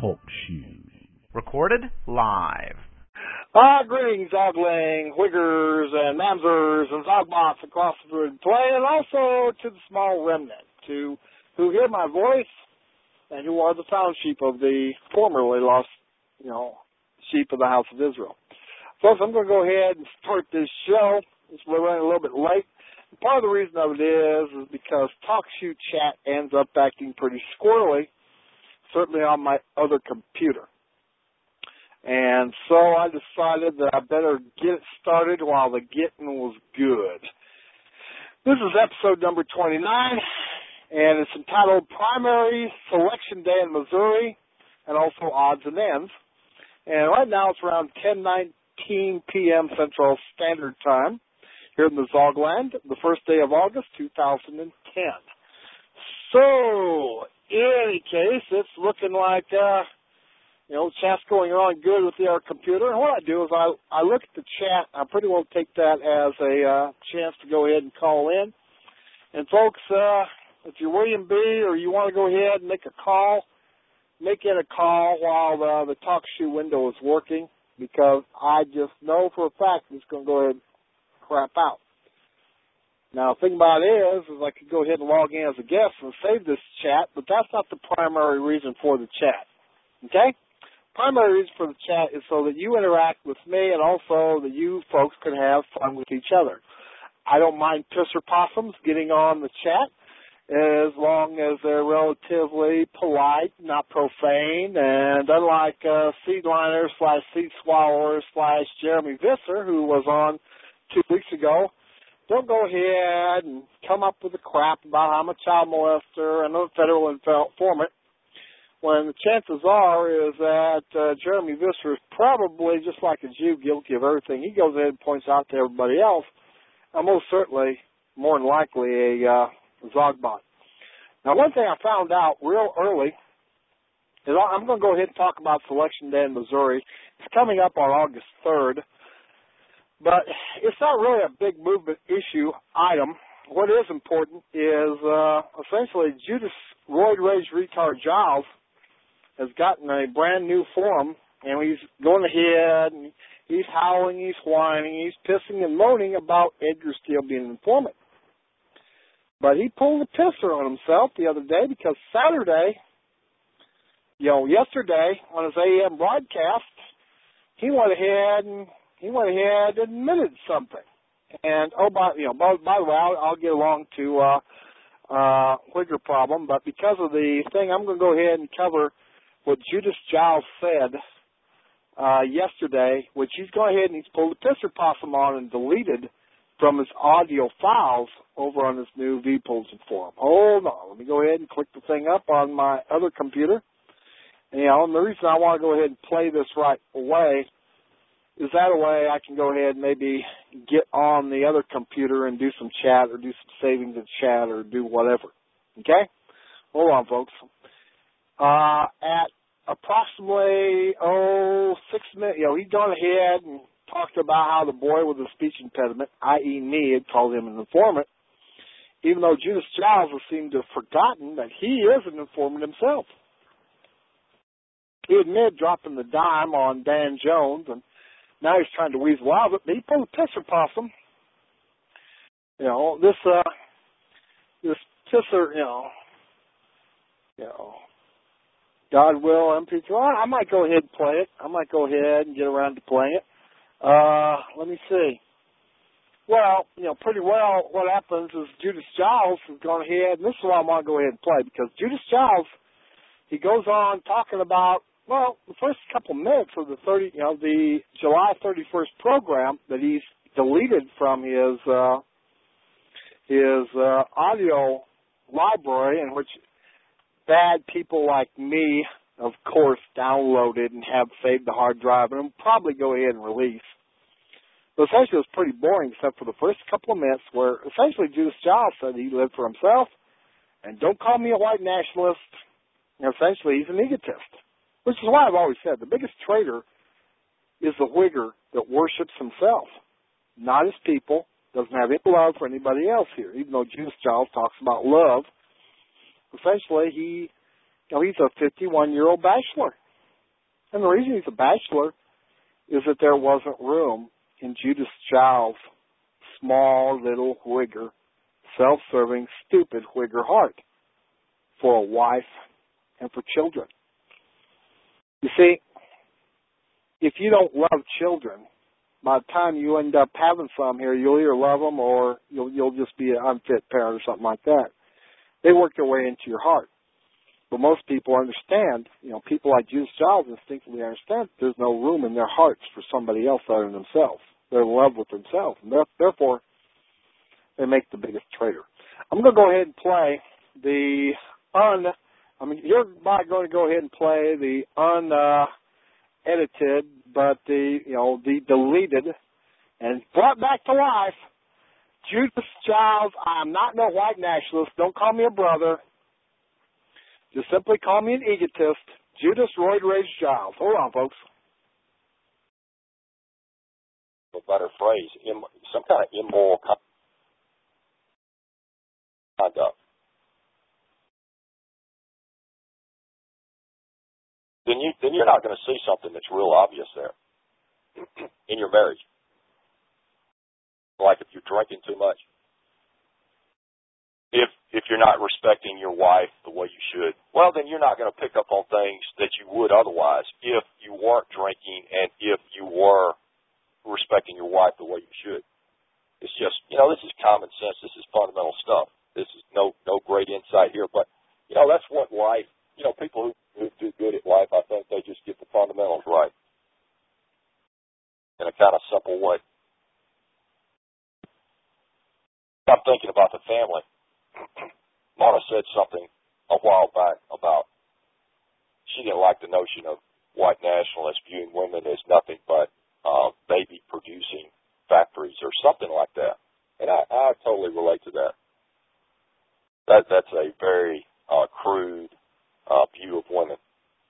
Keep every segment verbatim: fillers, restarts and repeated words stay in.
Talk Shoe. Recorded live. Ah, greetings, Zogling, Wiggers, and Mamsers, and Zogbots across the plain, and also to the small remnant, to who hear my voice, and who are the found sheep of the formerly lost, you know, sheep of the house of Israel. Folks, I'm going to go ahead and start this show. We're running a little bit late. And part of the reason of it is, is because TalkShoe chat ends up acting pretty squirrely, certainly on my other computer. And so I decided that I better get it started while the getting was good. This is episode number twenty-nine, and it's entitled Primary Selection Day in Missouri, and also Odds and Ends. And right now it's around ten nineteen p.m. Central Standard Time here in the Zogland, the first day of August, two thousand ten. So, in any case, it's looking like, uh, you know, chat's going on good with the, our computer. And what I do is I, I look at the chat. I pretty well take that as a uh, chance to go ahead and call in. And, folks, uh, if you're William B. or you want to go ahead and make a call, make it a call while the, the TalkShoe window is working, because I just know for a fact it's going to go ahead and crap out. Now, the thing about it is, is I could go ahead and log in as a guest and save this chat, but that's not the primary reason for the chat. Okay? Primary reason for the chat is so that you interact with me and also that you folks can have fun with each other. I don't mind pisser possums getting on the chat as long as they're relatively polite, not profane, and unlike uh, Seedliner slash Seed Swallower slash Jeremy Visser, who was on two weeks ago, don't go ahead and come up with the crap about I'm a child molester and a federal informant, when the chances are is that uh, Jeremy Visser is probably, just like a Jew, guilty of everything he goes ahead and points out to everybody else, and most certainly, more than likely, a uh, Zogbot. Now, one thing I found out real early is I'm going to go ahead and talk about Selection Day in Missouri. It's coming up on August third, but it's not really a big movement issue item. What is important is uh, essentially Judas Roid Rage Retard Giles has gotten a brand new form, and he's going ahead, and he's howling, he's whining, he's pissing and moaning about Edgar Steele being an informant. But he pulled a pisser on himself the other day, because Saturday, you know, yesterday on his A M broadcast, he went ahead and he went ahead and admitted something. And oh, by you know, by, by the way, I'll, I'll get along to uh, uh, Wigger problem, but because of the thing, I'm going to go ahead and cover what Judas Giles said uh, yesterday, which he's gone ahead and he's pulled a pisser possum on and deleted from his audio files over on his new vPulsion forum. Hold on, let me go ahead and click the thing up on my other computer. And, you know, and the reason I want to go ahead and play this right away is that a way I can go ahead and maybe get on the other computer and do some chat or do some savings in chat or do whatever. Okay? Hold on, folks. Uh, at approximately, oh, six minutes, you know, he'd gone ahead and talked about how the boy with a speech impediment, that is me, had called him an informant, even though Judas Giles seemed to have forgotten that he is an informant himself. He admitted dropping the dime on Dan Jones, and now he's trying to weasel out of it, but he pulled a pisser possum. You know, this, uh, this pisser, you know, you know, God will, M P three. I might go ahead and play it. I might go ahead and get around to playing it. Uh, let me see. Well, you know, pretty well what happens is Judas Giles has gone ahead, and this is why I want to go ahead and play, because Judas Giles, he goes on talking about, well, the first couple minutes of the thirty, you know, the July thirty-first program that he's deleted from his uh, his uh, audio library, in which bad people like me, of course, downloaded and have saved the hard drive and will probably go ahead and release. But essentially, it was pretty boring, except for the first couple of minutes, where essentially Judas Giles said he lived for himself, and don't call me a white nationalist. And essentially, he's an egotist. Which is why I've always said the biggest traitor is the Whigger that worships himself, not his people, doesn't have any love for anybody else here. Even though Judas Giles talks about love, essentially he, you know, he's a fifty-one-year-old bachelor. And the reason he's a bachelor is that there wasn't room in Judas Child's small little whigger, self-serving, stupid whigger heart for a wife and for children. You see, if you don't love children, by the time you end up having some here, you'll either love them or you'll you'll just be an unfit parent or something like that. They work their way into your heart. But most people understand, you know, people like Judas Child instinctively understand there's no room in their hearts for somebody else other than themselves. They're in love with themselves. And therefore, they make the biggest traitor. I'm going to go ahead and play the un, I mean, you're not going to go ahead and play the unedited, uh, but the, you know, the deleted and brought back to life, Judas Child. I'm not no white nationalist. Don't call me a brother. Just simply call me an egotist. Judas Royd Rage Giles. Hold on, folks. A better phrase, Im, some kind of immoral conduct. Then you then you're not going to see something that's real obvious there in your marriage. Like if you're drinking too much. If if you're not respecting your wife the way you should, well, then you're not going to pick up on things that you would otherwise if you weren't drinking and if you were respecting your wife the way you should. It's just, you know, this is common sense. This is fundamental stuff. This is no no great insight here, but, you know, that's what life, you know, people who, who do good at life, I think they just get the fundamentals right in a kind of simple way. I'm thinking about the family. Mona said something a while back about she didn't like the notion of white nationalists viewing women as nothing but uh, baby-producing factories or something like that. And I, I totally relate to that. That that's a very uh, crude uh, view of women.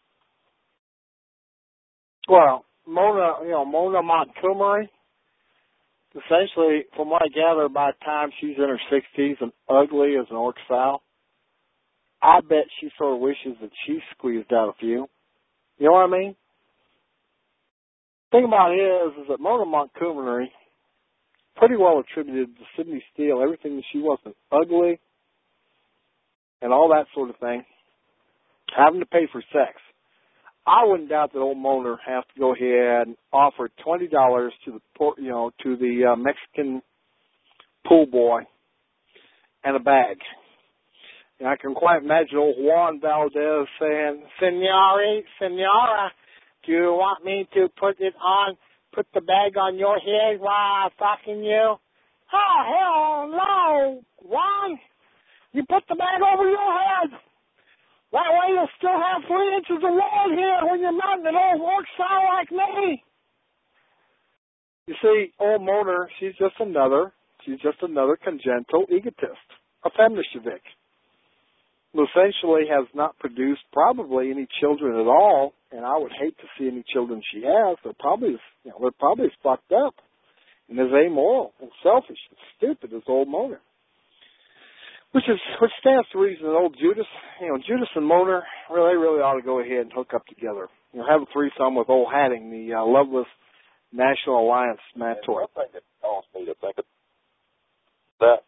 Well, Mona, you know, Mona Montgomery, essentially, from what I gather, by the time she's in her sixties and ugly as an orc sow, I bet she sort of wishes that she squeezed out a few. You know what I mean? The thing about it is, is that Mona Montgomery pretty well attributed to Sydney Steele everything that she wasn't ugly and all that sort of thing, having to pay for sex. I wouldn't doubt that old Mona has to go ahead and offer twenty dollars to the, you know, to the uh, Mexican pool boy and a bag. And I can quite imagine old Juan Valdez saying, "Senori, Senora, do you want me to put it on, put the bag on your head while I'm fucking you?" "Oh, hell no, Juan. You put the bag over your head. That way you'll still have three inches of wall here when you're not an old work sound like me." You see, old Mona, she's just another, she's just another congenital egotist, a feminishevik, who essentially has not produced probably any children at all, and I would hate to see any children she has. They're probably, you know, they're probably as fucked up and as amoral and selfish and stupid as old Mona. Which is which stands to reason that old Judas, you know, Judas and Mona really, really ought to go ahead and hook up together. You know, have a threesome with old Hatting, the uh, loveless National Alliance mentor. One thing that caused me to think of that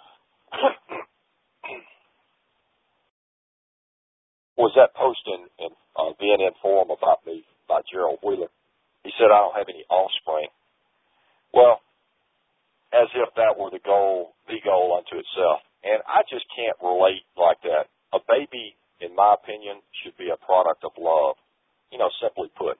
was that post in, in uh, V N N Forum about me by Gerald Wheeler. He said I don't have any offspring. Well, as if that were the goal, the goal unto itself. And I just can't relate like that. A baby, in my opinion, should be a product of love. You know, simply put.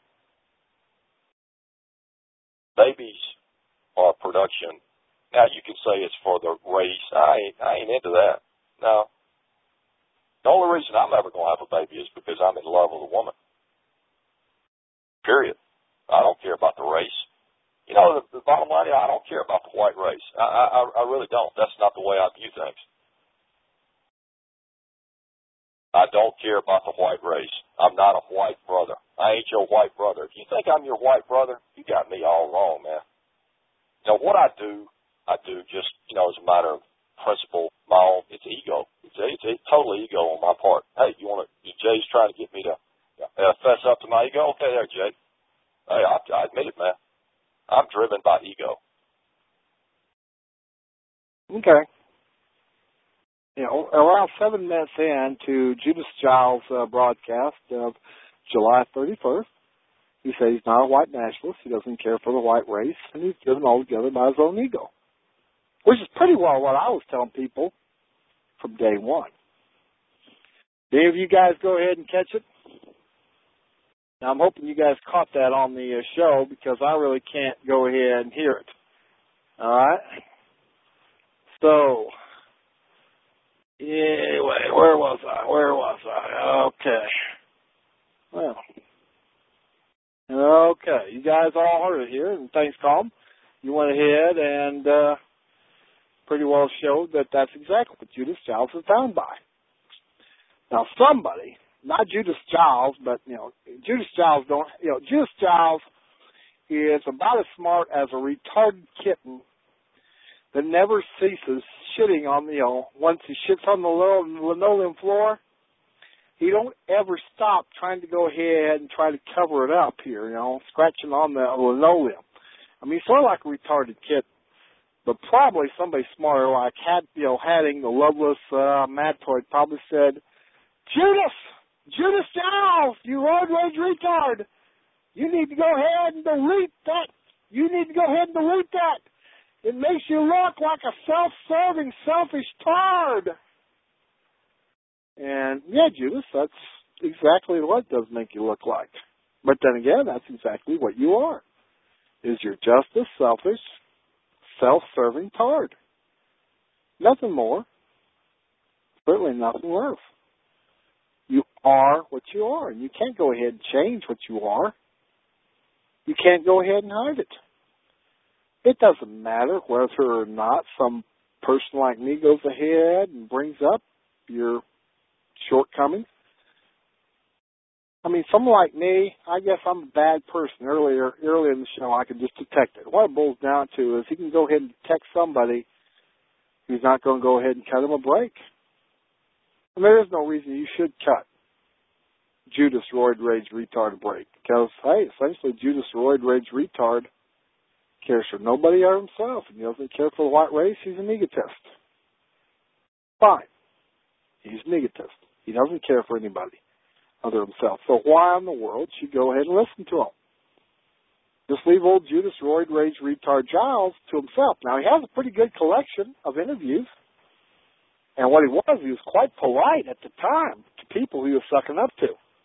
Babies are production. Now, you can say it's for the race. I ain't, I ain't into that. No. The only reason I'm ever going to have a baby is because I'm in love with a woman. Period. I don't care about the race. You know, the, the bottom line is I don't care about the white race. I, I, I really don't. That's not the way I view things. I don't care about the white race. I'm not a white brother. I ain't your white brother. If you think I'm your white brother, you got me all wrong, man. Now, what I do, I do just, you know, as a matter of principle, my own, it's ego. It's, it's, it's total ego on my part. Hey, you want to, Jay's trying to get me to uh, fess up to of my ego? Okay, there, Jay. Hey, I, I admit it, man. I'm driven by ego. Okay. You know, around seven minutes in to Judas Giles' uh, broadcast of July thirty-first, he said he's not a white nationalist. He doesn't care for the white race, and he's driven altogether by his own ego, which is pretty well what I was telling people from day one. Did any of you guys go ahead and catch it? Now, I'm hoping you guys caught that on the uh, show because I really can't go ahead and hear it. All right? So, anyway, where was I? Where was I? Okay. Well, okay. You guys all heard it here, and thanks, Colm. You went ahead and uh, pretty well showed that that's exactly what Judas Giles is bound by. Now, somebody, not Judas Giles, but, you know, Judas Giles don't, you know, Judas Giles is about as smart as a retarded kitten that never ceases shitting on, you know, once he shits on the linoleum floor, he don't ever stop trying to go ahead and try to cover it up here, you know, scratching on the linoleum. I mean, sort of like a retarded kid, but probably somebody smarter like had, you know, Hatting, the loveless uh, Madtoid, probably said, Judas, Judas Giles, you road rage retard, you need to go ahead and delete that. You need to go ahead and delete that. It makes you look like a self-serving, selfish tard. And, yeah, Judas, that's exactly what it does make you look like. But then again, that's exactly what you are, is you're just a selfish, self-serving tard. Nothing more. Certainly nothing less. You are what you are, and you can't go ahead and change what you are. You can't go ahead and hide it. It doesn't matter whether or not some person like me goes ahead and brings up your shortcomings. I mean, someone like me, I guess I'm a bad person. Earlier, earlier in the show, I could just detect it. What it boils down to is he can go ahead and detect somebody who's not going to go ahead and cut him a break. And there is no reason you should cut Judas Roid Rage Retard a break. Because, hey, essentially Judas Roid Rage Retard cares for nobody or himself, and he doesn't care for the white race. He's an egotist. Fine. He's an egotist. He doesn't care for anybody other than himself. So why in the world should you go ahead and listen to him? Just leave old Judas Roid Rage Retard Giles to himself. Now, he has a pretty good collection of interviews, and what he was, he was quite polite at the time to people he was sucking up to.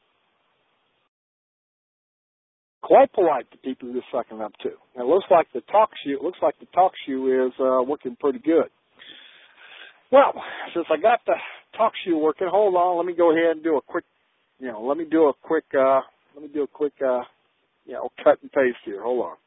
Quite polite to people he was sucking up to. And it looks like the talk shoe. It looks like the talk shoe is uh, working pretty good. Well, since I got the talk shoe working, hold on. Let me go ahead and do a quick. You know, let me do a quick. Uh, let me do a quick. Uh, you know, cut and paste here. Hold on.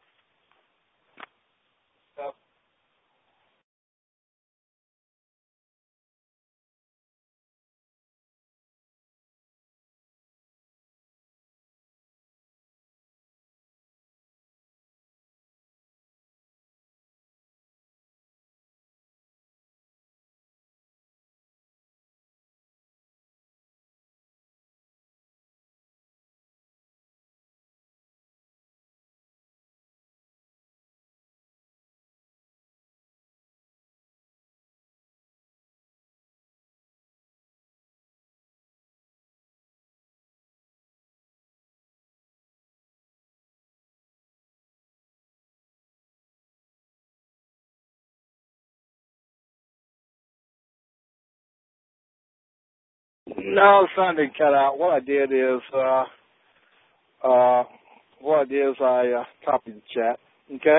No, the sound didn't cut out. What I did is, uh, uh, what I did is I uh, copied the chat. Okay.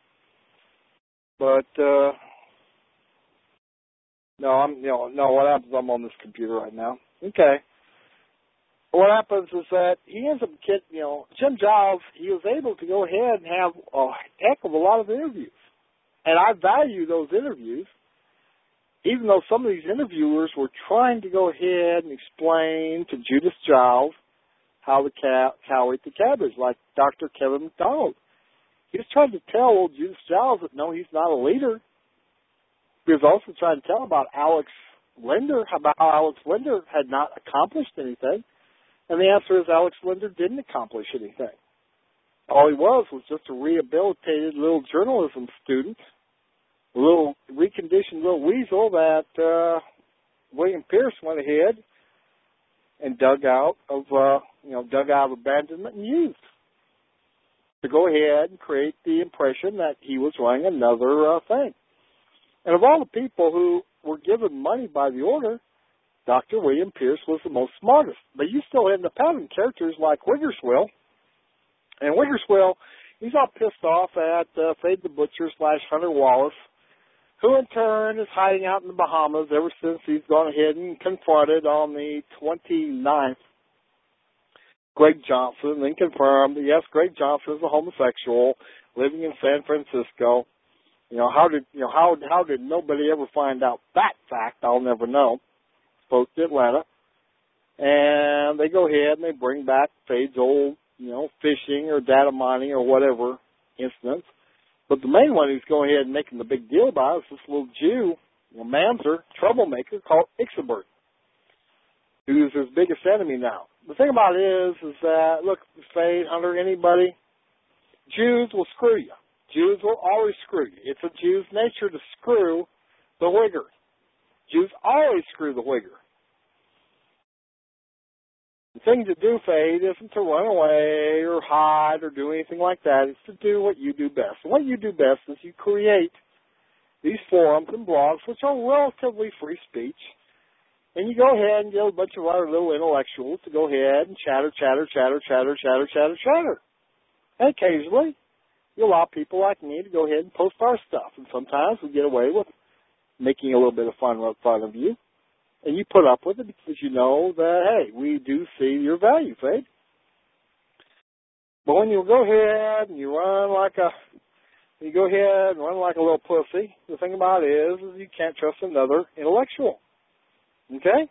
But uh, no, I'm. You know, no. What happens? I'm on this computer right now. Okay. What happens is that he ends up getting, you know, Jim Giles, he was able to go ahead and have a heck of a lot of interviews. And I value those interviews, even though some of these interviewers were trying to go ahead and explain to Judas Giles how the cow, cow ate the cabbage, like Doctor Kevin McDonald. He was trying to tell old Judas Giles that, no, he's not a leader. He was also trying to tell about Alex Linder, about how Alex Linder had not accomplished anything. And the answer is Alex Linder didn't accomplish anything. All he was was just a rehabilitated little journalism student, a little reconditioned little weasel that uh, William Pierce went ahead and dug out of, uh, you know, dug out of abandonment and used to go ahead and create the impression that he was running another uh, thing. And of all the people who were given money by the order, Doctor William Pierce was the most smartest. But you still end up having characters like Wiggerswill. And Wiggerswill, he's all pissed off at uh, Fade the Butcher slash Hunter Wallace, who in turn is hiding out in the Bahamas ever since he's gone ahead and confronted on the twenty-ninth Greg Johnson and confirmed that, yes, Greg Johnson is a homosexual living in San Francisco. You know, how did, you know, how, how did nobody ever find out that fact? I'll never know. Spoke to Atlanta. And they go ahead and they bring back Fade's old, you know, fishing or data mining or whatever incidents. But the main one who's going ahead and making the big deal about is this little Jew, you know, Mamzer, troublemaker called Ixelbert, who's his biggest enemy now. The thing about it is, is that, look, Fade, Hunter, anybody, Jews will screw you. Jews will always screw you. It's a Jew's nature to screw the Whigger. Jews always screw the Whigger. The thing to do, Fade, isn't to run away or hide or do anything like that. It's to do what you do best. And what you do best is you create these forums and blogs, which are relatively free speech, and you go ahead and get a bunch of other little intellectuals to go ahead and chatter, chatter, chatter, chatter, chatter, chatter, chatter. And occasionally, you allow people like me to go ahead and post our stuff. And sometimes we get away with making a little bit of fun, fun of you. And you put up with it because you know that, hey, we do see your value, Fade. But when you go ahead and you run like a, you go ahead and run like a little pussy, the thing about it is, is you can't trust another intellectual. Okay?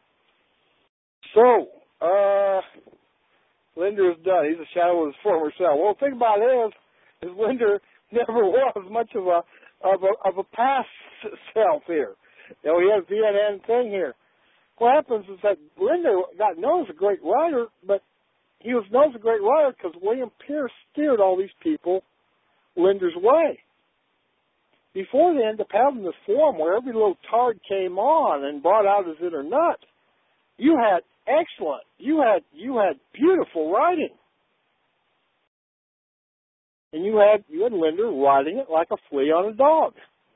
So, uh, Linder is done. He's a shadow of his former self. Well, the thing about it is, is Linder never was much of a, of a, of a past self here. You know, he has the V N N thing here. What happens is that Linder got known as a great writer, but he was known as a great writer because William Pierce steered all these people Linder's way. Before they end up having this forum where every little tard came on and brought out his inner nut, you had excellent, you had you had beautiful writing. And you had you had Linder writing it like a flea on a dog.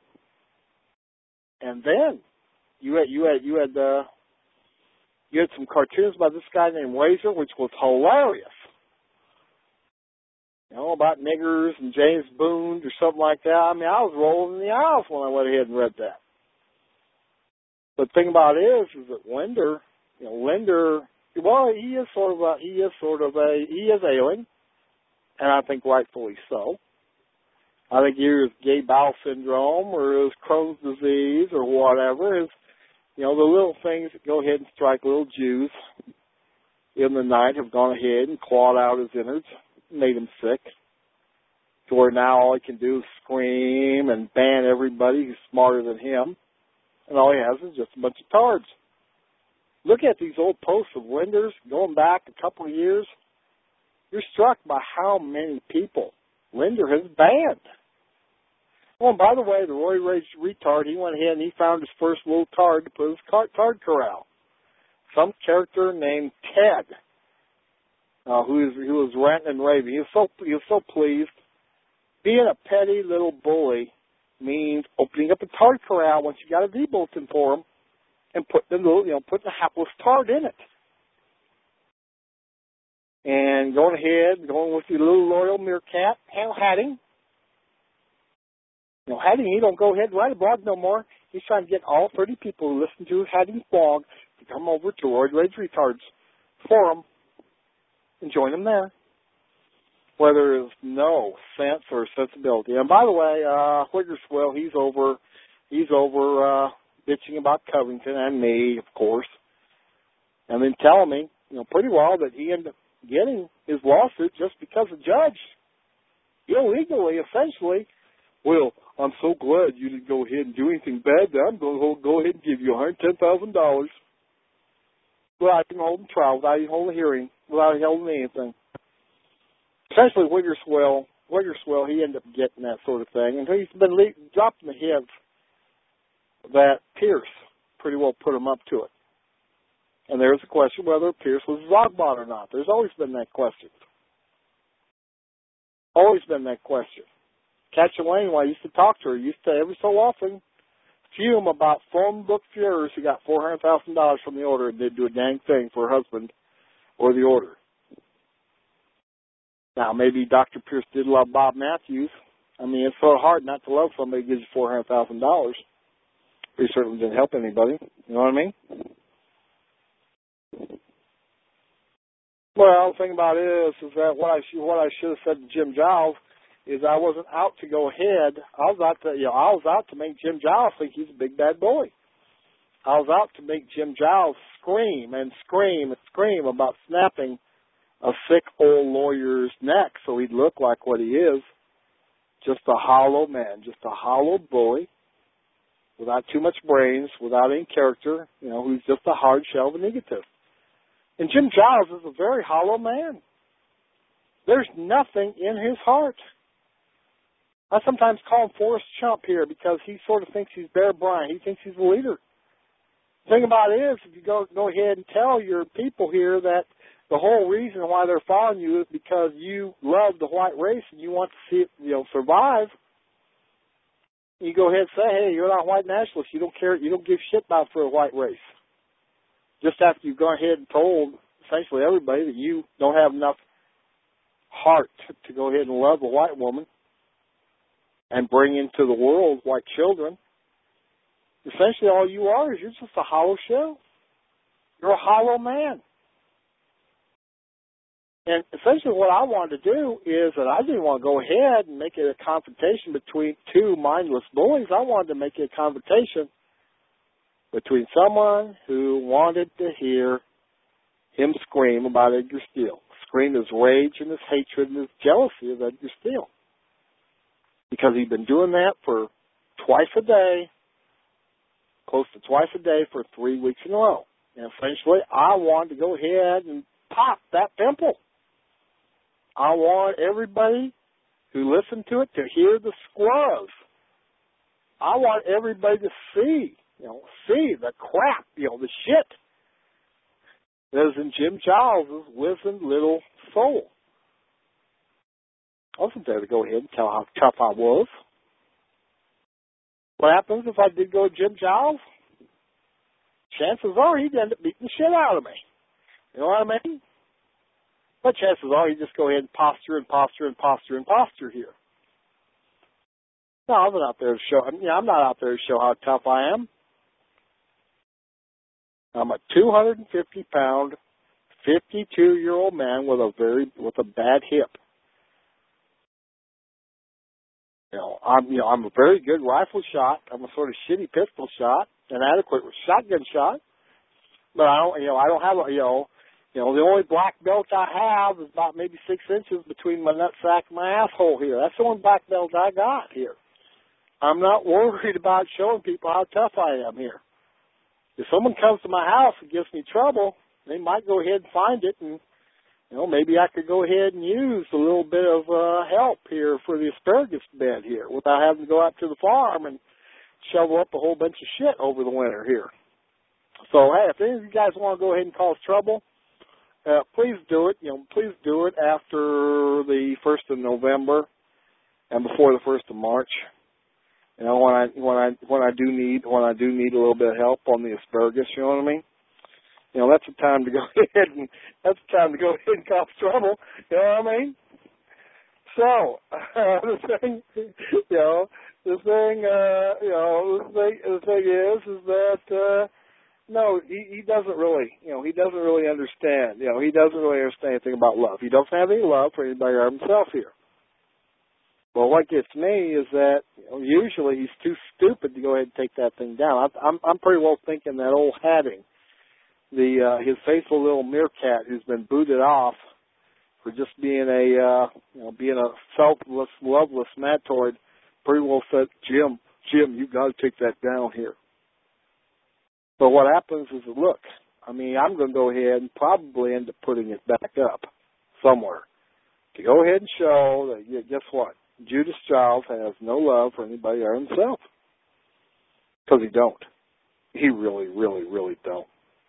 And then you had you had you had uh, you had some cartoons by this guy named Razor, which was hilarious. You know, about niggers and James Boone or something like that. I mean, I was rolling in the aisles when I went ahead and read that. But the thing about it is, is that Linder, you know, Linder, well, he is sort of a, he is sort of a, he is ailing, and I think rightfully so. I think either his gay bowel syndrome or his Crohn's disease or whatever is, you know, the little things that go ahead and strike little Jews in the night have gone ahead and clawed out his innards, made him sick, to where now all he can do is scream and ban everybody who's smarter than him, and all he has is just a bunch of tards. Look at these old posts of Linder's going back a couple of years. You're struck by how many people Linder has banned. Oh, and by the way, the Roy Rage retard, he went ahead and he found his first little tard to put in his car- tard corral. Some character named Ted, uh, who, is, who was ranting and raving. He was so he was so pleased. Being a petty little bully means opening up a tard corral once you got a D-bulletin for him and putting the little, you know, putting a hapless tard in it. And going ahead, going with your little loyal meerkat, Hal Hadding. You know, Hadding, he don't go ahead and write a blog no more. He's trying to get all thirty people who listen to Hadding's blog to come over to Roid Rage Retards forum and join him there, where there is no sense or sensibility. And by the way, uh, Wiggerswill, he's over, he's over uh, bitching about Covington and me, of course, and then telling me, you know, pretty well that he ended up getting his lawsuit just because the judge illegally, essentially, well, I'm so glad you didn't go ahead and do anything bad. I'm going to go ahead and give you one hundred ten thousand dollars. without even holding trial, without even holding a hearing, without holding anything. Essentially, Wiggerswell, Wiggerswell, he ended up getting that sort of thing. And he's been le- dropping the hint that Pierce pretty well put him up to it. And there's a question whether Pierce was Zogbot or not. There's always been that question. Always been that question. Catcher Lane, when I used to talk to her, used to every so often fume about phone book furors who got four hundred thousand dollars from the order and didn't do a dang thing for her husband or the order. Now, maybe Doctor Pierce did love Bob Matthews. I mean, it's so hard not to love somebody who gives you four hundred thousand dollars. He certainly didn't help anybody. You know what I mean? Well, the thing about it is, is that what I, what I should have said to Jim Giles is I wasn't out to go ahead. I was out to, you know, I was out to make Jim Giles think he's a big bad boy. I was out to make Jim Giles scream and scream and scream about snapping a sick old lawyer's neck so he'd look like what he is, just a hollow man, just a hollow bully without too much brains, without any character, you know, who's just a hard shell of an egotist. And Jim Giles is a very hollow man. There's nothing in his heart. I sometimes call him Forrest Chump here because he sort of thinks he's Bear Bryant. He thinks he's the leader. The thing about it is, if you go go ahead and tell your people here that the whole reason why they're following you is because you love the white race and you want to see it, you know, survive, you go ahead and say, hey, you're not a white nationalist. You don't care. You don't give shit about for a white race. Just after you've gone ahead and told essentially everybody that you don't have enough heart to go ahead and love a white woman and bring into the world white children, essentially all you are is you're just a hollow shell. You're a hollow man. And essentially what I wanted to do is that I didn't want to go ahead and make it a confrontation between two mindless bullies. I wanted to make it a confrontation between someone who wanted to hear him scream about Edgar Steele, scream his rage and his hatred and his jealousy of Edgar Steele. Because he'd been doing that for twice a day, close to twice a day for three weeks in a row. And essentially, I wanted to go ahead and pop that pimple. I want everybody who listened to it to hear the squirrels. I want everybody to see, you know, see the crap, you know, the shit that is in Jim Giles' wizened little soul. I wasn't there to go ahead and tell how tough I was. What happens if I did go to Jim Giles? Chances are he'd end up beating the shit out of me. You know what I mean? But chances are he'd just go ahead and posture and posture and posture and posture here. No, I'm not out there to show. You know, I'm not out there to show how tough I am. I'm a two hundred fifty pound, fifty-two year old man with a very with a bad hip. You know, I'm you know I'm a very good rifle shot. I'm a sort of shitty pistol shot, an adequate shotgun shot. But I don't you know I don't have a you know you know the only black belt I have is about maybe six inches between my nutsack and my asshole here. That's the only black belt I got here. I'm not worried about showing people how tough I am here. If someone comes to my house and gives me trouble, they might go ahead and find it, and you know maybe I could go ahead and use a little bit of uh, help here for the asparagus bed here, without having to go out to the farm and shovel up a whole bunch of shit over the winter here. So hey, if any of you guys want to go ahead and cause trouble, uh, please do it. You know, please do it after the first of November and before the first of March. You know, when I when I when I do need when I do need a little bit of help on the asparagus, you know what I mean? You know, that's the time to go ahead and that's the time to go ahead and cause trouble. You know what I mean? So uh, the thing, you know, the thing, uh, you know, the thing, the thing is, is that uh, no, he, he doesn't really, you know, he doesn't really understand. You know, he doesn't really understand anything about love. He doesn't have any love for anybody or himself here. Well, what gets me is that you know, usually he's too stupid to go ahead and take that thing down. I, I'm I'm pretty well thinking that old Hatting, the uh, his faithful little meerkat who's been booted off for just being a uh, you know being a selfless, loveless matoid, pretty well said, Jim, Jim, you got to take that down here. But what happens is, look, I mean, I'm going to go ahead and probably end up putting it back up somewhere to go ahead and show that, yeah, guess what? Judas Childs has no love for anybody other than himself. Because he don't. He really, really, really don't.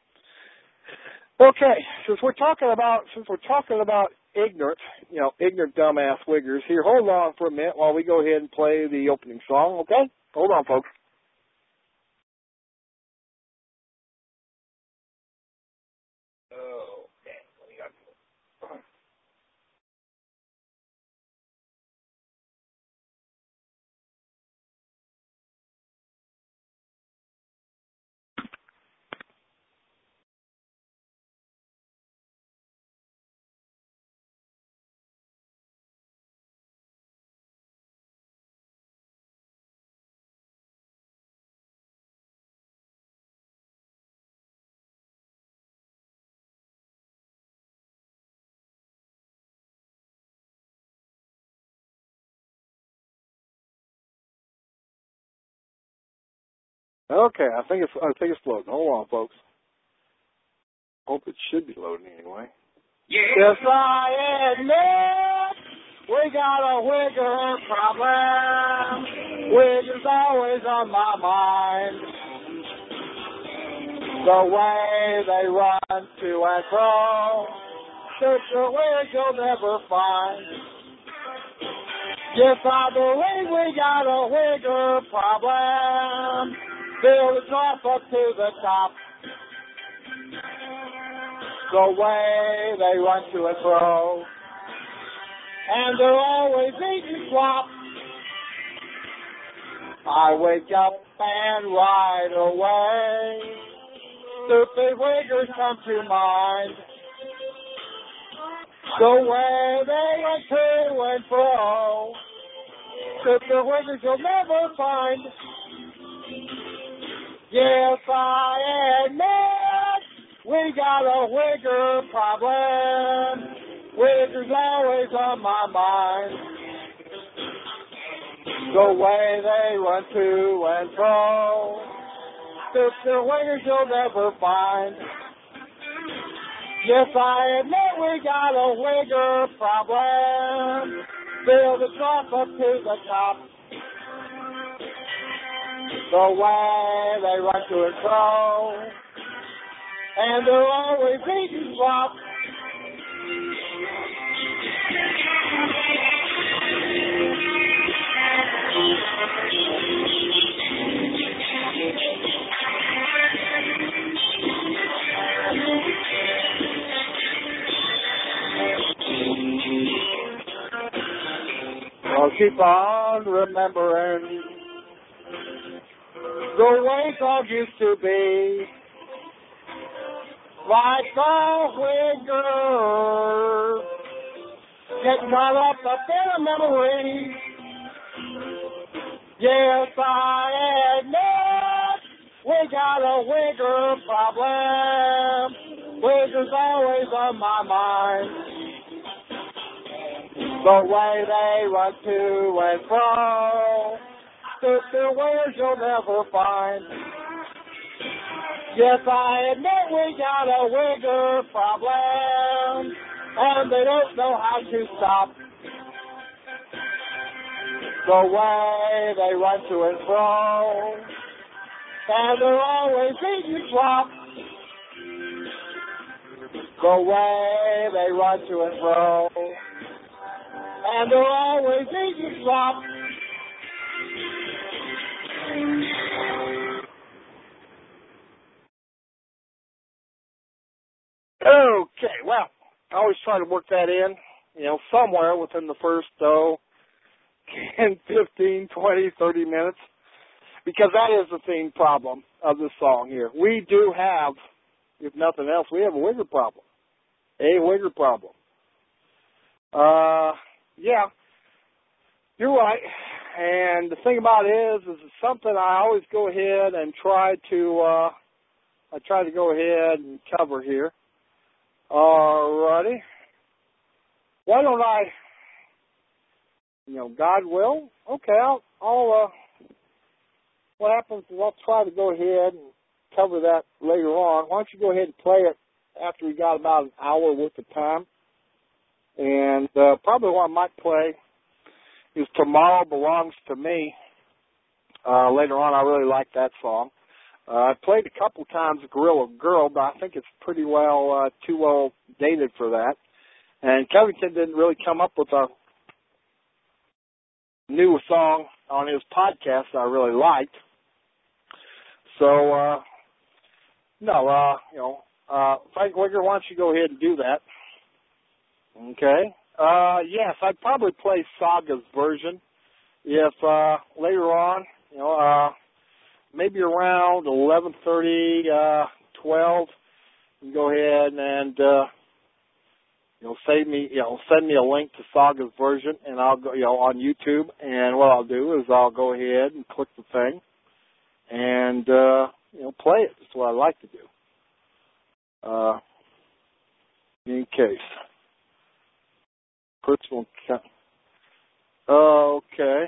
Okay, since we're talking about since we're talking about ignorant, you know, ignorant dumbass wiggers here, hold on for a minute while we go ahead and play the opening song, okay? Hold on, folks. Okay, I think it's I think it's loading. Hold on, folks. Hope it should be loading anyway. Yes, I admit we got a wigger problem. Wigger's always on my mind. The way they run to and fro, such a wig you'll never find. Yes, I believe we got a wigger problem. Build it off up to the top. The way they run to and fro, and they're always eating slop. I wake up and right away, stupid wiggers come to mind. The way they run to and fro, stupid wiggers you'll never find. Yes, I admit we got a wigger problem. Wigger's always on my mind. The way they run to and fro, stupid wiggers you'll never find. Yes, I admit we got a wigger problem. Build the trough up to the top. The way they run to and fro, and they're always eating slop. I'll keep on remembering the way dogs used to be, like a wigger, getting caught up up in a memory. Yes, I admit we got a wigger problem. Wigger's always on my mind. The way they run to and fro, stupid ways you'll never find. Yes, I admit we got a wigger problem, and they don't know how to stop. The way they run to and fro, and they're always eating slop. The way they run to and fro, and they're always eating slop. Okay, well, I always try to work that in, you know, somewhere within the first, oh, ten, fifteen, twenty, thirty minutes, because that is the theme problem of this song here. We do have, if nothing else, we have a wigger problem. A wigger problem. Uh, yeah, you're right. And the thing about it is, is it's something I always go ahead and try to, uh, I try to go ahead and cover here. Alrighty. Why don't I, you know, God will? Okay, I'll, I'll uh, what happens is I'll try to go ahead and cover that later on. Why don't you go ahead and play it after we got about an hour worth of time? And uh, probably what I might play is Tomorrow Belongs to Me. Uh, later on, I really like that song. Uh, I played a couple times Gorilla Girl, but I think it's pretty well, uh, too well dated for that. And Covington didn't really come up with a new song on his podcast I really liked. So, uh, no, uh, you know, uh, Frank Wigger, why don't you go ahead and do that? Okay. Uh, yes, I'd probably play Saga's version if, uh, later on, you know, uh, maybe around eleven thirty, uh, twelve, you go ahead and, uh, you know, save me, you know, send me a link to Saga's version, and I'll go, you know, on YouTube, and what I'll do is I'll go ahead and click the thing and, uh, you know, play it. That's what I like to do. Uh, in case. Personal account. Okay.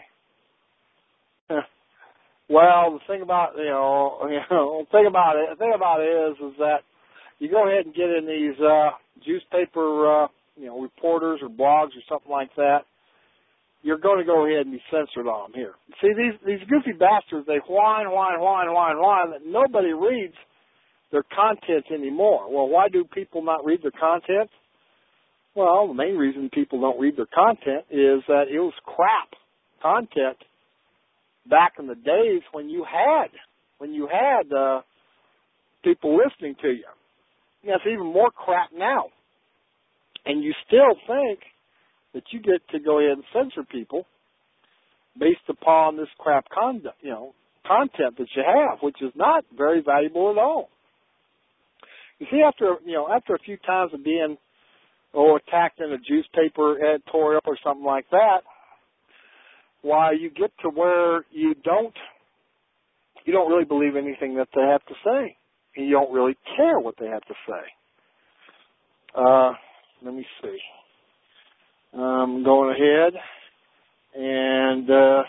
Well, the thing about, you know, you know, the thing about it, the thing about it is, is that you go ahead and get in these uh, newspaper, uh, you know, reporters or blogs or something like that. You're going to go ahead and be censored on them here. See, these these goofy bastards, they whine, whine, whine, whine, whine, that nobody reads their content anymore. Well, why do people not read their content? Well, the main reason people don't read their content is that it was crap content back in the days when you had, when you had uh, people listening to you. Yeah, it's even more crap now. And you still think that you get to go ahead and censor people based upon this crap conduct, you know, content that you have, which is not very valuable at all. You see, after you know, after a few times of being oh attacked in a newspaper editorial or something like that, why you get to where you don't you don't really believe anything that they have to say. You don't really care what they have to say. Uh, let me see. I'm going ahead and uh,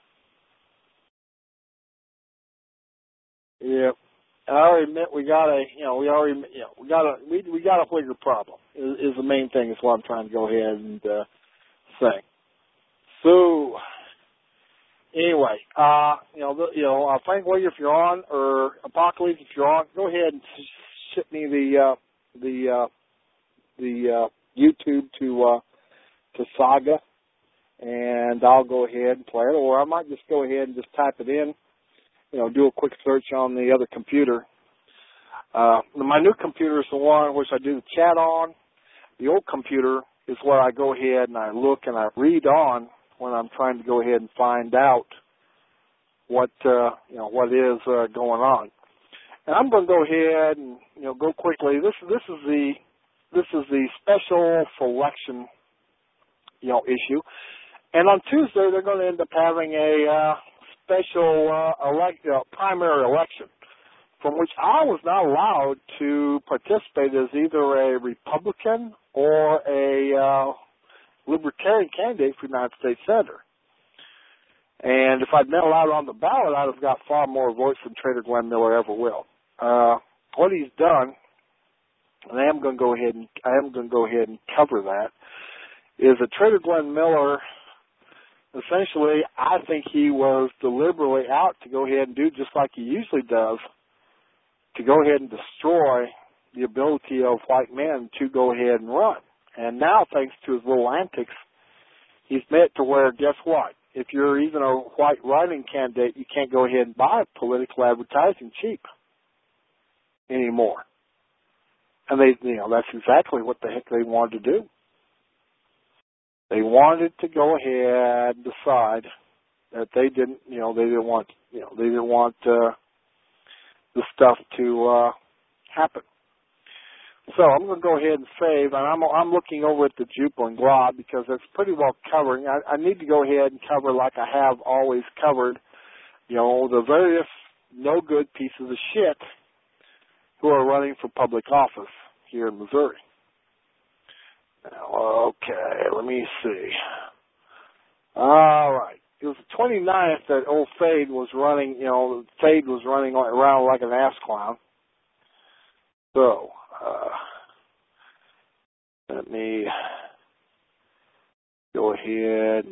yeah, I already admit we got a you know we already you know we got a we we got a Wigger problem is, is the main thing is what I'm trying to go ahead and uh, say. So anyway, uh, you know the, you know uh, Frank Wigger if you're on or Apocalypse if you're on, go ahead and ship me the uh, the uh, the uh, YouTube to uh, to Saga, and I'll go ahead and play it, or I might just go ahead and just type it in. You know, do a quick search on the other computer. Uh, my new computer is the one which I do the chat on. The old computer is where I go ahead and I look and I read on when I'm trying to go ahead and find out what uh, you know what is uh, going on. And I'm going to go ahead and you know go quickly. This this is the this is the special selection you know issue. And on Tuesday they're going to end up having a uh, special uh, elect, uh, primary election, from which I was not allowed to participate as either a Republican or a uh, Libertarian candidate for United States Senator. And if I'd been allowed on the ballot, I'd have got far more votes than Trader Glenn Miller ever will. Uh, what he's done, and I am going to go ahead and I am going to go ahead and cover that, is that Trader Glenn Miller. Essentially, I think he was deliberately out to go ahead and do just like he usually does, to go ahead and destroy the ability of white men to go ahead and run. And now, thanks to his little antics, he's made it to where, guess what? If you're even a white writing candidate, you can't go ahead and buy political advertising cheap anymore. And they, you know, that's exactly what the heck they wanted to do. They wanted to go ahead and decide that they didn't, you know, they didn't want, you know, they didn't want uh, the stuff to uh, happen. So I'm going to go ahead and save, and I'm I'm looking over at the Jupiter and Glob because it's pretty well covering. I, I need to go ahead and cover like I have always covered, you know, the various no good pieces of shit who are running for public office here in Missouri. Okay, let me see. All right. it was the twenty-ninth that old Fade was running, you know, Fade was running around like an ass clown. So, uh, let me go ahead.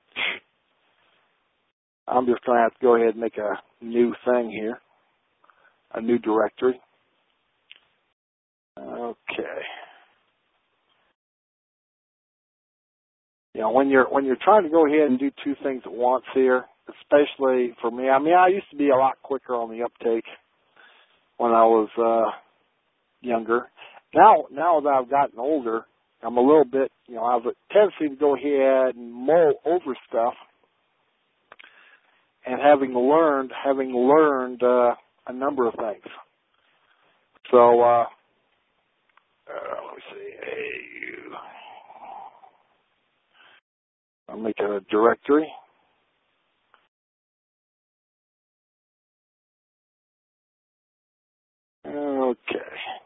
I'm just going to have to go ahead and make a new thing here, a new directory. Okay. You know, when you're when you're trying to go ahead and do two things at once here, especially for me. I mean, I used to be a lot quicker on the uptake when I was uh, younger. Now, now that I've gotten older, I'm a little bit, you know, I have a tendency to go ahead and mull over stuff. And having learned, having learned uh, a number of things. So, uh, uh, let me see. Hey, I'll make a directory. Okay.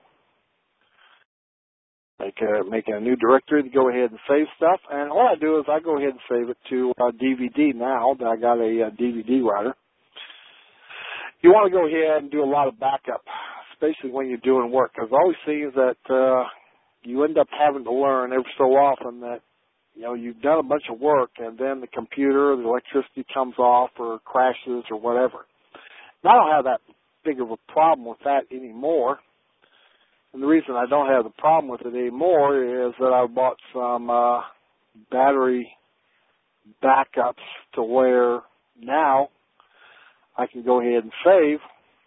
Make a, make a new directory to go ahead and save stuff. And what I do is I go ahead and save it to a D V D now that I got a, a D V D writer. You want to go ahead and do a lot of backup, especially when you're doing work. Because it always seems that uh, you end up having to learn every so often that, you know, you've done a bunch of work and then the computer, the electricity comes off or crashes or whatever. Now, I don't have that big of a problem with that anymore. And the reason I don't have the problem with it anymore is that I bought some uh, battery backups to where now I can go ahead and save.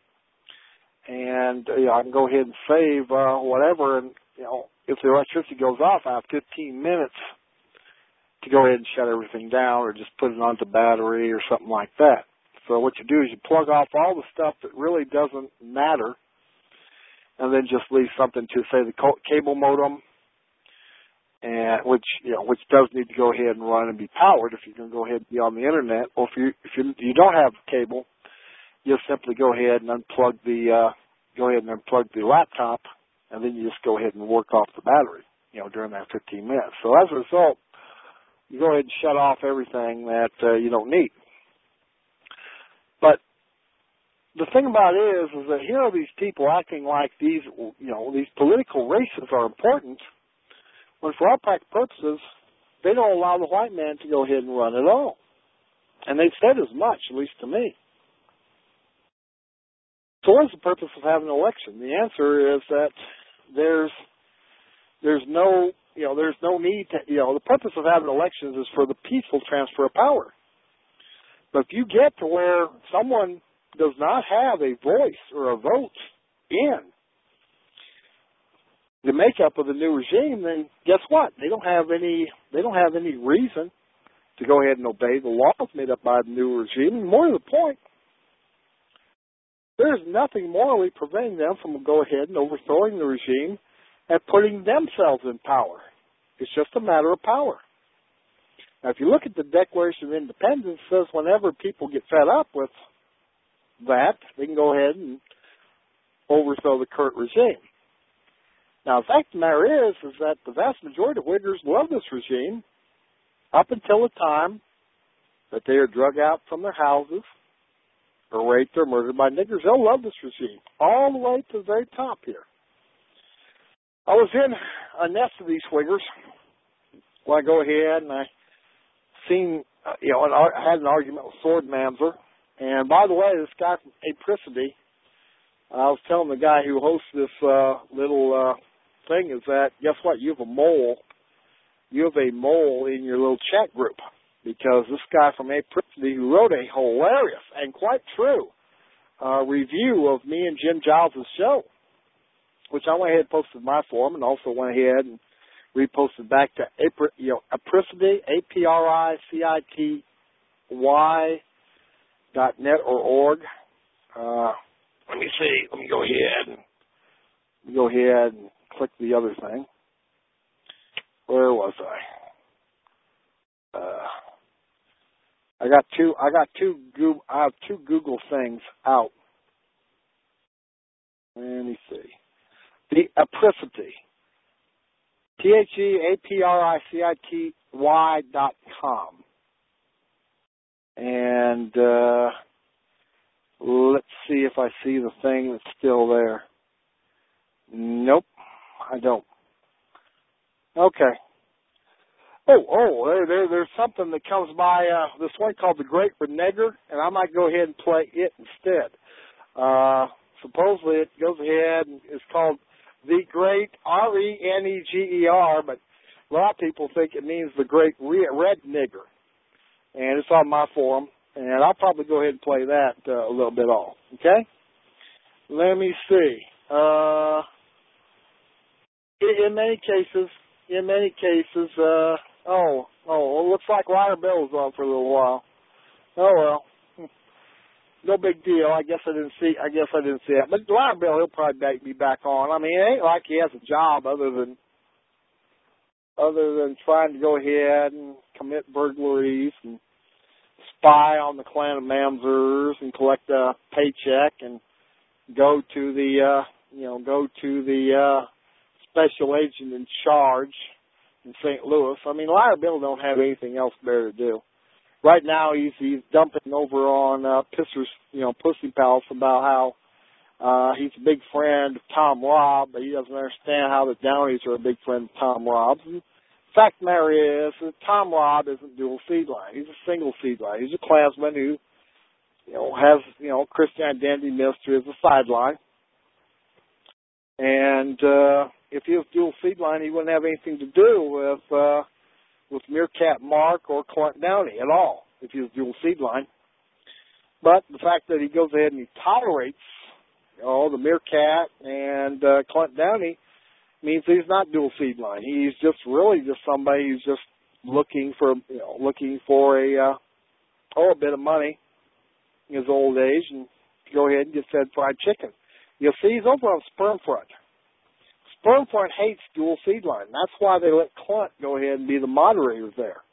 And, you know, I can go ahead and save uh, whatever. And, you know, if the electricity goes off, I have fifteen minutes to go ahead and shut everything down or just put it onto battery or something like that. So what you do is you plug off all the stuff that really doesn't matter and then just leave something to, say, the cable modem, and which, you know, which does need to go ahead and run and be powered if you're going to go ahead and be on the internet. Or if you if you, you don't have cable, you just simply go ahead and unplug the uh, go ahead and unplug the laptop, and then you just go ahead and work off the battery, you know, during that fifteen minutes. So as a result, you go ahead and shut off everything that uh, you don't need. But the thing about it is, is that here are these people acting like these, you know, these political races are important, when for all practical purposes, they don't allow the white man to go ahead and run at all. And they've said as much, at least to me. So what is the purpose of having an election? The answer is that there's there's no, you know, there's no need to, you know, the purpose of having elections is for the peaceful transfer of power. But if you get to where someone does not have a voice or a vote in the makeup of the new regime, then guess what? They don't have any. They don't have any reason to go ahead and obey the laws made up by the new regime. And more to the point, there is nothing morally preventing them from go ahead and overthrowing the regime and putting themselves in power. It's just a matter of power. Now, if you look at the Declaration of Independence, it says whenever people get fed up with that, they can go ahead and overthrow the current regime. Now, the fact of the matter is, is that the vast majority of Uyghurs love this regime up until the time that they are drug out from their houses or raped or murdered by niggers. They'll love this regime all the way to the very top here. I was in a nest of these Uyghurs when I go ahead and I seen, uh, you know, and I had an argument with Sword Mamzer. And by the way, this guy from Apricity, I was telling the guy who hosts this uh, little uh, thing is that, guess what, you have a mole, you have a mole in your little chat group, because this guy from Apricity who wrote a hilarious and quite true uh, review of me and Jim Giles' show, which I went ahead and posted my forum and also went ahead and reposted back to Apri, you know, Apricity, A P R I C I T Y dot net or org. Uh, let me see. Let me go ahead and let me go ahead and click the other thing. Where was I? Uh, I got two. I got two. Google, I have two Google things out. Let me see. The Apricity. T H E A P R I C I T Y dot com. And uh, let's see if I see the thing that's still there. Nope, I don't. Okay. Oh, oh, there, there, there's something that comes by, uh, this one called The Great Reneger, and I might go ahead and play it instead. Uh, supposedly it goes ahead and it's called The Great, R E N E G E R, but a lot of people think it means The Great Re- Red Nigger. And it's on my forum, and I'll probably go ahead and play that uh, a little bit off, okay? Let me see. Uh, in, in many cases, in many cases, uh, oh, oh, it looks like Liar Bill was on for a little while. Oh, well. No big deal. I guess I didn't see. I guess I didn't see it. But Liar Bill, he'll probably back, be back on. I mean, it ain't like he has a job other than other than trying to go ahead and commit burglaries and spy on the clan of Mamzers and collect a paycheck and go to the uh, you know go to the uh, special agent in charge in Saint Louis. I mean, Liar Bill don't have anything else better to do. Right now, he's he's dumping over on uh, Pisser's, you know, Pussy Palace about how uh, he's a big friend of Tom Robb, but he doesn't understand how the Downies are a big friend of Tom Robb's. And the fact of the matter is that Tom Robb isn't dual seed line. He's a single seed line. He's a Klansman who, you know, has, you know, Christian identity mystery as a sideline. And uh, if he was dual seed line, he wouldn't have anything to do with uh, with Meerkat Mark or Clint Downey at all, if he was dual seed line. But the fact that he goes ahead and he tolerates, you know, the Meerkat and uh, Clint Downey means he's not dual seed line. He's just really just somebody who's just looking for, you know, looking for a, uh, oh, a bit of money in his old age and go ahead and get fed fried chicken. You'll see he's over on Spermfront. Spermfront hates dual seed line. That's why they let Clint go ahead and be the moderator there.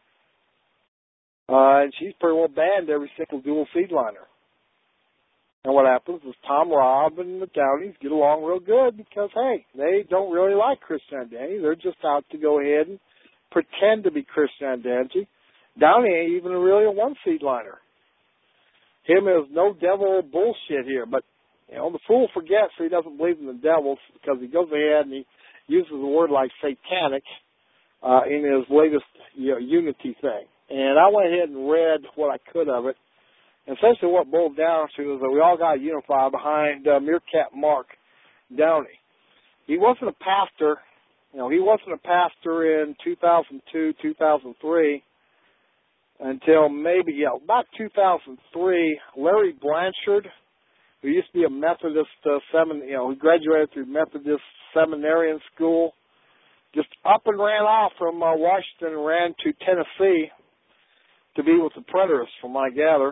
Uh, and she's pretty well banned every single dual seed liner. And what happens is Tom Robb and the Downies get along real good because, hey, they don't really like Christian identity. They're just out to go ahead and pretend to be Christian identity. Downey ain't even really a one seed liner. Him is no devil bullshit here, but you know, the fool forgets he doesn't believe in the devil because he goes ahead and he uses a word like satanic uh, in his latest, you know, unity thing. And I went ahead and read what I could of it. And essentially what it boiled down to is that we all got to unify behind uh, Meerkat Mark Downey. He wasn't a pastor. You know, he wasn't a pastor in two thousand two, two thousand three until maybe, you know, about two thousand three, Larry Blanchard, who used to be a Methodist uh, semin, you know, who graduated through Methodist Seminarian School, just up and ran off from uh, Washington and ran to Tennessee to be with the Preterists, from my gather,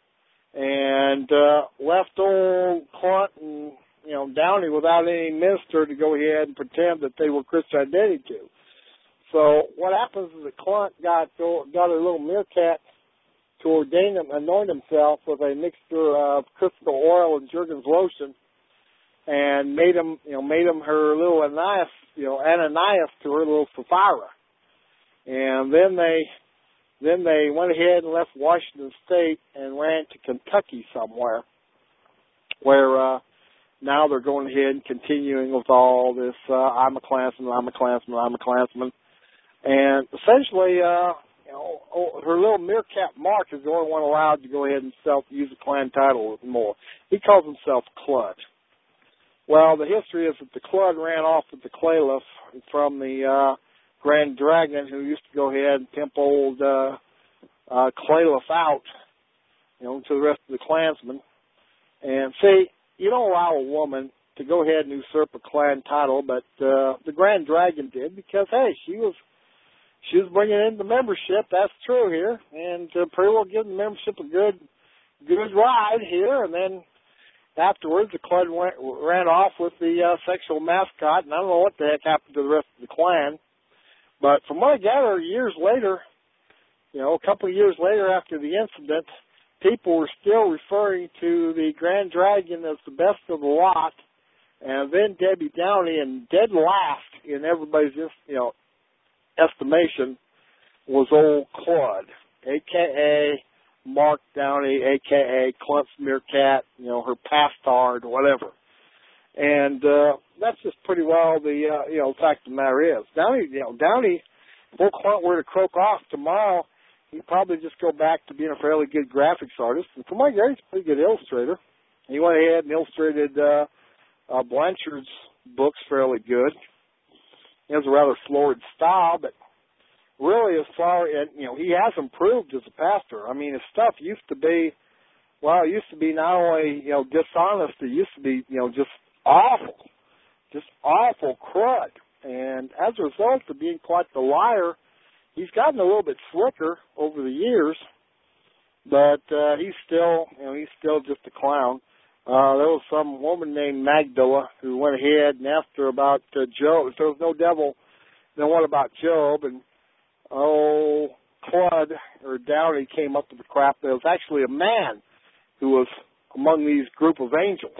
and uh, left old Clint and, you know, Downey without any minister to go ahead and pretend that they were Christian identity to. So what happens is that Clint got got a little meerkat to ordain him, anoint himself with a mixture of crystal oil and Jergens lotion, and made him, you know, made him her little Ananias, you know, Ananias to her little Sapphira. And then they, then they went ahead and left Washington State and ran to Kentucky somewhere, where uh, now they're going ahead and continuing with all this. Uh, I'm a Klansman, I'm a Klansman, I'm a Klansman, and essentially. Uh, You know, her little Meerkat Mark is the only one allowed to go ahead and self use the clan title more. He calls himself Clud. Well, the history is that the Clud ran off with the Clayliff from the uh, Grand Dragon, who used to go ahead and pimp old uh, uh, Clayliff out, you know, to the rest of the Klansmen. And see, you don't allow a woman to go ahead and usurp a clan title, but uh, the Grand Dragon did because, hey, she was She was bringing in the membership. That's true here, and uh, pretty well giving the membership a good, good ride here. And then afterwards, the clan went, ran off with the uh, sexual mascot, and I don't know what the heck happened to the rest of the clan. But from what I gather, years later, you know, a couple of years later after the incident, people were still referring to the Grand Dragon as the best of the lot, and then Debbie Downey, and dead last in everybody's, you know, estimation was old Claude, a k a. Mark Downey, a k a. Clint's Meerkat, you know, her pastard or whatever. And uh, that's just pretty well the, uh, you know, fact of the matter is. Downey, you know, Downey, if old Clint were to croak off tomorrow, he'd probably just go back to being a fairly good graphics artist. And from my guy, he's a pretty good illustrator. He went ahead and illustrated uh, uh, Blanchard's books fairly good. He has a rather florid style, but really, as far as, you know, he has improved as a pastor. I mean, his stuff used to be, well, it used to be not only, you know, dishonest, it used to be, you know, just awful, just awful crud. And as a result of being quite the liar, he's gotten a little bit slicker over the years, but uh, he's still, you know, he's still just a clown. Uh, there was some woman named Magdala who went ahead and asked her about uh, Job. If there was no devil, then what about Job? And oh, Cludd or Downey came up with the crap. There was actually a man who was among these group of angels.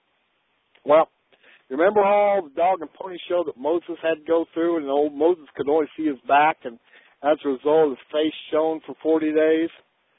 Well, remember all the dog and pony show that Moses had to go through, and old Moses could only see his back, and as a result, his face shone for forty days?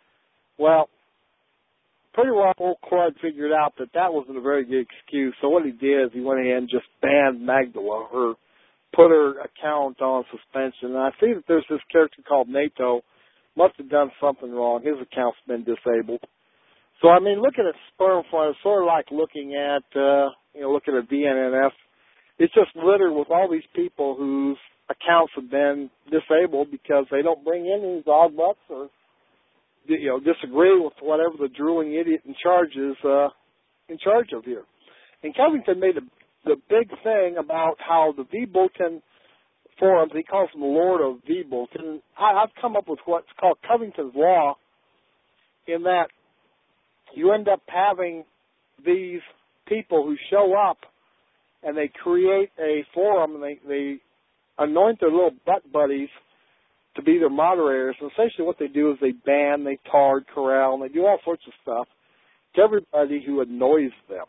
Well, pretty well old Cludd figured out that that wasn't a very good excuse, so what he did is he went ahead and just banned Magdala, or put her account on suspension. And I see that there's this character called NATO, must have done something wrong. His account's been disabled. So, I mean, looking at sperm fund is sort of like looking at, uh, you know, looking at D N N F. It's just littered with all these people whose accounts have been disabled because they don't bring in any dog bucks or, you know, disagree with whatever the drooling idiot in charge is uh, in charge of here. And Covington made a, the big thing about how the V. Bolton forums, he calls them the Lord of V. Bolton. I, I've come up with what's called Covington's Law, in that you end up having these people who show up and they create a forum and they, they anoint their little butt buddies to be their moderators. And essentially what they do is they ban, they tard, corral, and they do all sorts of stuff to everybody who annoys them.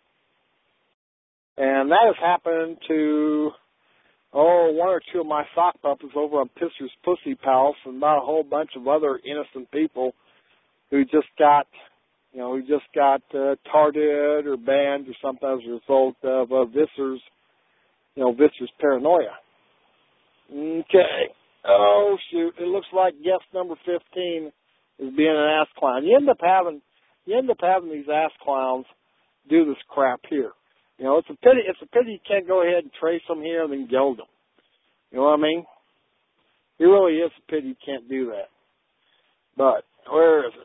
And that has happened to, oh, one or two of my sock puppets over on Pisser's Pussy Palace, and about a whole bunch of other innocent people who just got, you know, who just got uh, tarded or banned or something as a result of uh, Visser's, you know, Visser's paranoia. Okay. Oh, shoot. It looks like guest number fifteen is being an ass clown. You end up having, you end up having these ass clowns do this crap here. You know, it's a pity, it's a pity you can't go ahead and trace them here and then gild them. You know what I mean? It really is a pity you can't do that. But, where is it?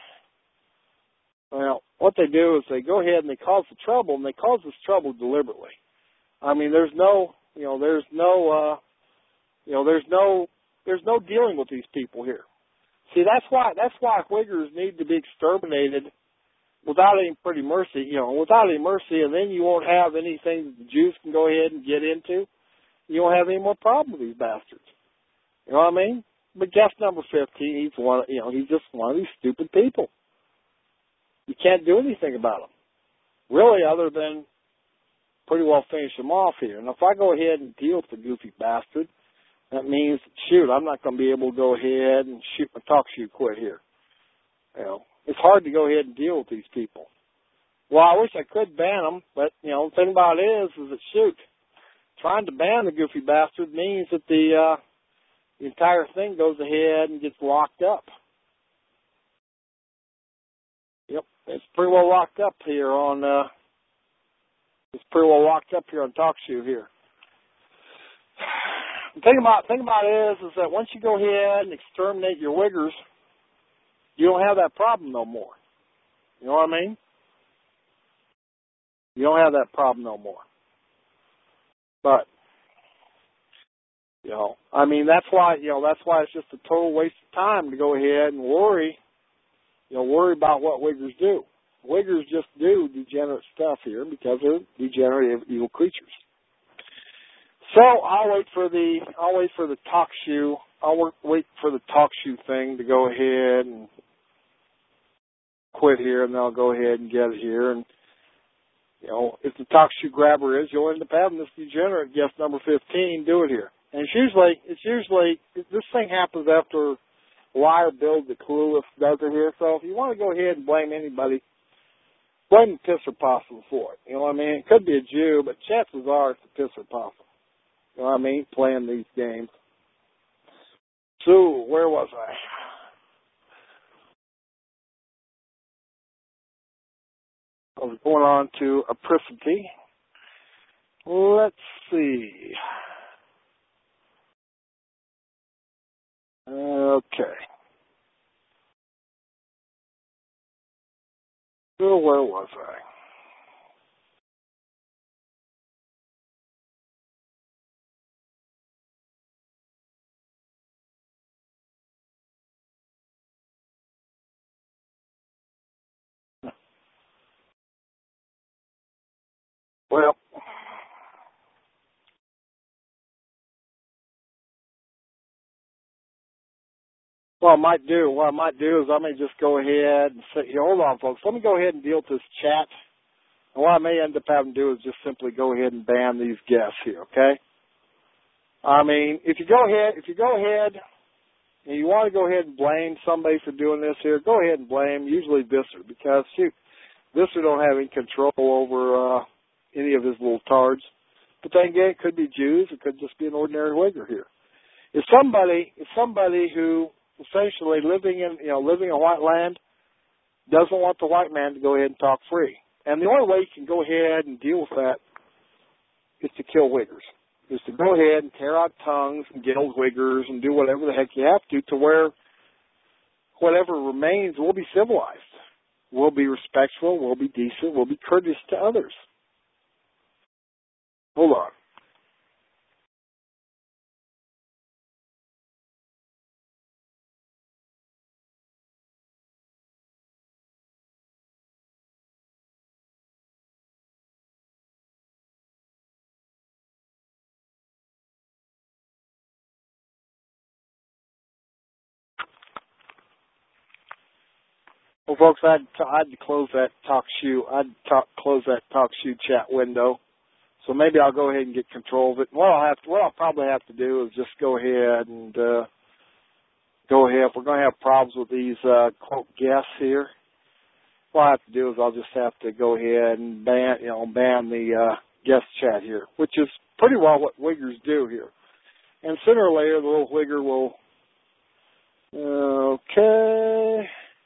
Well, what they do is they go ahead and they cause the trouble, and they cause this trouble deliberately. I mean, there's no, you know, there's no, uh, you know, there's no, there's no dealing with these people here. See, that's why, that's why Uyghurs need to be exterminated without any pretty mercy, you know, without any mercy, and then you won't have anything that the Jews can go ahead and get into. You won't have any more problem with these bastards. You know what I mean? But guest number fifteen, he's one, you know, he's just one of these stupid people. You can't do anything about him, really, other than pretty well finish him off here. And if I go ahead and deal with the goofy bastard, that means, shoot, I'm not going to be able to go ahead and shoot my talk shoe quit here. You know, it's hard to go ahead and deal with these people. Well, I wish I could ban them, but, you know, the thing about it is, is that, shoot, trying to ban the goofy bastard means that the, uh, the entire thing goes ahead and gets locked up. Yep, it's pretty well locked up here on, uh, it's pretty well locked up here on TalkShoe here. The thing about, thing about it is, is that once you go ahead and exterminate your Uyghurs, you don't have that problem no more. You know what I mean? You don't have that problem no more. But, you know, I mean, that's why, you know, that's why it's just a total waste of time to go ahead and worry, you know, worry about what Uyghurs do. Uyghurs just do degenerate stuff here because they're degenerate evil creatures. So I'll wait for the, I'll wait for the talk shoe, I'll wait for the talk shoe thing to go ahead and quit here, and then I'll go ahead and get it here. And, you know, if the talk shoe grabber is, you'll end up having this degenerate guest number fifteen do it here. And it's usually, it's usually, this thing happens after, liar builds the clueless dozer here. So if you want to go ahead and blame anybody, blame the pisser possum for it. You know what I mean? It could be a Jew, but chances are it's a pisser possum. You know what I mean? Playing these games. So, where was I? I was going on to apricity. Let's see. Okay. So, where was I? Well, what I might do, what I might do is I may just go ahead and say, here, hold on, folks. Let me go ahead and deal with this chat. And what I may end up having to do is just simply go ahead and ban these guests here, okay? I mean, if you go ahead, if you go ahead and you want to go ahead and blame somebody for doing this here, go ahead and blame usually Visser, because shoot, Visser don't have any control over uh, any of his little tards. But then again, it could be Jews, it could just be an ordinary Wigger here. If somebody, if somebody who essentially living in, you know, living in white land doesn't want the white man to go ahead and talk free, and the only way you can go ahead and deal with that is to kill Wiggers. Is to go ahead and tear out tongues and gild Wiggers and do whatever the heck you have to to where whatever remains will be civilized. We'll be respectful, we'll be decent, we'll be courteous to others. Hold on. Well, folks, I'd, t- I'd close that talk shoe. I'd talk, close that talk shoe chat window. So maybe I'll go ahead and get control of it. What I'll have to, what I'll probably have to do is just go ahead and uh, go ahead. If we're going to have problems with these uh, quote guests here, what I have to do is I'll just have to go ahead and ban, you know, ban the uh, guest chat here, which is pretty well what Wiggers do here. And sooner or later, the little Wigger will. Okay.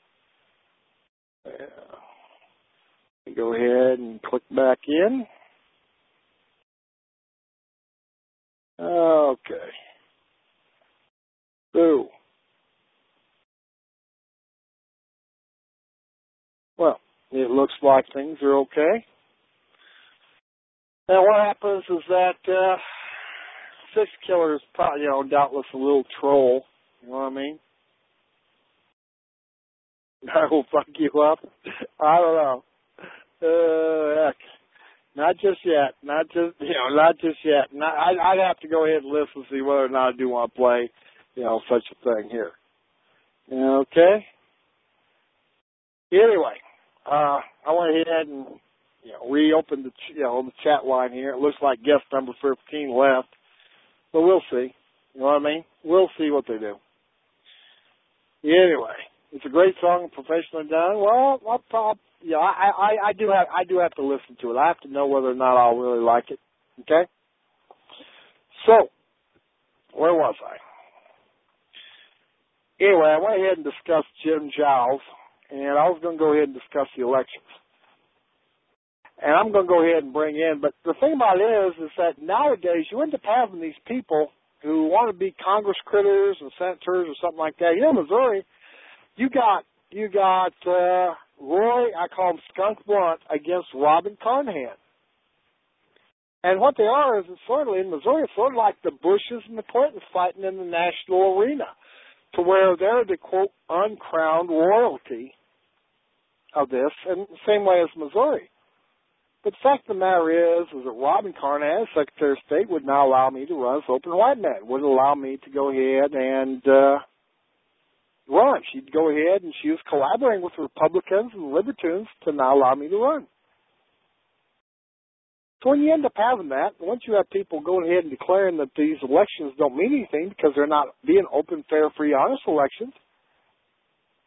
Yeah. Go ahead and click back in. Okay. So, well, it looks like things are okay. Now, what happens is that uh, Six Killer is probably, you know, doubtless a little troll. You know what I mean? I will fuck you up. I don't know. Uh, heck. Not just yet. Not just, you know, not just yet. Not, I, I'd have to go ahead and listen to see whether or not I do want to play, you know, such a thing here. Okay? Anyway, uh, I went ahead and, you know, reopened the, ch- you know, the chat line here. It looks like guest number fifteen left, but we'll see. You know what I mean? We'll see what they do. Anyway, it's a great song, professionally done. Well, I'll probably, yeah, I, I, I do have, I do have to listen to it. I have to know whether or not I'll really like it. Okay. So, where was I? Anyway, I went ahead and discussed Jim Giles, and I was going to go ahead and discuss the elections. And I'm going to go ahead and bring in, but the thing about it is, is that nowadays you end up having these people who want to be Congress critters and senators or something like that. You know, Missouri, you got you got uh, Roy, I call him Skunk Blunt, against Robin Carnahan. And what they are is, it's sort of, in Missouri, it's sort of like the Bushes and the Clintons fighting in the national arena, to where they're the, quote, uncrowned royalty of this, and the same way as Missouri. But the fact of the matter is, is that Robin Carnahan, Secretary of State, would not allow me to run as open white man, wouldn't allow me to go ahead and uh, run. She'd go ahead, and she was collaborating with the Republicans and the Libertarians to not allow me to run. So when you end up having that, once you have people going ahead and declaring that these elections don't mean anything because they're not being open, fair, free, honest elections,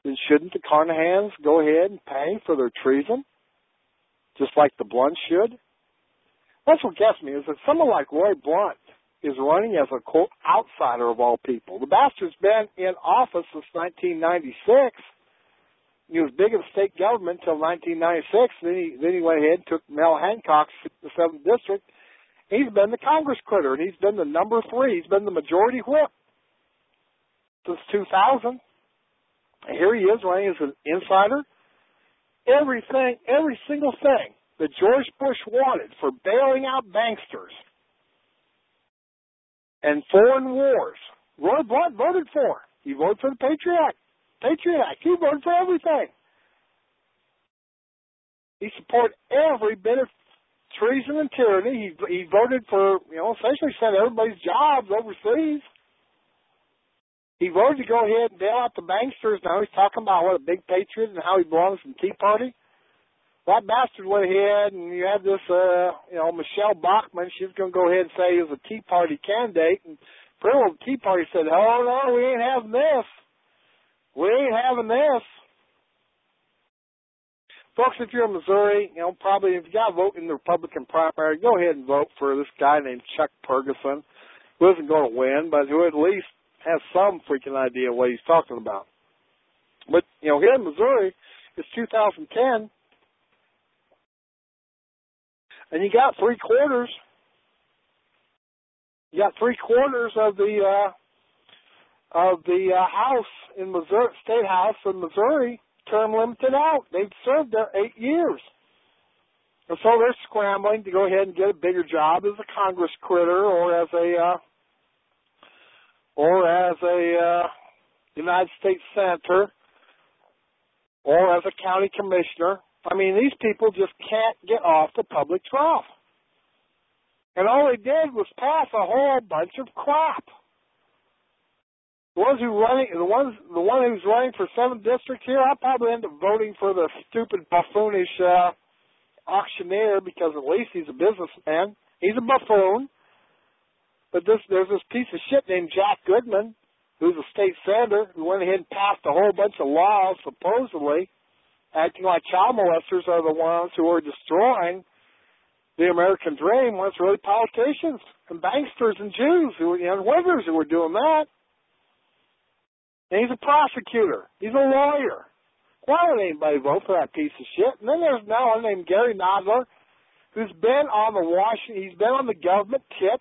then shouldn't the Carnahans go ahead and pay for their treason, just like the Blunts should? That's what gets me, is that someone like Roy Blunt is running as a, quote, outsider of all people. The bastard's been in office since nineteen ninety-six. He was big in the state government until nineteen ninety-six. Then he, then he went ahead and took Mel Hancock's the seventh District. He's been the Congress critter, and he's been the number three. He's been the majority whip since two thousand. And here he is running as an insider. Everything, every single thing that George Bush wanted for bailing out banksters and foreign wars, Roy Blunt voted for. He voted for the Patriot Act. Patriot Act. He voted for everything. He supported every bit of treason and tyranny. He he voted for, you know, essentially sent everybody's jobs overseas. He voted to go ahead and bail out the banksters. Now he's talking about what a big patriot and how he belongs in the Tea Party. That bastard went ahead and you had this, uh, you know, Michelle Bachmann. She was going to go ahead and say he was a Tea Party candidate. And pretty well the Tea Party said, oh, no, we ain't having this. We ain't having this. Folks, if you're in Missouri, you know, probably if you got to vote in the Republican primary, go ahead and vote for this guy named Chuck Ferguson, who isn't going to win, but who at least has some freaking idea what he's talking about. But, you know, here in Missouri, it's two thousand ten, and you got three quarters, you got three quarters of the, uh, of the uh, House in Missouri, State House in Missouri, term limited out. They've served there eight years. And so they're scrambling to go ahead and get a bigger job as a Congress critter or as a, uh, or as a uh, United States Senator or as a county commissioner. I mean, these people just can't get off the public trough. And all they did was pass a whole bunch of crap. The ones who running, the ones, the one who's running for seventh district here, I'll probably end up voting for the stupid buffoonish uh, auctioneer because at least he's a businessman. He's a buffoon. But this, there's this piece of shit named Jack Goodman, who's a state senator, who went ahead and passed a whole bunch of laws, supposedly, acting like child molesters are the ones who are destroying the American dream, when it's really politicians and banksters and Jews who, and Whiggers who were doing that. And he's a prosecutor. He's a lawyer. Why would anybody vote for that piece of shit? And then there's now one named Gary Nodler, who's been on the Washington, he's been on the government tick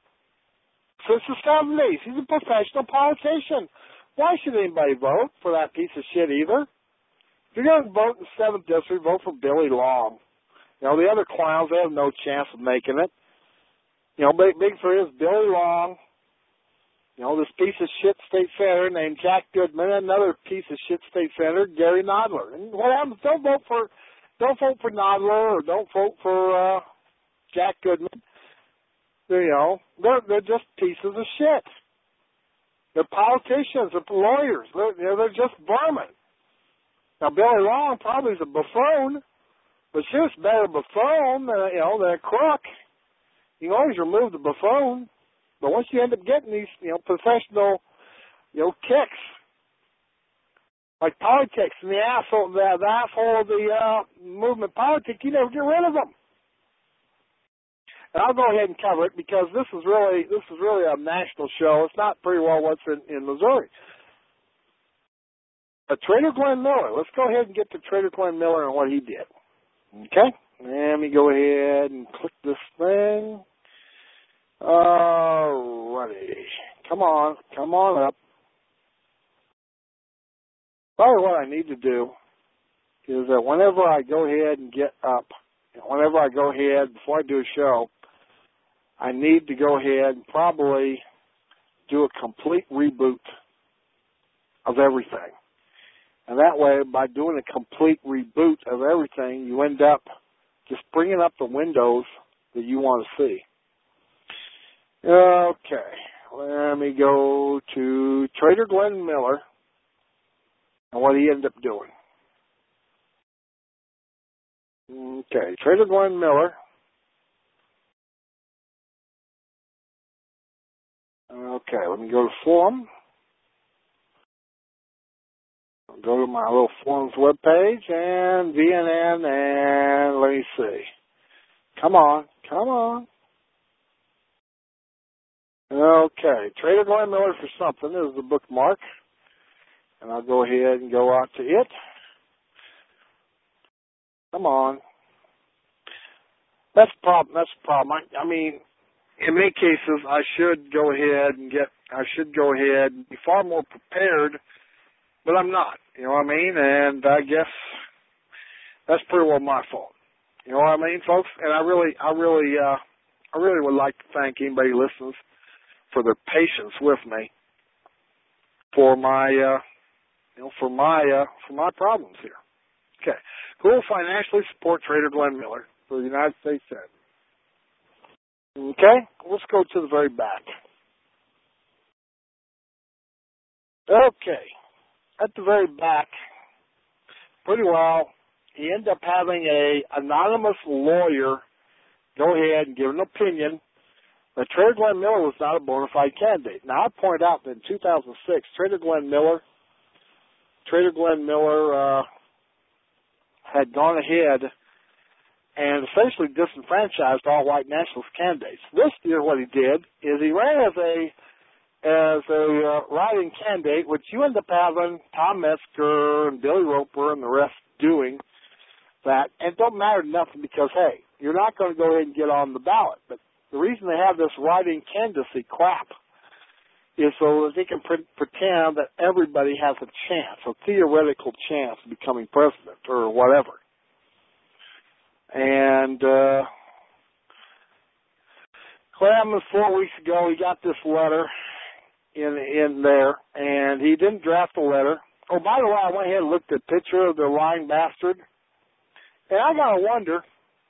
since the seventies. He's a professional politician. Why should anybody vote for that piece of shit either? If you're going to vote in the seventh district, vote for Billy Long. You know, the other clowns, they have no chance of making it. You know, big, big for is Billy Long. You know, this piece of shit state senator named Jack Goodman, and another piece of shit state senator, Gary Nodler. And what happens? Don't vote for, don't vote for Nodler or don't vote for uh, Jack Goodman. They're, you know, they're they're just pieces of shit. They're politicians, they're lawyers. They're you know, they're just vermin. Now Billy Long probably is a buffoon, but she's a better buffoon than you know than a crook. You can always remove the buffoon. But once you end up getting these, you know, professional, you know, kicks, like politics and the asshole, the, the asshole of the uh, movement politics, you never get rid of them. And I'll go ahead and cover it because this is really, this is really a national show. It's not pretty well what's in, in Missouri. But Trader Glenn Miller, let's go ahead and get to Trader Glenn Miller and what he did. Okay? Let me go ahead and click this thing. Alrighty. Come on. Come on up. Probably what I need to do is that whenever I go ahead and get up, whenever I go ahead, before I do a show, I need to go ahead and probably do a complete reboot of everything. And that way, by doing a complete reboot of everything, you end up just bringing up the windows that you want to see. Okay, let me go to Trader Glenn Miller and what he ended up doing. Okay, Trader Glenn Miller. Okay, let me go to forum. go to my little forums webpage and V N N and let me see. Come on, come on. Okay, Trader Glenn Miller for something is the bookmark, and I'll go ahead and go out to it. Come on. That's the problem. That's the problem. I, I mean, in many cases, I should go ahead and get. I should go ahead and be far more prepared, but I'm not. You know what I mean? And I guess that's pretty well my fault. You know what I mean, folks? And I really, I really, uh, I really would like to thank anybody who listens for their patience with me for my, uh, you know, for my, uh, for my problems here. Okay, who will financially support Trader Glenn Miller for the United States Senate? Okay, let's go to the very back. Okay, at the very back, pretty well, he ended up having a anonymous lawyer go ahead and give an opinion that Trader Glenn Miller was not a bona fide candidate. Now, I point out that in two thousand six, Trader Glenn Miller, Trader Glenn Miller uh, had gone ahead and essentially disenfranchised all white nationalist candidates. This year, what he did is he ran as a as a uh, writing candidate, which you end up having Tom Metzger and Billy Roper and the rest doing that. And it don't matter nothing because, hey, you're not going to go ahead and get on the ballot. But the reason they have this writing candidacy crap is so that they can pre- pretend that everybody has a chance, a theoretical chance of becoming president or whatever. And uh, Clem, four weeks ago, he got this letter in in there, and he didn't draft the letter. Oh, by the way, I went ahead and looked at a picture of the lying bastard, and I gotta wonder,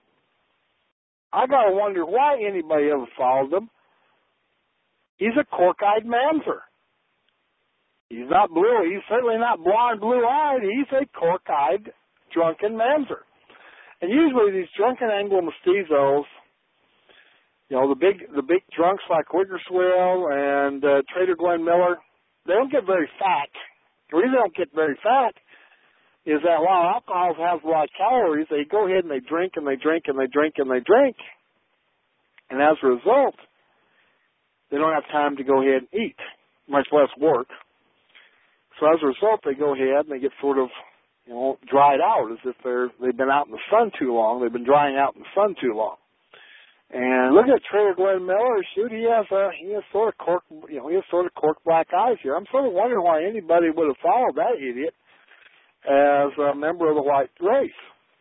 I gotta wonder why anybody ever followed him. He's a cork-eyed mamzer. He's not blue. He's certainly not blonde, blue-eyed. He's a cork-eyed, drunken mamzer. And usually these drunken Anglo-mestizos, you know, the big the big drunks like Wigglesworth and uh, Trader Glenn Miller, they don't get very fat. The reason they don't get very fat is that while alcohol has a lot of calories, they go ahead and they drink and they drink and they drink and they drink. And as a result, they don't have time to go ahead and eat, much less work. So as a result, they go ahead and they get sort of, you know, dried out as if they're, they've been out in the sun too long. They've been drying out in the sun too long. And look at Trader Glenn Miller. Shoot, he has a, he has sort of cork, you know, he has sort of cork black eyes here. I'm sort of wondering why anybody would have followed that idiot as a member of the white race.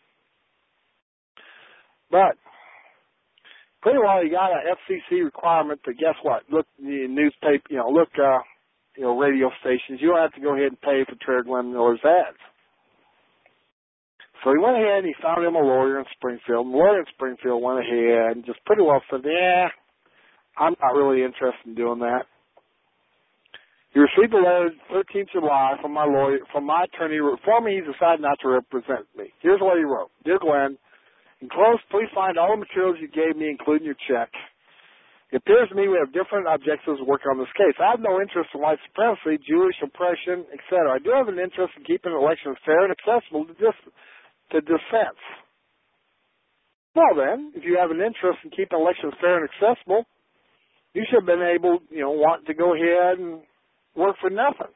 But pretty well, you got an F C C requirement to guess what? Look, the newspaper, you know, look, uh, you know, radio stations. You don't have to go ahead and pay for Trader Glenn Miller's ads. So he went ahead and he found him a lawyer in Springfield. And the lawyer in Springfield went ahead and just pretty well said, yeah, I'm not really interested in doing that. He received a letter thirteenth of July from my lawyer, from my attorney. For me, he decided not to represent me. Here's what he wrote. Dear Glenn, enclosed, please find all the materials you gave me, including your check. It appears to me we have different objectives working on this case. I have no interest in white supremacy, Jewish oppression, et cetera. I do have an interest in keeping elections fair and accessible to dis- to dissent. Well then, if you have an interest in keeping elections fair and accessible, you should have been able, you know, want to go ahead and work for nothing.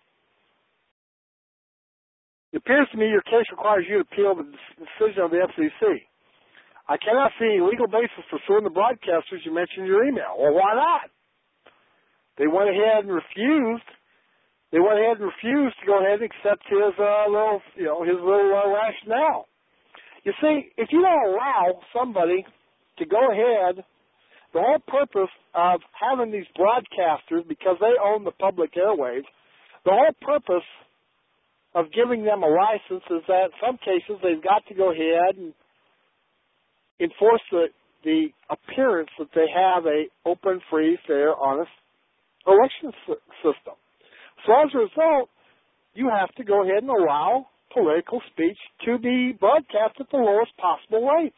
It appears to me your case requires you to appeal the decision of the F C C. I cannot see any legal basis for suing the broadcasters you mentioned in your email. Well, why not? They went ahead and refused. They went ahead and refused to go ahead and accept his uh, little, you know, his little uh, rationale. You see, if you don't allow somebody to go ahead, the whole purpose of having these broadcasters, because they own the public airwaves, the whole purpose of giving them a license is that in some cases they've got to go ahead and enforce the, the appearance that they have a open, free, fair, honest election system. So as a result, you have to go ahead and allow political speech to be broadcast at the lowest possible rate.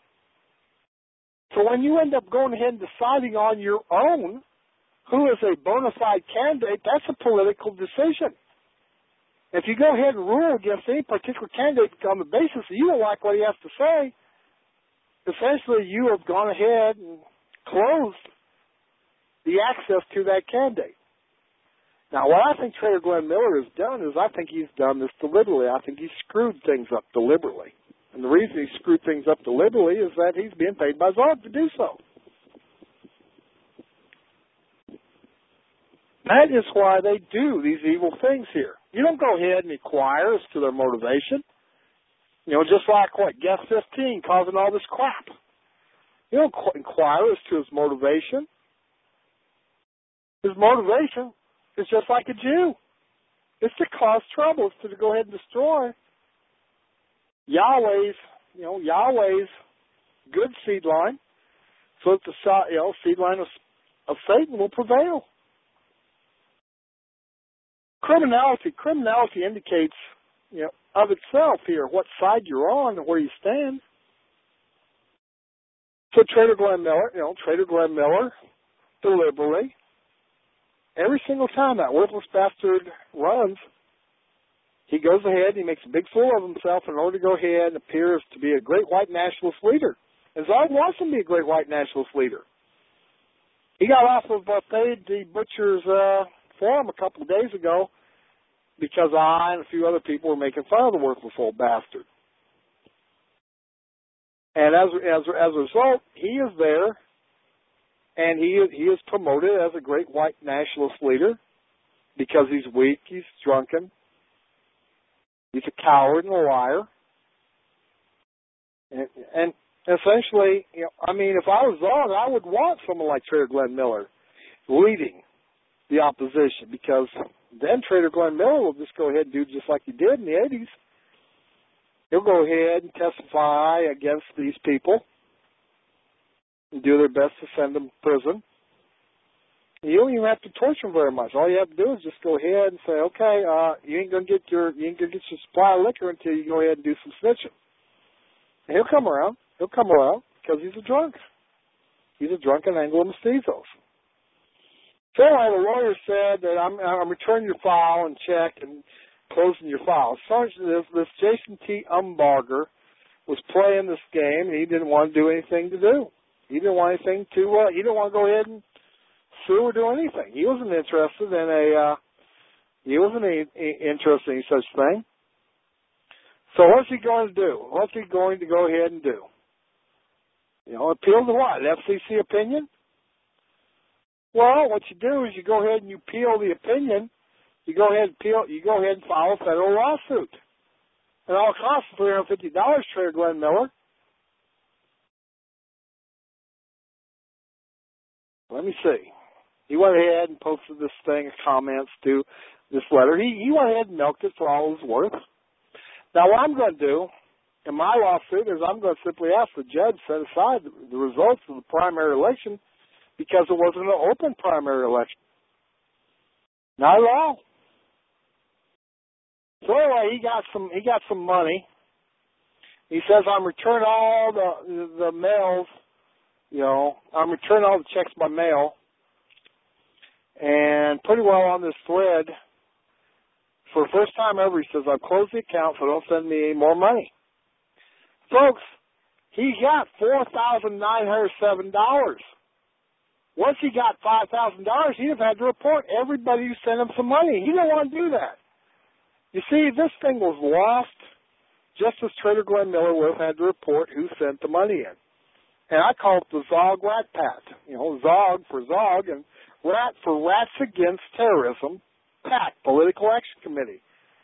So when you end up going ahead and deciding on your own who is a bona fide candidate, that's a political decision. If you go ahead and rule against any particular candidate on the basis that you don't like what he has to say, essentially you have gone ahead and closed the access to that candidate. Now, what I think Trader Glenn Miller has done is I think he's done this deliberately. I think he's screwed things up deliberately. And the reason he screwed things up deliberately is that he's being paid by Zog to do so. That is why they do these evil things here. You don't go ahead and inquire as to their motivation. You know, just like, what, Guest fifteen causing all this crap. You don't inquire as to his motivation. His motivation is just like a Jew. It's to cause trouble. It's to go ahead and destroy Yahweh's, you know, Yahweh's good seed line, so that the you know, seed line of, of Satan will prevail. Criminality, criminality indicates, you know, of itself here what side you're on and where you stand. So Trader Glenn Miller, you know, Trader Glenn Miller, deliberately, every single time that worthless bastard runs, he goes ahead and he makes a big fool of himself in order to go ahead and appears to be a great white nationalist leader. And Zog wants him to be a great white nationalist leader. He got off of uh, Fade the Butcher's uh, forum a couple of days ago because I and a few other people were making fun of the worthless old bastard. And as as as a result, he is there, and he he is promoted as a great white nationalist leader because he's weak, he's drunken, he's a coward and a liar, and, and essentially, you know, I mean, if I was Zog, I would want someone like Trader Glenn Miller leading the opposition, because then Trader Glenn Miller will just go ahead and do just like he did in the eighties. He'll go ahead and testify against these people and do their best to send them to prison. You don't even have to torture them very much. All you have to do is just go ahead and say, okay, uh, you ain't gonna get your you ain't gonna get your supply of liquor until you go ahead and do some snitching. And he'll come around. He'll come around because he's a drunk. He's a drunken Anglo-Mestizos. So anyway, the lawyer said that I'm, I'm returning your file and check and closing your file. So this, this Jason T. Umbarger was playing this game, and he didn't want to do anything to do. He didn't want anything to. Uh, he didn't want to go ahead and sue or do anything. He wasn't interested in a. Uh, he wasn't a, a, interested in such thing. So what's he going to do? What's he going to go ahead and do? You know, appeal to what? An F C C opinion? Well, what you do is you go ahead and you appeal the opinion. You go ahead and appeal. You go ahead and file a federal lawsuit. It all costs three hundred fifty dollars, Trader Glenn Miller. Let me see. He went ahead and posted this thing of comments to this letter. He, he went ahead and milked it for all it was worth. Now, what I'm going to do in my lawsuit is I'm going to simply ask the judge to set aside the, the results of the primary election because it wasn't an open primary election. Not at all. So anyway, he got some he got some money. He says, I'm returning all the the mails, you know, I'm returning all the checks by mail. And pretty well on this thread, for the first time ever, he says, I've closed the account, so don't send me any more money. Folks, he got four thousand nine hundred seven dollars. Once he got five thousand dollars, he'd have had to report everybody who sent him some money. He didn't want to do that. You see, this thing was lost just as Trader Glenn Miller would have had to report who sent the money in. And I call it the Zog Rat Pat. You know, Zog for Zog and Rat for Rats Against Terrorism, PAC, Political Action Committee.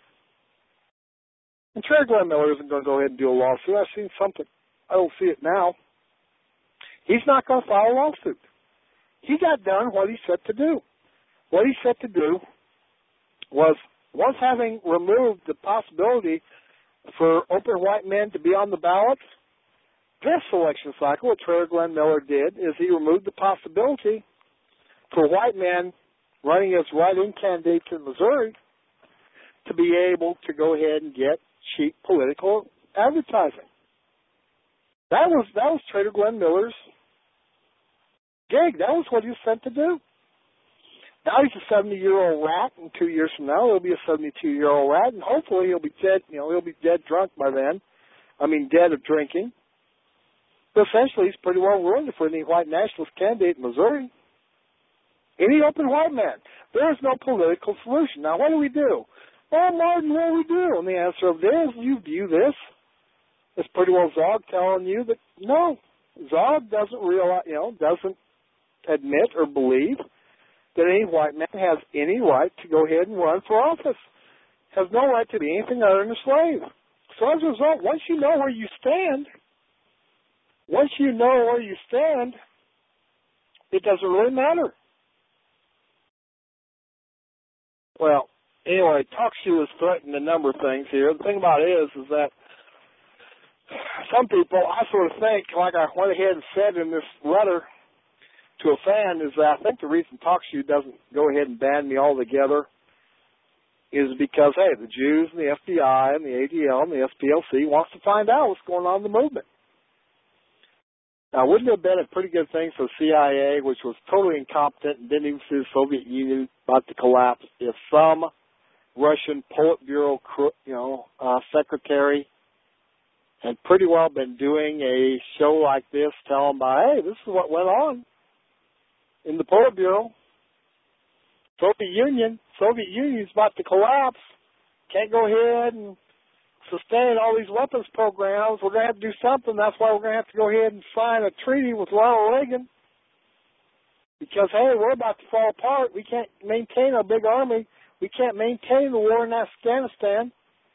And Trader Glenn Miller isn't going to go ahead and do a lawsuit. I've seen something. I don't see it now. He's not going to file a lawsuit. He got done what he set to do. What he set to do was, once having removed the possibility for open white men to be on the ballot, this election cycle, what Trader Glenn Miller did is he removed the possibility for white men running as write-in candidates in Missouri to be able to go ahead and get cheap political advertising. That was that was Trader Glenn Miller's gig. That was what he was sent to do. Now he's a seventy-year-old rat, and two years from now he'll be a seventy-two-year-old rat, and hopefully he'll be dead. You know, he'll be dead drunk by then. I mean, dead of drinking. But essentially, he's pretty well ruined for any white nationalist candidate in Missouri. Any open white man. There is no political solution. Now, what do we do? Well, Martin, what do we do? And the answer of this, you view this as pretty well Zog telling you that no, Zog doesn't realize, you know, doesn't admit or believe that any white man has any right to go ahead and run for office. Has no right to be anything other than a slave. So as a result, once you know where you stand, once you know where you stand, it doesn't really matter. Well, anyway, TalkShoe has threatened a number of things here. The thing about it is, is that some people, I sort of think, like I went ahead and said in this letter to a fan, is that I think the reason TalkShoe doesn't go ahead and ban me altogether is because, hey, the Jews and the F B I and the A D L and the S P L C wants to find out what's going on in the movement. Now, wouldn't it have been a pretty good thing for the C I A, which was totally incompetent and didn't even see the Soviet Union about to collapse, if some Russian Politburo, you know, uh, secretary had pretty well been doing a show like this, telling by, hey, this is what went on in the Politburo. Soviet Union, Soviet Union's about to collapse. Can't go ahead and sustain all these weapons programs. We're going to have to do something. That's why we're going to have to go ahead and sign a treaty with Ronald Reagan. Because, hey, we're about to fall apart. We can't maintain our big army. We can't maintain the war in Afghanistan.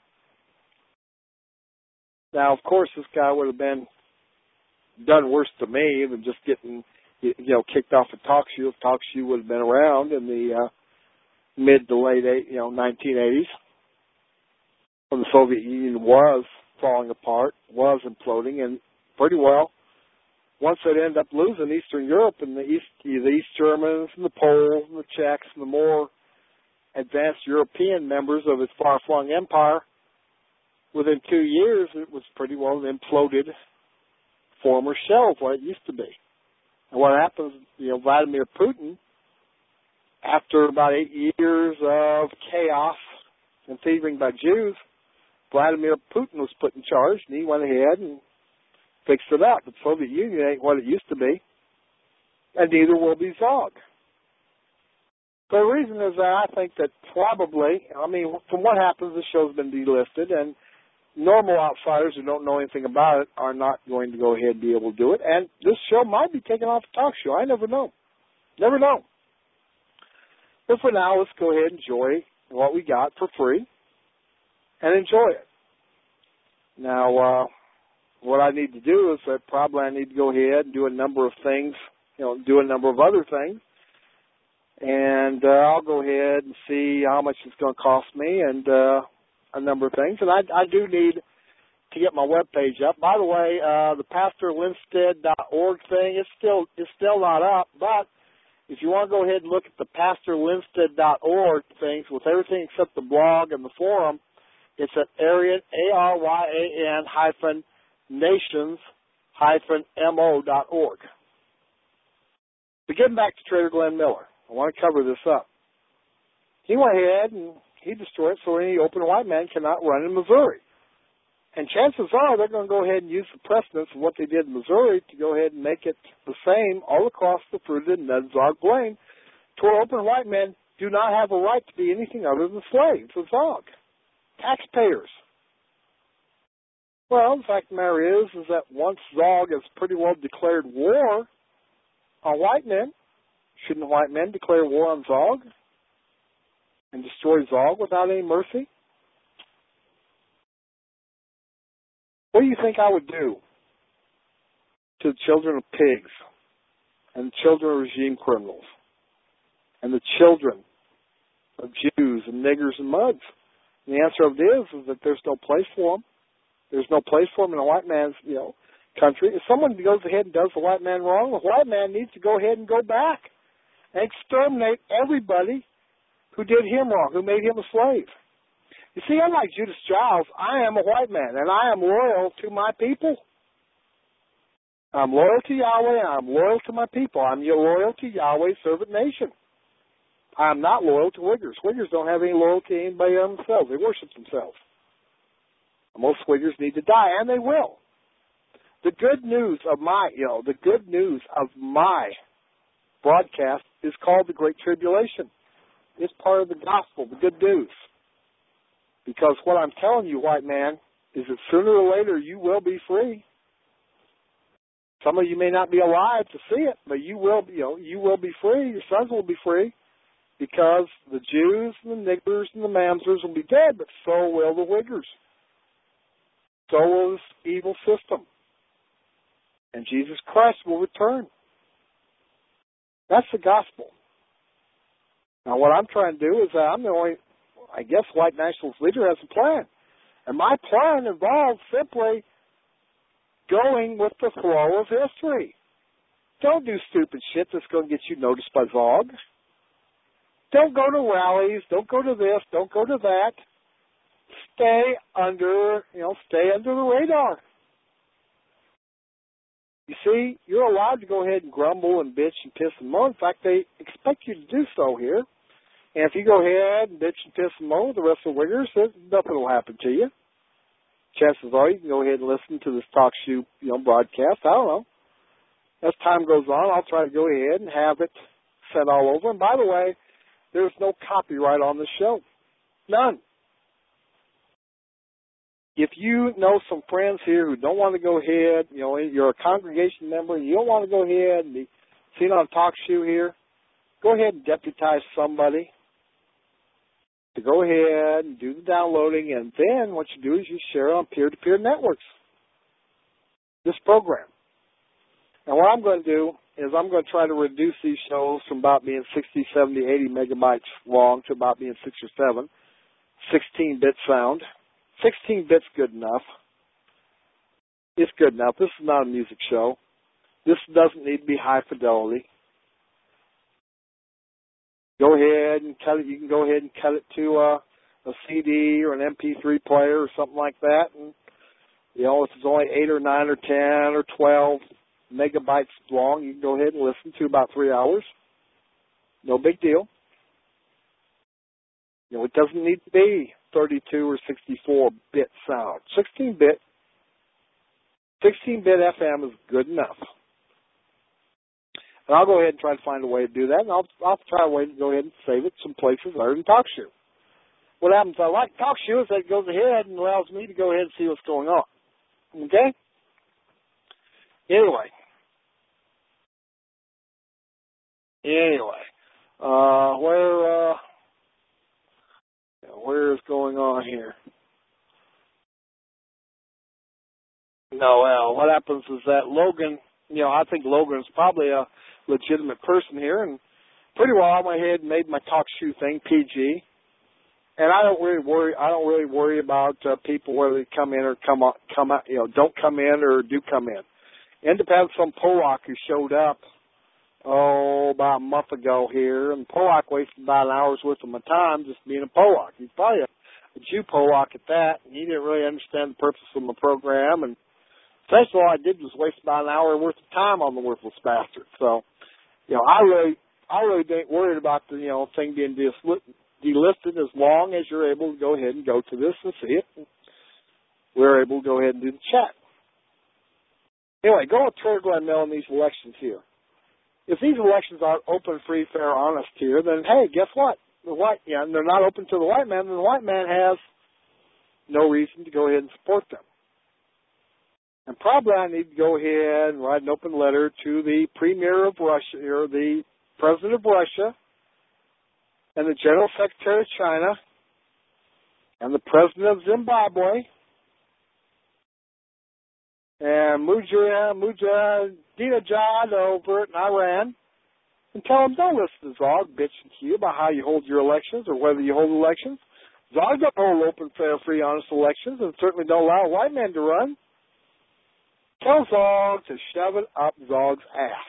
Now, of course, this guy would have been done worse to me than just getting, you know, kicked off of TalkShoe if TalkShoe would have been around in the uh, mid to late, eight, you know, nineteen eighties. When the Soviet Union was falling apart, was imploding, and pretty well, once it ended up losing Eastern Europe and the East, the East Germans and the Poles and the Czechs and the more advanced European members of its far-flung empire, within two years it was pretty well an imploded former shell of what it used to be. And what happens, you know, Vladimir Putin, after about eight years of chaos and thieving by Jews, Vladimir Putin was put in charge, and he went ahead and fixed it up. But the Soviet Union ain't what it used to be, and neither will be Zog. The reason is that I think that probably, I mean, from what happens, the show's been delisted, and normal outsiders who don't know anything about it are not going to go ahead and be able to do it. And this show might be taken off the TalkShoe. I never know. Never know. But for now, let's go ahead and enjoy what we got for free and enjoy it. Now, uh, what I need to do is that probably I need to go ahead and do a number of things, you know, do a number of other things. And uh, I'll go ahead and see how much it's going to cost me and uh, a number of things. And I, I do need to get my webpage up. By the way, uh, the pastor linstead dot org thing is still is still not up, but if you want to go ahead and look at the pastor linstead dot org things with everything except the blog and the forum, it's at Aryan, A R Y A N hyphen nations hyphen M O dot org. But getting back to Trader Glenn Miller, I want to cover this up. He went ahead and he destroyed it so any open white man cannot run in Missouri. And chances are they're going to go ahead and use the precedents of what they did in Missouri to go ahead and make it the same all across the fruited Ned Zog Plain, to where open white men do not have a right to be anything other than slaves of Zog. Taxpayers. Well, the fact of the matter is, is that once Zog has pretty well declared war on white men, shouldn't white men declare war on Zog and destroy Zog without any mercy? What do you think I would do to the children of pigs and the children of regime criminals and the children of Jews and niggers and muds? And the answer of it is, is that there's no place for them. There's no place for them in a white man's, you know, country. If someone goes ahead and does the white man wrong, the white man needs to go ahead and go back and exterminate everybody who did him wrong, who made him a slave. You see, unlike Judas Giles, I am a white man, and I am loyal to my people. I'm loyal to Yahweh, and I'm loyal to my people. I'm loyal to Yahweh's servant nation. I'm not loyal to Wiggers. Wiggers don't have any loyalty to anybody on themselves. They worship themselves. Most Wiggers need to die, and they will. The good news of my, you know, the good news of my broadcast is called the Great Tribulation. It's part of the gospel, the good news. Because what I'm telling you, white man, is that sooner or later you will be free. Some of you may not be alive to see it, but you will, you know, you will be free. Your sons will be free, because the Jews and the niggers and the mamzers will be dead, but so will the Wiggers. So will this evil system. And Jesus Christ will return. That's the gospel. Now, what I'm trying to do is that I'm the only, I guess, white nationalist leader has a plan. And my plan involves simply going with the flow of history. Don't do stupid shit that's going to get you noticed by Zog. Don't go to rallies. Don't go to this. Don't go to that. Stay under, you know, stay under the radar. You see, you're allowed to go ahead and grumble and bitch and piss and moan. In fact, they expect you to do so here. And if you go ahead and bitch and piss and moan with the rest of the Wiggers, nothing will happen to you. Chances are you can go ahead and listen to this talk show, you know, broadcast. I don't know. As time goes on, I'll try to go ahead and have it sent all over. And by the way, there's no copyright on the show. None. If you know some friends here who don't want to go ahead, you know, you're a congregation member, and you don't want to go ahead and be seen on talk show here, go ahead and deputize somebody to go ahead and do the downloading, and then what you do is you share it on peer-to-peer networks, this program. And what I'm going to do is I'm going to try to reduce these shows from about being sixty, seventy, eighty megabytes long to about being six or seven, sixteen-bit sound. sixteen bit's good enough. It's good enough. This is not a music show. This doesn't need to be high fidelity. Go ahead and cut it. You can go ahead and cut it to a, a C D or an M P three player or something like that. And, you know, if it's only eight or nine or ten or twelve megabytes long, you can go ahead and listen to about three hours. No big deal. You know, it doesn't need to be thirty-two or sixty-four bit sound. sixteen bit, sixteen bit F M is good enough. And I'll go ahead and try to find a way to do that, and I'll, I'll try a way to go ahead and save it some places other than TalkShoe. What happens, I like TalkShoe, is that it goes ahead and allows me to go ahead and see what's going on. Okay? Anyway. Anyway. Uh, where, uh, where is going on here? No, well, what happens is that Logan, you know, I think Logan's probably a legitimate person here, and pretty well I went ahead and made my talk shoe thing P G, and I don't really worry. I don't really worry about uh, people whether they come in or come out, come out, you know, don't come in or do come in. It depends on some Polak who showed up, oh, about a month ago here, and Polak wasted about an hour's worth of my time just being a Polak. He's probably a, a Jew Polak at that, and he didn't really understand the purpose of my program, and essentially all I did was waste about an hour worth of time on the worthless bastard. So, you know, I really, I really ain't worried about the, you know, thing being delisted as long as you're able to go ahead and go to this and see it. And we're able to go ahead and do the chat. Anyway, go with Troy Glenn in these elections here. If these elections aren't open, free, fair, honest here, then hey, guess what? The white, yeah, and they're not open to the white man, then the white man has no reason to go ahead and support them. And probably I need to go ahead and write an open letter to the Premier of Russia, or the President of Russia, and the General Secretary of China, and the President of Zimbabwe, and Mujahideen over in Iran, and tell them, don't listen to Zog bitching to you about how you hold your elections or whether you hold elections. Zog don't hold open, fair, free, honest elections, and certainly don't allow a white man to run. Tell Zog to shove it up Zog's ass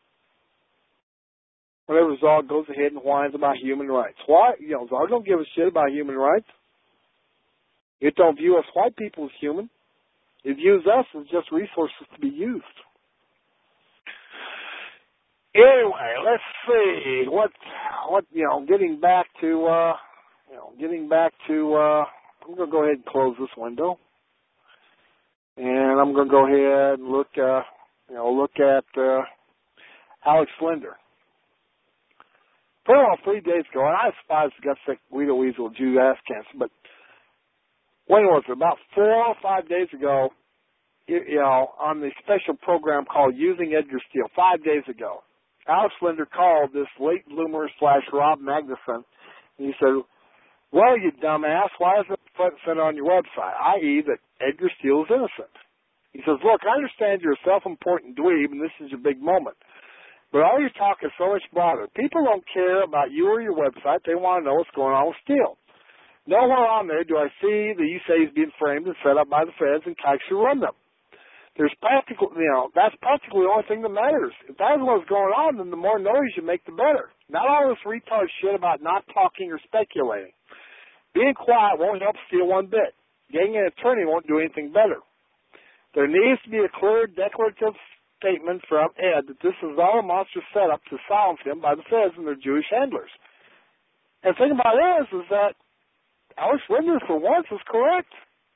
whenever Zog goes ahead and whines about human rights. Why? You know, Zog don't give a shit about human rights. It don't view us white people as human. It views us as just resources to be used. Anyway, let's see what what you know. Getting back to uh, you know, getting back to. Uh, I'm going to go ahead and close this window, and I'm going to go ahead and look. Uh, you know, look at uh, Alex Linder. Put on three days ago, and I despise the gut sick Guido Weasel Jew ass cancer, but when was it? About four or five days ago, you, you know, on the special program called Using Edgar Steele, five days ago, Alex Linder called this late bloomer slash Rob Magnuson, and he said, well, you dumbass, why isn't it sent on your website, that is that Edgar Steele is innocent? He says, look, I understand you're a self-important dweeb, and this is your big moment. But all your talk is so much bother. People don't care about you or your website. They want to know what's going on with Steele. Nowhere on there do I see that you say he's being framed and set up by the feds and kikes who run them. There's practical, you know, that's practically the only thing that matters. If that's what's going on, then the more noise you make, the better. Not all this retard shit about not talking or speculating. Being quiet won't help Steele one bit. Getting an attorney won't do anything better. There needs to be a clear declarative statement from Ed that this is all a monster setup to silence him by the feds and their Jewish handlers. And the thing about it is, is that Alex Linder, for once, is correct.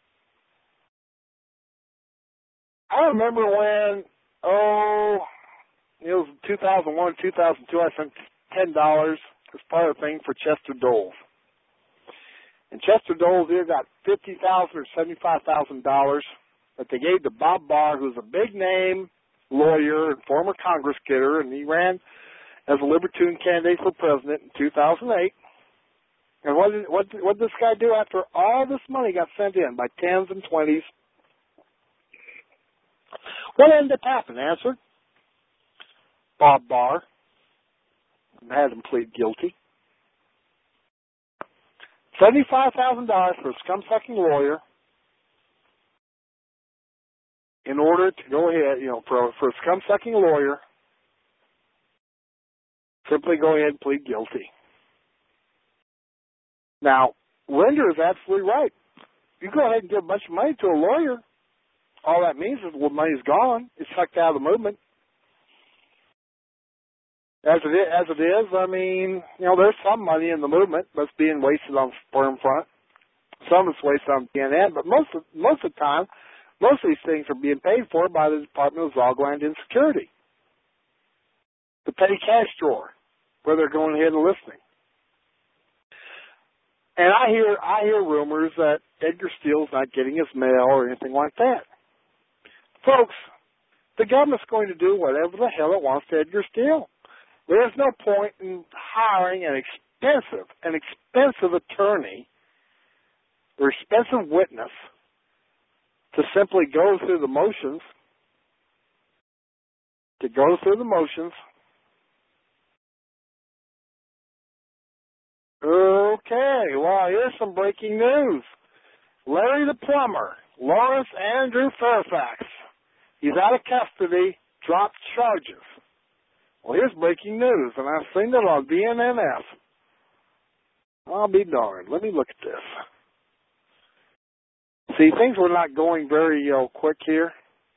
I remember when, oh, it was two thousand one, two thousand two, I sent ten dollars as part of the thing for Chester Doles. And Chester Doles either got fifty thousand dollars or seventy-five thousand dollars that they gave to Bob Barr, who's a big name lawyer and former Congress getter, and he ran as a Libertarian candidate for president in two thousand eight. And what did, what, did, what did this guy do after all this money got sent in by tens and twenties? What ended up happening? Answer: Bob Barr had him plead guilty. seventy-five thousand dollars for a scum-sucking lawyer in order to go ahead, you know, for, for a scum-sucking lawyer, simply go ahead and plead guilty. Now, Linder is absolutely right. You go ahead and give a bunch of money to a lawyer, all that means is, well, money's gone. It's sucked out of the movement. As it is, as it is, I mean, you know, there's some money in the movement that's being wasted on Sperm Front. Some is wasted on P N N, but most of, most of the time, most of these things are being paid for by the Department of Zogland and Security. The petty cash drawer, where they're going ahead and listening. And I hear I hear rumors that Edgar Steele's not getting his mail or anything like that. Folks, the government's going to do whatever the hell it wants to Edgar Steele. There's no point in hiring an expensive, an expensive attorney or expensive witness to simply go through the motions, to go through the motions. Okay, well, here's some breaking news. Larry the plumber, Lawrence Andrew Fairfax, he's out of custody, dropped charges. Well, here's breaking news, and I've seen it on B N N F. I'll be darned. Let me look at this. See, things were not going very you know, quick here.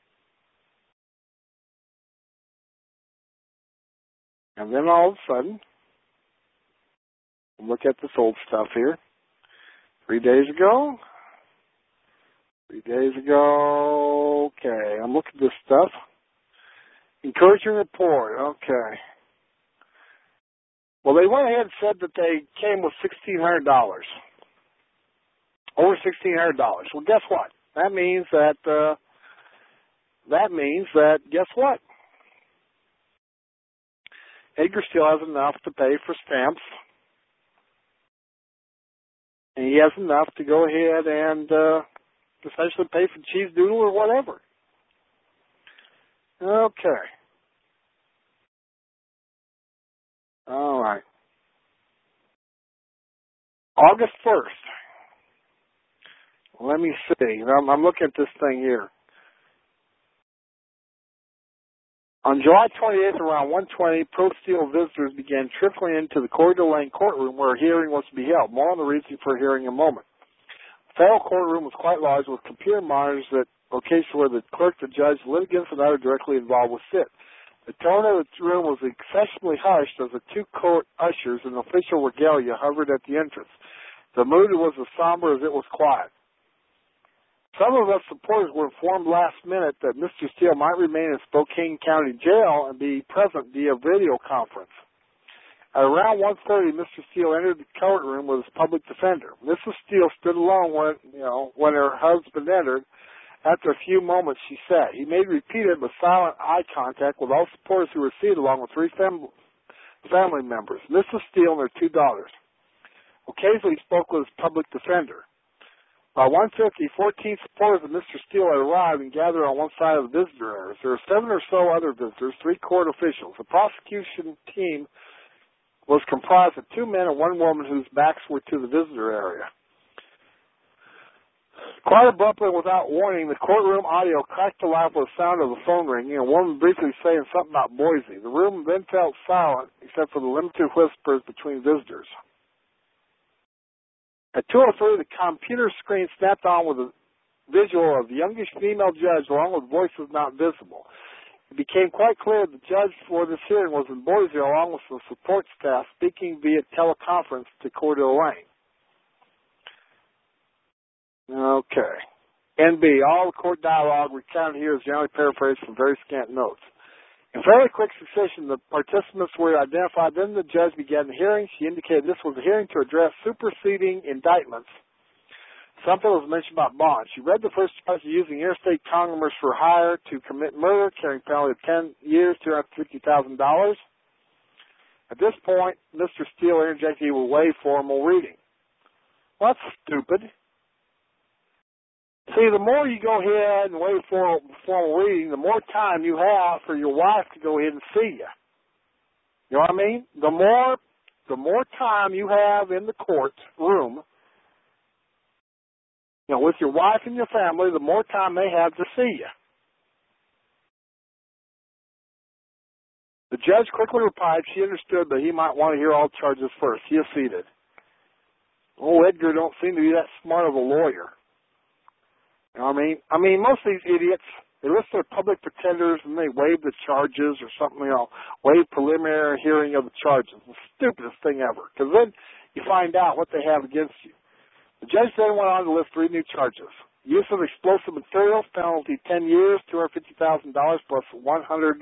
And then all of a sudden, look at this old stuff here. Three days ago. Three days ago. Okay, I'm looking at this stuff. Encouraging report. Okay. Well, they went ahead and said that they came with sixteen hundred dollars. Over sixteen hundred dollars. Well, guess what? That means that, uh, that means that, guess what? Edgar still has enough to pay for stamps. And he has enough to go ahead and uh, essentially pay for cheese doodle or whatever. Okay. All right. August first. Let me see. I'm, I'm looking at this thing here. On July twenty-eighth, around one twenty, pro-Steele visitors began trickling into the Coeur d'Alene courtroom where a hearing was to be held. More on the reason for a hearing in a moment. The federal courtroom was quite large with computer monitors that locations where the clerk, the judge, litigants, and others directly involved would sit. The tone of the room was excessively hushed as the two court ushers in official regalia hovered at the entrance. The mood was as somber as it was quiet. Some of us supporters were informed last minute that Mister Steele might remain in Spokane County Jail and be present via video conference. At around one thirty, Mister Steele entered the courtroom with his public defender. Missus Steele stood alone when, you know, when her husband entered. After a few moments, she said, he made repeated but silent eye contact with all supporters who were seated along with three fam- family members, Missus Steele and her two daughters. Occasionally, he spoke with his public defender. By one fifty, fourteen supporters of Mister Steele had arrived and gathered on one side of the visitor area. There were seven or so other visitors, three court officials. The prosecution team was comprised of two men and one woman whose backs were to the visitor area. Quite abruptly, without warning, the courtroom audio cracked to life with the sound of the phone ringing and a woman briefly saying something about Boise. The room then felt silent except for the limited whispers between visitors. At two oh three, the computer screen snapped on with a visual of the youngish female judge along with voices not visible. It became quite clear the judge for this hearing was in Boise along with some support staff speaking via teleconference to Coeur d'Alene. Okay. N B. All the court dialogue recounted here is generally paraphrased from very scant notes. In fairly quick succession, the participants were identified. Then the judge began the hearing. She indicated this was a hearing to address superseding indictments. Something was mentioned about bonds. She read the first charge of using interstate commerce for hire to commit murder, carrying penalty of ten years, two hundred fifty thousand dollars. At this point, Mister Steele interjected he will waive formal reading. Well, that's stupid. See, the more you go ahead and wait for formal reading, the more time you have for your wife to go ahead and see you. You know what I mean? The more, the more time you have in the courtroom, you know, with your wife and your family, the more time they have to see you. The judge quickly replied she understood that he might want to hear all charges first. He acceded. Oh, Edgar don't seem to be that smart of a lawyer. You know what I mean? I mean, most of these idiots, they list their public pretenders and they waive the charges or something, you know, waive preliminary hearing of the charges. The stupidest thing ever. Because then you find out what they have against you. The judge then went on to list three new charges. Use of explosive materials, penalty ten years, two hundred fifty thousand dollars plus one hundred,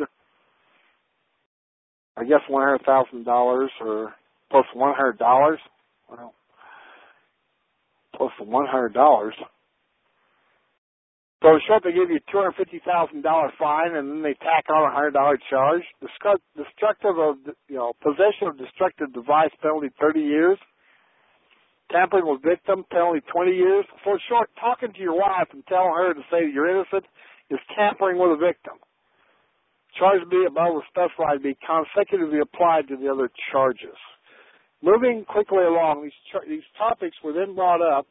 I guess one hundred thousand dollars or plus one hundred dollars. Well, plus one hundred dollars. So in short, they give you a two hundred fifty thousand dollars fine, and then they tack on a one hundred dollars charge. Destructive of, you know, possession of destructive device, penalty thirty years. Tampering with victim, penalty twenty years. So in short, talking to your wife and telling her to say that you're innocent is tampering with a victim. Charge B above was specified to be consecutively applied to the other charges. Moving quickly along, these, ch- these topics were then brought up.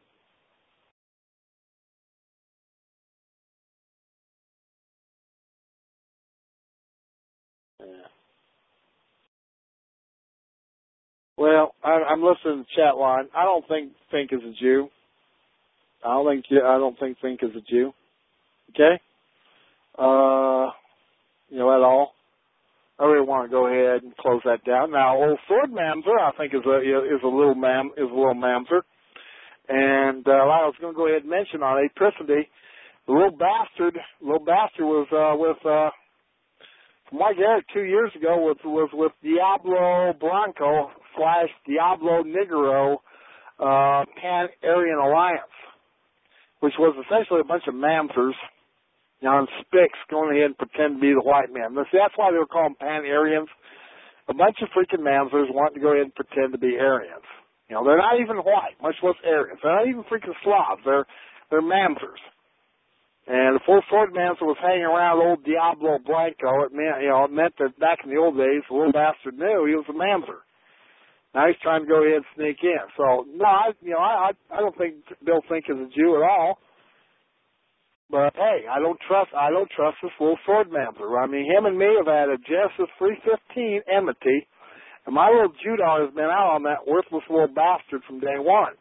Well, I, I'm listening to the chat line. I don't think Fink is a Jew. I don't think I don't think Fink is a Jew. Okay, uh, you know at all. I really want to go ahead and close that down. Now, old Sword Mamzer, I think is a is a little mam is a little Mamzer, and uh, I was going to go ahead and mention on Apricity, the little bastard, little bastard was uh, with. Uh, From what I gathered two years ago was, was with Diablo Blanco slash Diablo Negro uh, Pan-Aryan Alliance, which was essentially a bunch of mamzers, you know, and spics going ahead and pretend to be the white man. See, that's why they were called Pan-Aryans. A bunch of freaking mamzers wanting to go ahead and pretend to be Aryans. You know, they're not even white, much less Aryans. They're not even freaking Slavs. They're, they're mamzers. And the full sword mamzer was hanging around old Diablo Blanco. It meant, you know, it meant that back in the old days, the little bastard knew he was a mamzer. Now he's trying to go ahead and sneak in. So, no, I, you know, I, I don't think Bill Fink is a Jew at all. But hey, I don't trust, I don't trust this little sword mamzer. I mean, him and me have had a Genesis three fifteen enmity, and my little Judah has been out on that worthless little bastard from day one.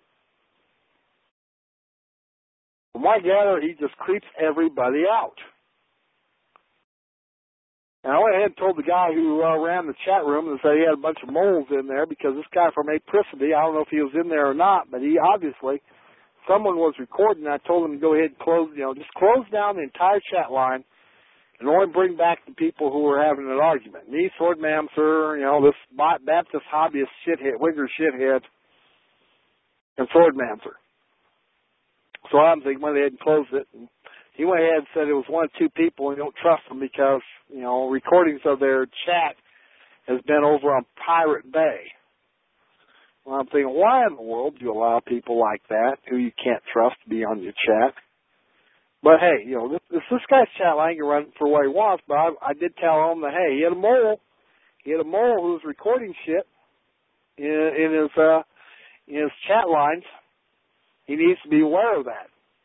From what I gather, he just creeps everybody out. And I went ahead and told the guy who uh, ran the chat room and said he had a bunch of moles in there because this guy from Apricity, I don't know if he was in there or not, but he obviously, someone was recording. I told him to go ahead and close, you know, just close down the entire chat line and only bring back the people who were having an argument. Me, Sword Mamser, you know, this Baptist hobbyist shithead, Wigger shithead, and Sword Mamser. So I'm thinking, went ahead and closed it. And he went ahead and said it was one of two people, and you don't trust them because, you know, recordings of their chat has been over on Pirate Bay. Well, I'm thinking, why in the world do you allow people like that who you can't trust to be on your chat? But hey, you know, this, this guy's chat line can run for what he wants, but I, I did tell him that, hey, he had a mole. He had a mole who was recording shit in, in his uh, in his chat lines. He needs to be aware of that.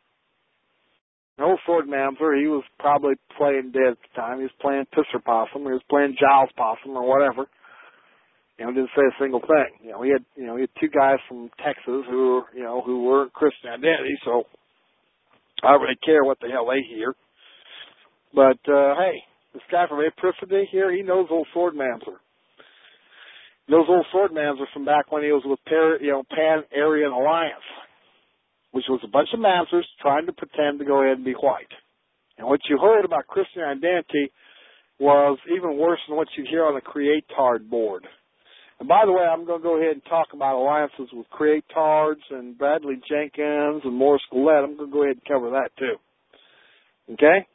No Sword Mamser, he was probably playing dead at the time. He was playing Pisser Possum, he was playing Giles Possum or whatever. You know, didn't say a single thing. You know, he had you know, he had two guys from Texas who were, you know, who were Christian identity, so I don't really care what the hell they hear. But uh hey, this guy from Apricity here, he knows old Sword Mamser. Knows old Sword Mamser from back when he was with Par- you know, Pan-Aryan Alliance, which was a bunch of Mamsers trying to pretend to go ahead and be white. And what you heard about Christian identity was even worse than what you hear on the Creatard board. And by the way, I'm going to go ahead and talk about alliances with Creatards and Bradley Jenkins and Morris Gillette. I'm going to go ahead and cover that too. Okay?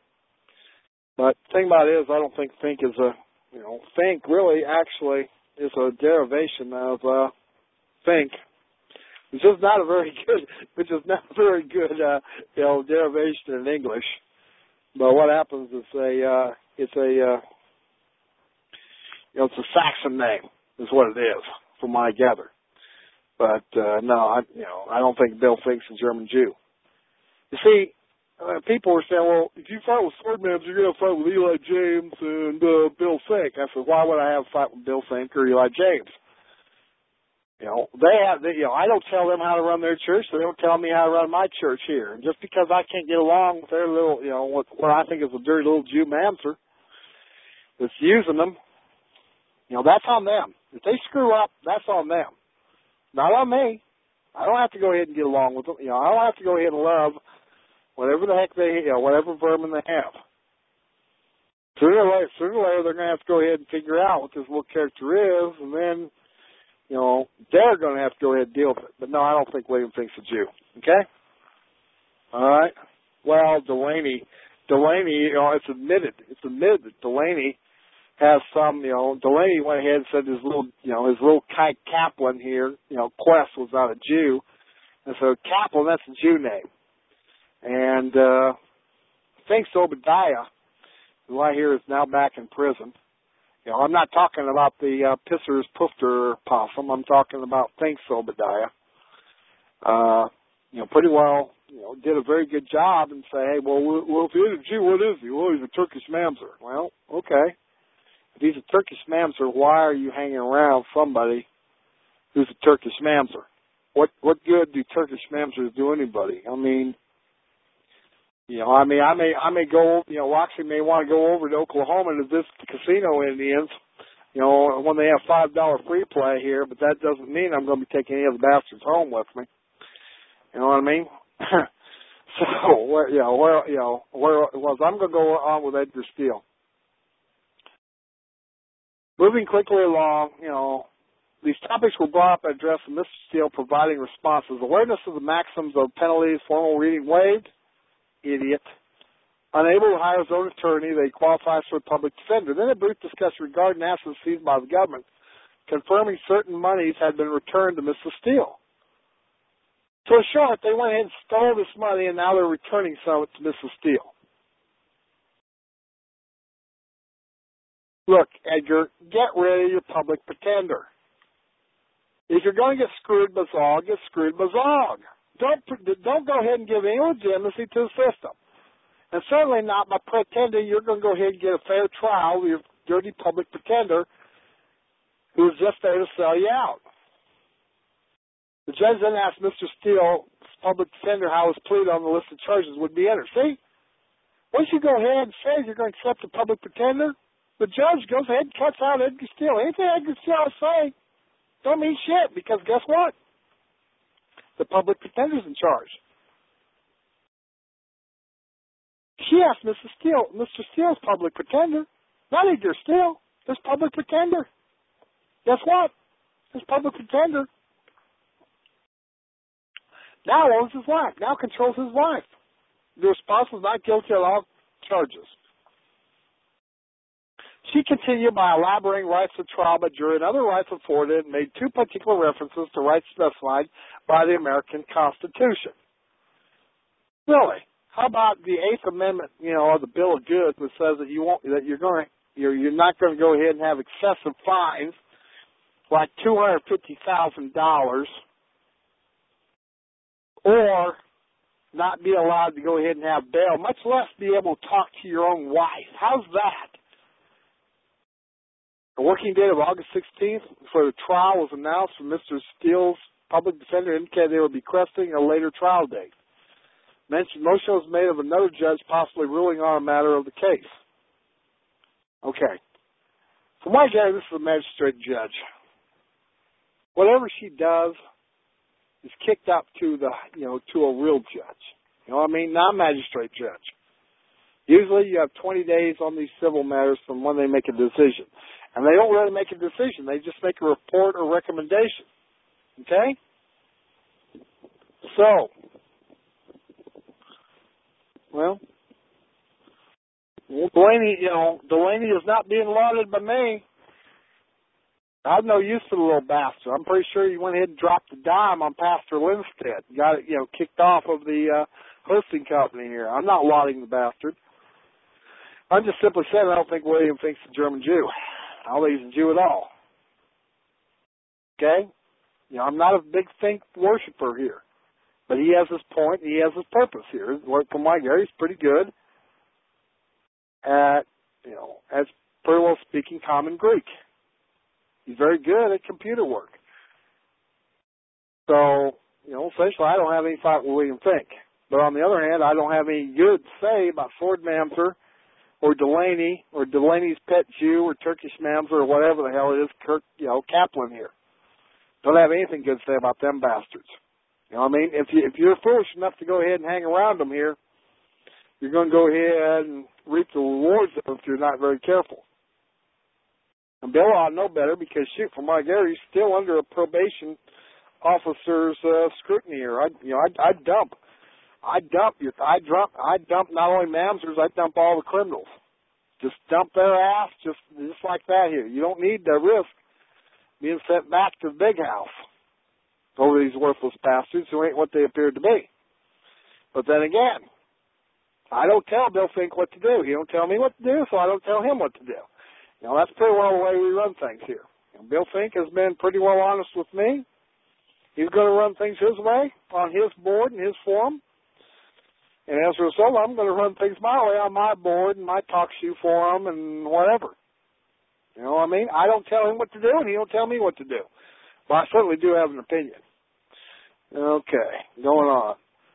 But the thing about it is, I don't think think is a, you know, think really actually is a derivation of uh, think. Which is not a very good, which is not a very good, uh, you know, derivation in English. But what happens is a, uh, it's a, uh, you know, it's a Saxon name, is what it is, from what I gather. But uh, no, I, you know, I don't think Bill Fink's a German Jew. You see, uh, people were saying, well, if you fight with Sword Mamser, you're going to fight with Eli James and uh, Bill Fink. I said, why would I have a fight with Bill Fink or Eli James? You know, they have, they, you know, I don't tell them how to run their church. They don't tell me how to run my church here. And just because I can't get along with their little, you know, what, what I think is a dirty little Jew mamser that's using them, you know, that's on them. If they screw up, that's on them. Not on me. I don't have to go ahead and get along with them. You know, I don't have to go ahead and love whatever the heck they, you know, whatever vermin they have. Sooner or later, sooner or later, they're going to have to go ahead and figure out what this little character is, and then, you know, they're going to have to go ahead and deal with it. But no, I don't think William Fink's a Jew. Okay? All right? Well, Delaney, Delaney, you know, it's admitted. It's admitted that Delaney has some, you know, Delaney went ahead and said his little, you know, his little kite Kaplan here, you know, Quest was not a Jew. And so Kaplan, that's a Jew name. And uh, Fink's Obadiah, who I hear is now back in prison. You know, I'm not talking about the uh, Pisser's Poofter Possum. I'm talking about Fink's Obadiah. Uh, you know, pretty well, you know, did a very good job and say, hey, well, well, if he's a Jew, what is he? Well, he's a Turkish mamzer. Well, okay. If he's a Turkish mamzer, why are you hanging around somebody who's a Turkish mamzer? What what good do Turkish mamzers do anybody? I mean, you know, I mean, I may, I may go, you know, Roxy may want to go over to Oklahoma to visit the casino Indians, you know, when they have five dollar free play here, but that doesn't mean I'm going to be taking any of the bastards home with me. You know what I mean? so, where, you know, where, you know, where it was, I'm going to go on with Edgar Steele. Moving quickly along, you know, these topics were brought up and addressed with Mister Steele providing responses. Awareness of the maxims of penalties, formal reading waived. Idiot. Unable to hire his own attorney, they qualifies for a public defender. Then a brief discussion regarding assets seized by the government, confirming certain monies had been returned to Mister Steele. So in short, they went ahead and stole this money, and now they're returning some of it to Mister Steele. Look, Edgar, get rid of your public pretender. If you're going to get screwed by Zog, get screwed by Zog. Don't, don't go ahead and give any legitimacy to the system. And certainly not by pretending you're going to go ahead and get a fair trial with your dirty public pretender who's just there to sell you out. The judge then asked Mister Steele, public defender, how his plea on the list of charges would be entered. See? Once you go ahead and say you're going to accept a public pretender, the judge goes ahead and cuts out Edgar Steele. Anything Edgar Steele say don't mean shit, because guess what? The public defender's in charge. She asked Missus Steele, Mister Steele's public pretender, not Edgar Steele, this public pretender. Guess what? This public pretender now owns his wife, now controls his wife. The spouse was not guilty of all charges. She continued by elaborating rights of trial by jury and other rights afforded and made two particular references to rights specified by the American Constitution. Really? How about the Eighth Amendment, you know, or the Bill of Goods that says that you won't, that you're going to, you're, you're not going to go ahead and have excessive fines like two hundred fifty thousand dollars, or not be allowed to go ahead and have bail, much less be able to talk to your own wife. How's that? The working date of August sixteenth for the trial was announced for Mister Steele's public defender, indicated they would be requesting a later trial date. Mentioned motion was made of another judge possibly ruling on a matter of the case. Okay. From my guy, this is a magistrate judge. Whatever she does is kicked up to the, you know, to a real judge. You know what I mean? Not a magistrate judge. Usually you have twenty days on these civil matters from when they make a decision. And they don't really make a decision. They just make a report or recommendation. Okay? So, well, Delaney, you know, Delaney is not being lauded by me. I've no use for the little bastard. I'm pretty sure you went ahead and dropped a dime on Pastor Lindstedt. Got it, you know, kicked off of the uh, hosting company here. I'm not lauding the bastard. I'm just simply saying I don't think William thinks a German Jew. I don't think he's a Jew at all. Okay? You know, I'm not a big think worshiper here. But he has his point, he has his purpose here. From my guy, he's pretty good at, you know, as pretty well speaking common Greek. He's very good at computer work. So, you know, essentially I don't have any fight with William Fink. But on the other hand, I don't have any good to say about Ford Mamser or Delaney or Delaney's pet Jew or Turkish Mamser or whatever the hell it is, Kirk, you know, Kaplan here. Don't have anything good to say about them bastards. You know what I mean? If, you, if you're foolish enough to go ahead and hang around them here, you're going to go ahead and reap the rewards of it if you're not very careful. And Bill ought to know better because, shoot, from my Gary, he's still under a probation officer's uh, scrutiny here. I, you know, I, I dump, I dump, your, I dump, I dump not only Mamsers, I dump all the criminals. Just dump their ass, just just like that here. You don't need to risk being sent back to the big house over these worthless bastards who ain't what they appear to be. But then again, I don't tell Bill Fink what to do. He don't tell me what to do, so I don't tell him what to do. You know, that's pretty well the way we run things here. And Bill Fink has been pretty well honest with me. He's going to run things his way on his board and his forum. And as a result, I'm going to run things my way on my board and my talk show forum and whatever. You know what I mean? I don't tell him what to do, and he don't tell me what to do. But I certainly do have an opinion. Okay, going on.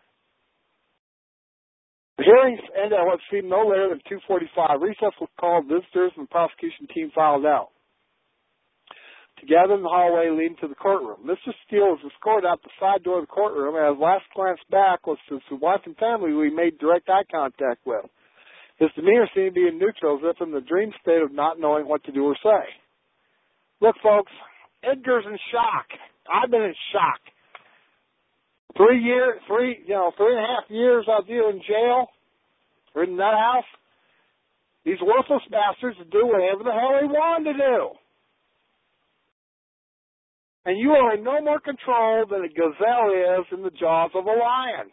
The hearings ended at what seemed no later than two forty-five. Recess was called. Visitors and the prosecution team filed out. Together in the hallway leading to the courtroom. Mister Steele was escorted out the side door of the courtroom, and his last glance back was to his wife and family, who he made direct eye contact with. His demeanor seemed to be in neutral, as if in the dream state of not knowing what to do or say. Look, folks, Edgar's in shock. I've been in shock. Three years, three, you know, three and a half years out there in jail, or in that house. These worthless bastards do whatever the hell they wanted to do. And you are in no more control than a gazelle is in the jaws of a lion.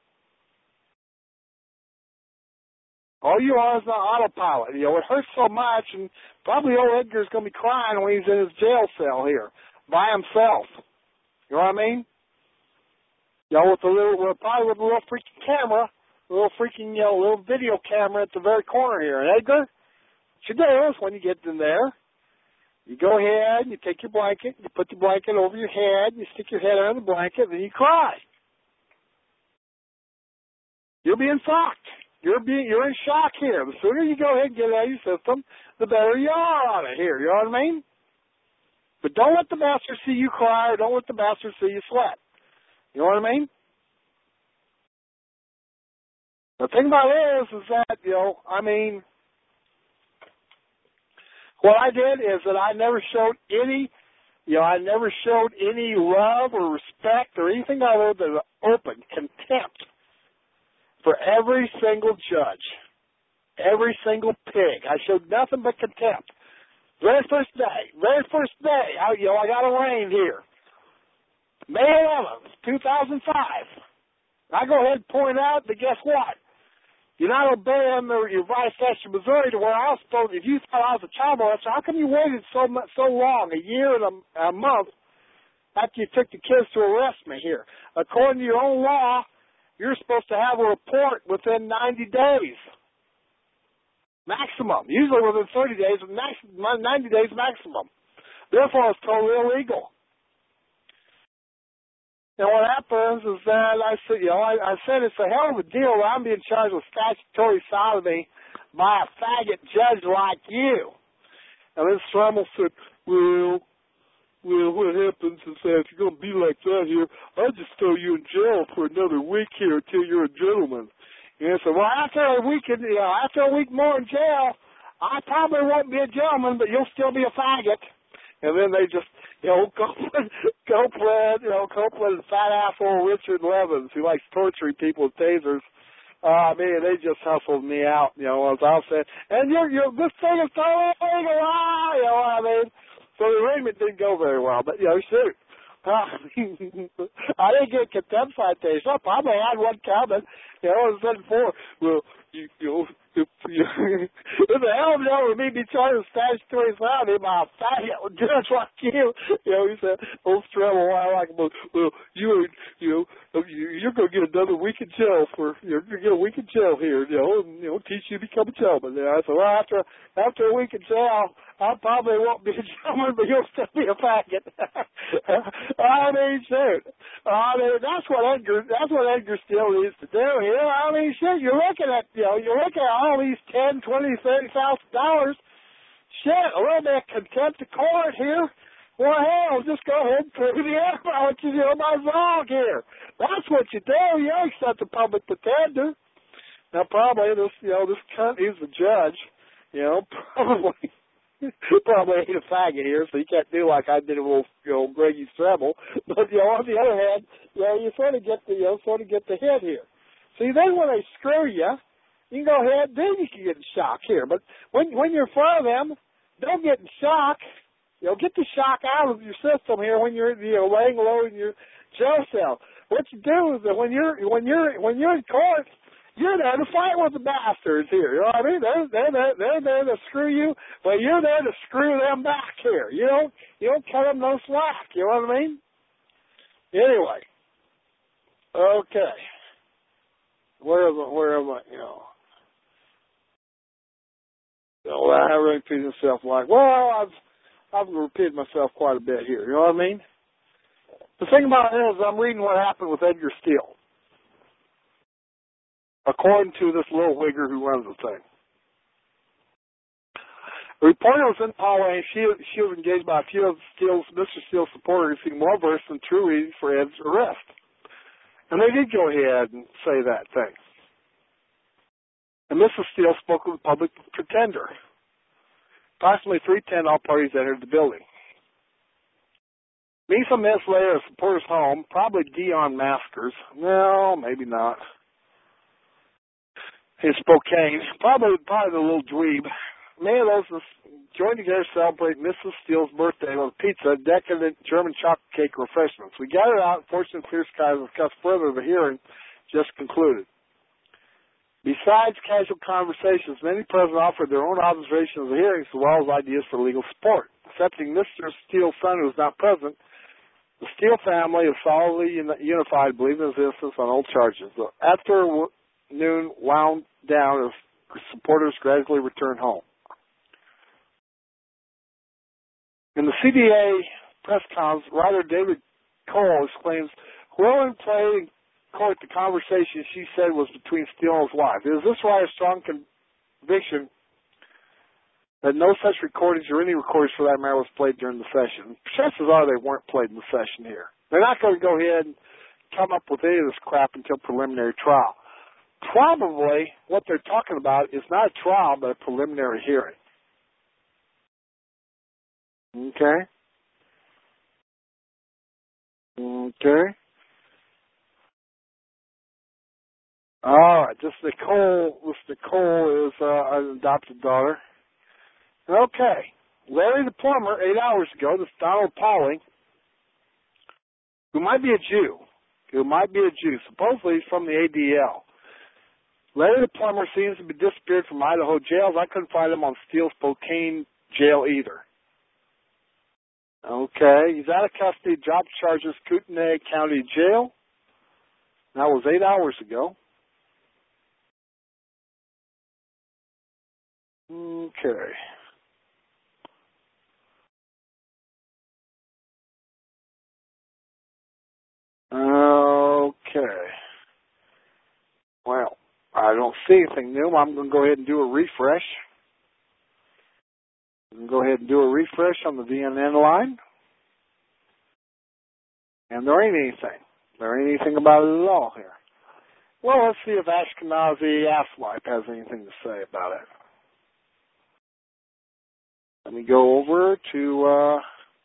All you are is an autopilot. You know, it hurts so much, and probably old Edgar's going to be crying when he's in his jail cell here by himself. You know what I mean? You know, with a little, with, probably with a little freaking camera, a little freaking, you know, little video camera at the very corner here. And Edgar, what you do is when you get in there, you go ahead, you take your blanket, you put the blanket over your head, you stick your head under the blanket, and then you cry. You're being socked. You're being, you're in shock here. The sooner you go ahead and get it out of your system, the better you are on it here. You know what I mean? But don't let the master see you cry, or don't let the master see you sweat. You know what I mean? The thing about it is, is that, you know, I mean, what I did is that I never showed any, you know, I never showed any love or respect or anything other than open contempt for every single judge, every single pig. I showed nothing but contempt. Very first day, very first day, I, you know, I got arraigned here. May eleventh, two thousand five. I go ahead and point out that guess what? You're not obeying the, your vice statute of Missouri to where I was supposed, if you thought I was a child molester, how come you waited so much, so long, a year and a, a month, after you took the kids to arrest me here? According to your own law, you're supposed to have a report within ninety days. Maximum. Usually within thirty days, ninety days maximum. Therefore, it's totally illegal. And what happens is that I said, you know, I, I said it's a hell of a deal that I'm being charged with statutory sodomy by a faggot judge like you. And then Stremmel said, well, well, what happens is that if you're going to be like that here, I'll just throw you in jail for another week here until you're a gentleman. And I said, well, after a week, you know, after a week more in jail, I probably won't be a gentleman, but you'll still be a faggot. And then they just, you know, Copeland, Copeland, you know, Copeland and fat asshole Richard Levins, who likes torturing people with tasers. Uh, I mean, they just hustled me out, you know, as I said. And you're, you're, this thing is totally illegal, ah, you know what I mean? So the arraignment didn't go very well, but, you know, shoot. Uh, I didn't get contempt citation. I probably had one coming. You know, I was said before, well, you, you know, if you, it's a hell of a deal with me be charged with statutory sodomy by a faggot judge like you. You know, he said, old Stremmel, why I like him, well, you, you know, you're going to get another week in jail for, you're going to get a week in jail here, you know, and, you know, teach you to become a gentleman. You know, I said, well, after, after a week in jail, I probably won't be a gentleman, but you'll still be a faggot. I mean, shoot. I mean, that's what Edgar, that's what Edgar Steele needs to do here. I mean, shit, you're looking at, you know, you're looking at all these ten, twenty, thirty thousand dollars. Shit, a little bit of contempt of court here. Well, hell, just go ahead and prove the error, which is, you know, my wrong here. That's what you do. You accept the public pretender. Now, probably this, you know, this cunt, he's the judge. You know, probably. Probably ain't a faggot here, so you can't do like I did with, you know, Greggy Stremmel. But, you know, on the other hand, you know, you sort of get the, you know, sort of get the hit here. See, then when they screw you, you can go ahead, then you can get in shock here. But when when you're in front of them, don't get in shock. You know, get the shock out of your system here when you're, you know, laying low in your jail cell. What you do is that when you're when you're when you're in court, you're there to fight with the bastards here. You know what I mean? They're they're there, they're there to screw you, but you're there to screw them back here. You don't you don't cut them no slack. You know what I mean? Anyway, okay. Where am I? Where am I? You know. You know, I repeat myself like, well, I've I've repeated myself quite a bit here. You know what I mean? The thing about it is, I'm reading what happened with Edgar Steele, according to this little wigger who runs the thing. The reporter was in Poway, and she, she was engaged by a few of Steele's, Mister Steele's supporters who seemed more versed than true reasons for Ed's arrest. And they did go ahead and say that thing. And Missus Steele spoke with the public pretender. Approximately three ten, all parties entered the building. Me some minutes later, at supporter's home, probably Dion Maskers. No, maybe not. In Spokane, probably, probably the little dweeb. Many of those joined together to celebrate Missus Steele's birthday with pizza, decadent German chocolate cake refreshments. We gathered out, fortunately, clear skies to discuss further the hearing just concluded. Besides casual conversations, many present offered their own observations of the hearings as well as ideas for legal support. Excepting Mister Steele's son, who was not present, the Steele family is solidly unified, believing his innocence on all charges. The afternoon wound down as supporters gradually returned home. In the C D A press conference, writer David Cole exclaims, "Well played, court the conversation she said was between Steele and his wife. Is this why a strong conviction that no such recordings or any recordings for that matter was played during the session? Chances are they weren't played in the session here. They're not going to go ahead and come up with any of this crap until preliminary trial. Probably what they're talking about is not a trial, but a preliminary hearing. Okay? Okay. All right. This Nicole, this Nicole is uh, an adopted daughter. Okay. Larry the plumber, eight hours ago, this Donald Pauling, who might be a Jew, who might be a Jew, supposedly he's from the A D L. Larry the plumber seems to be disappeared from Idaho jails. I couldn't find him on Steele's Spokane jail either. Okay, he's out of custody, job charges, Kootenai County Jail. That was eight hours ago. Okay. Okay. Well, I don't see anything new. I'm going to go ahead and do a refresh. I'm going to go ahead and do a refresh on the V N N line. And there ain't anything. There ain't anything about it at all here. Well, let's see if Ashkenazi Asswipe has anything to say about it. Let me go over to, uh,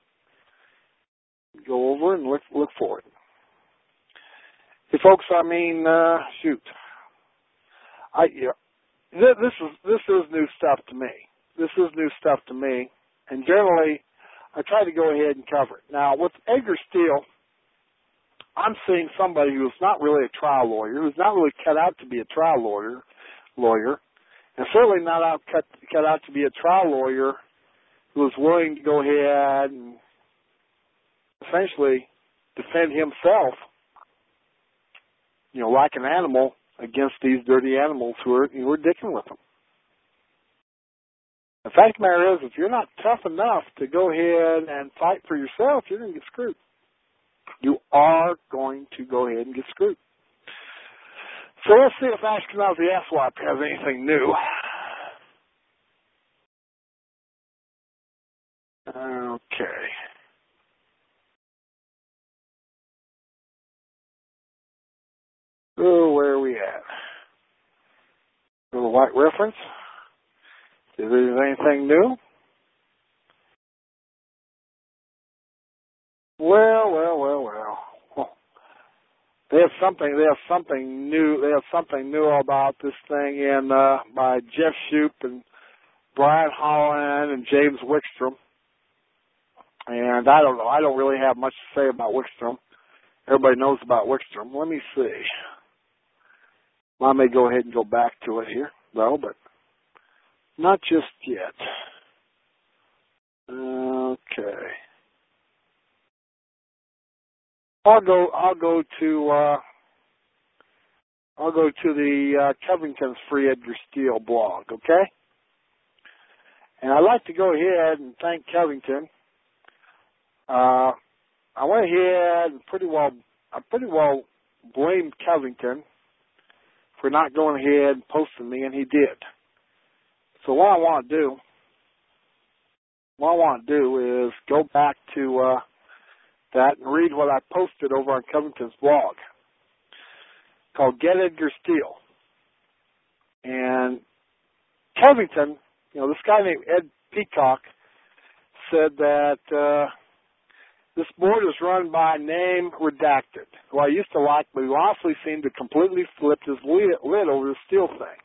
go over and look, look for it. Hey, folks, I mean, uh, shoot. I, yeah, th- this is, this is new stuff to me. This is new stuff to me. And generally, I try to go ahead and cover it. Now, with Edgar Steele, I'm seeing somebody who's not really a trial lawyer, who's not really cut out to be a trial lawyer, lawyer, and certainly not out cut, cut out to be a trial lawyer who is willing to go ahead and essentially defend himself, you know, like an animal against these dirty animals who are, who are dicking with him. The fact of the matter is, if you're not tough enough to go ahead and fight for yourself, you're going to get screwed. You are going to go ahead and get screwed. So let's see if Ashkenazi Asswipe has anything new. Okay. Oh, where are we at? Little white reference. Is there anything new? Well, well, well, well. well. They have something. They have something new. They have something new about this thing in uh, by Jeff Shoup and Brian Holland and James Wickstrom. And I don't know. I don't really have much to say about Wickstrom. Everybody knows about Wickstrom. Let me see. I may go ahead and go back to it here, though, but not just yet. Okay. I'll go. I'll go to. Uh, I'll go to the uh, Covington's Free Edgar Steele blog. Okay. And I'd like to go ahead and thank Covington. Uh, I went ahead and pretty well. I pretty well blamed Covington for not going ahead and posting me, and he did. So what I want to do, what I want to do is go back to uh, that and read what I posted over on Covington's blog called Get Edgar Steele. And Covington, you know, this guy named Ed Peacock said that uh, this board is run by name redacted, who I used to like, but who honestly seemed to completely flip his lid, lid over the Steele thing.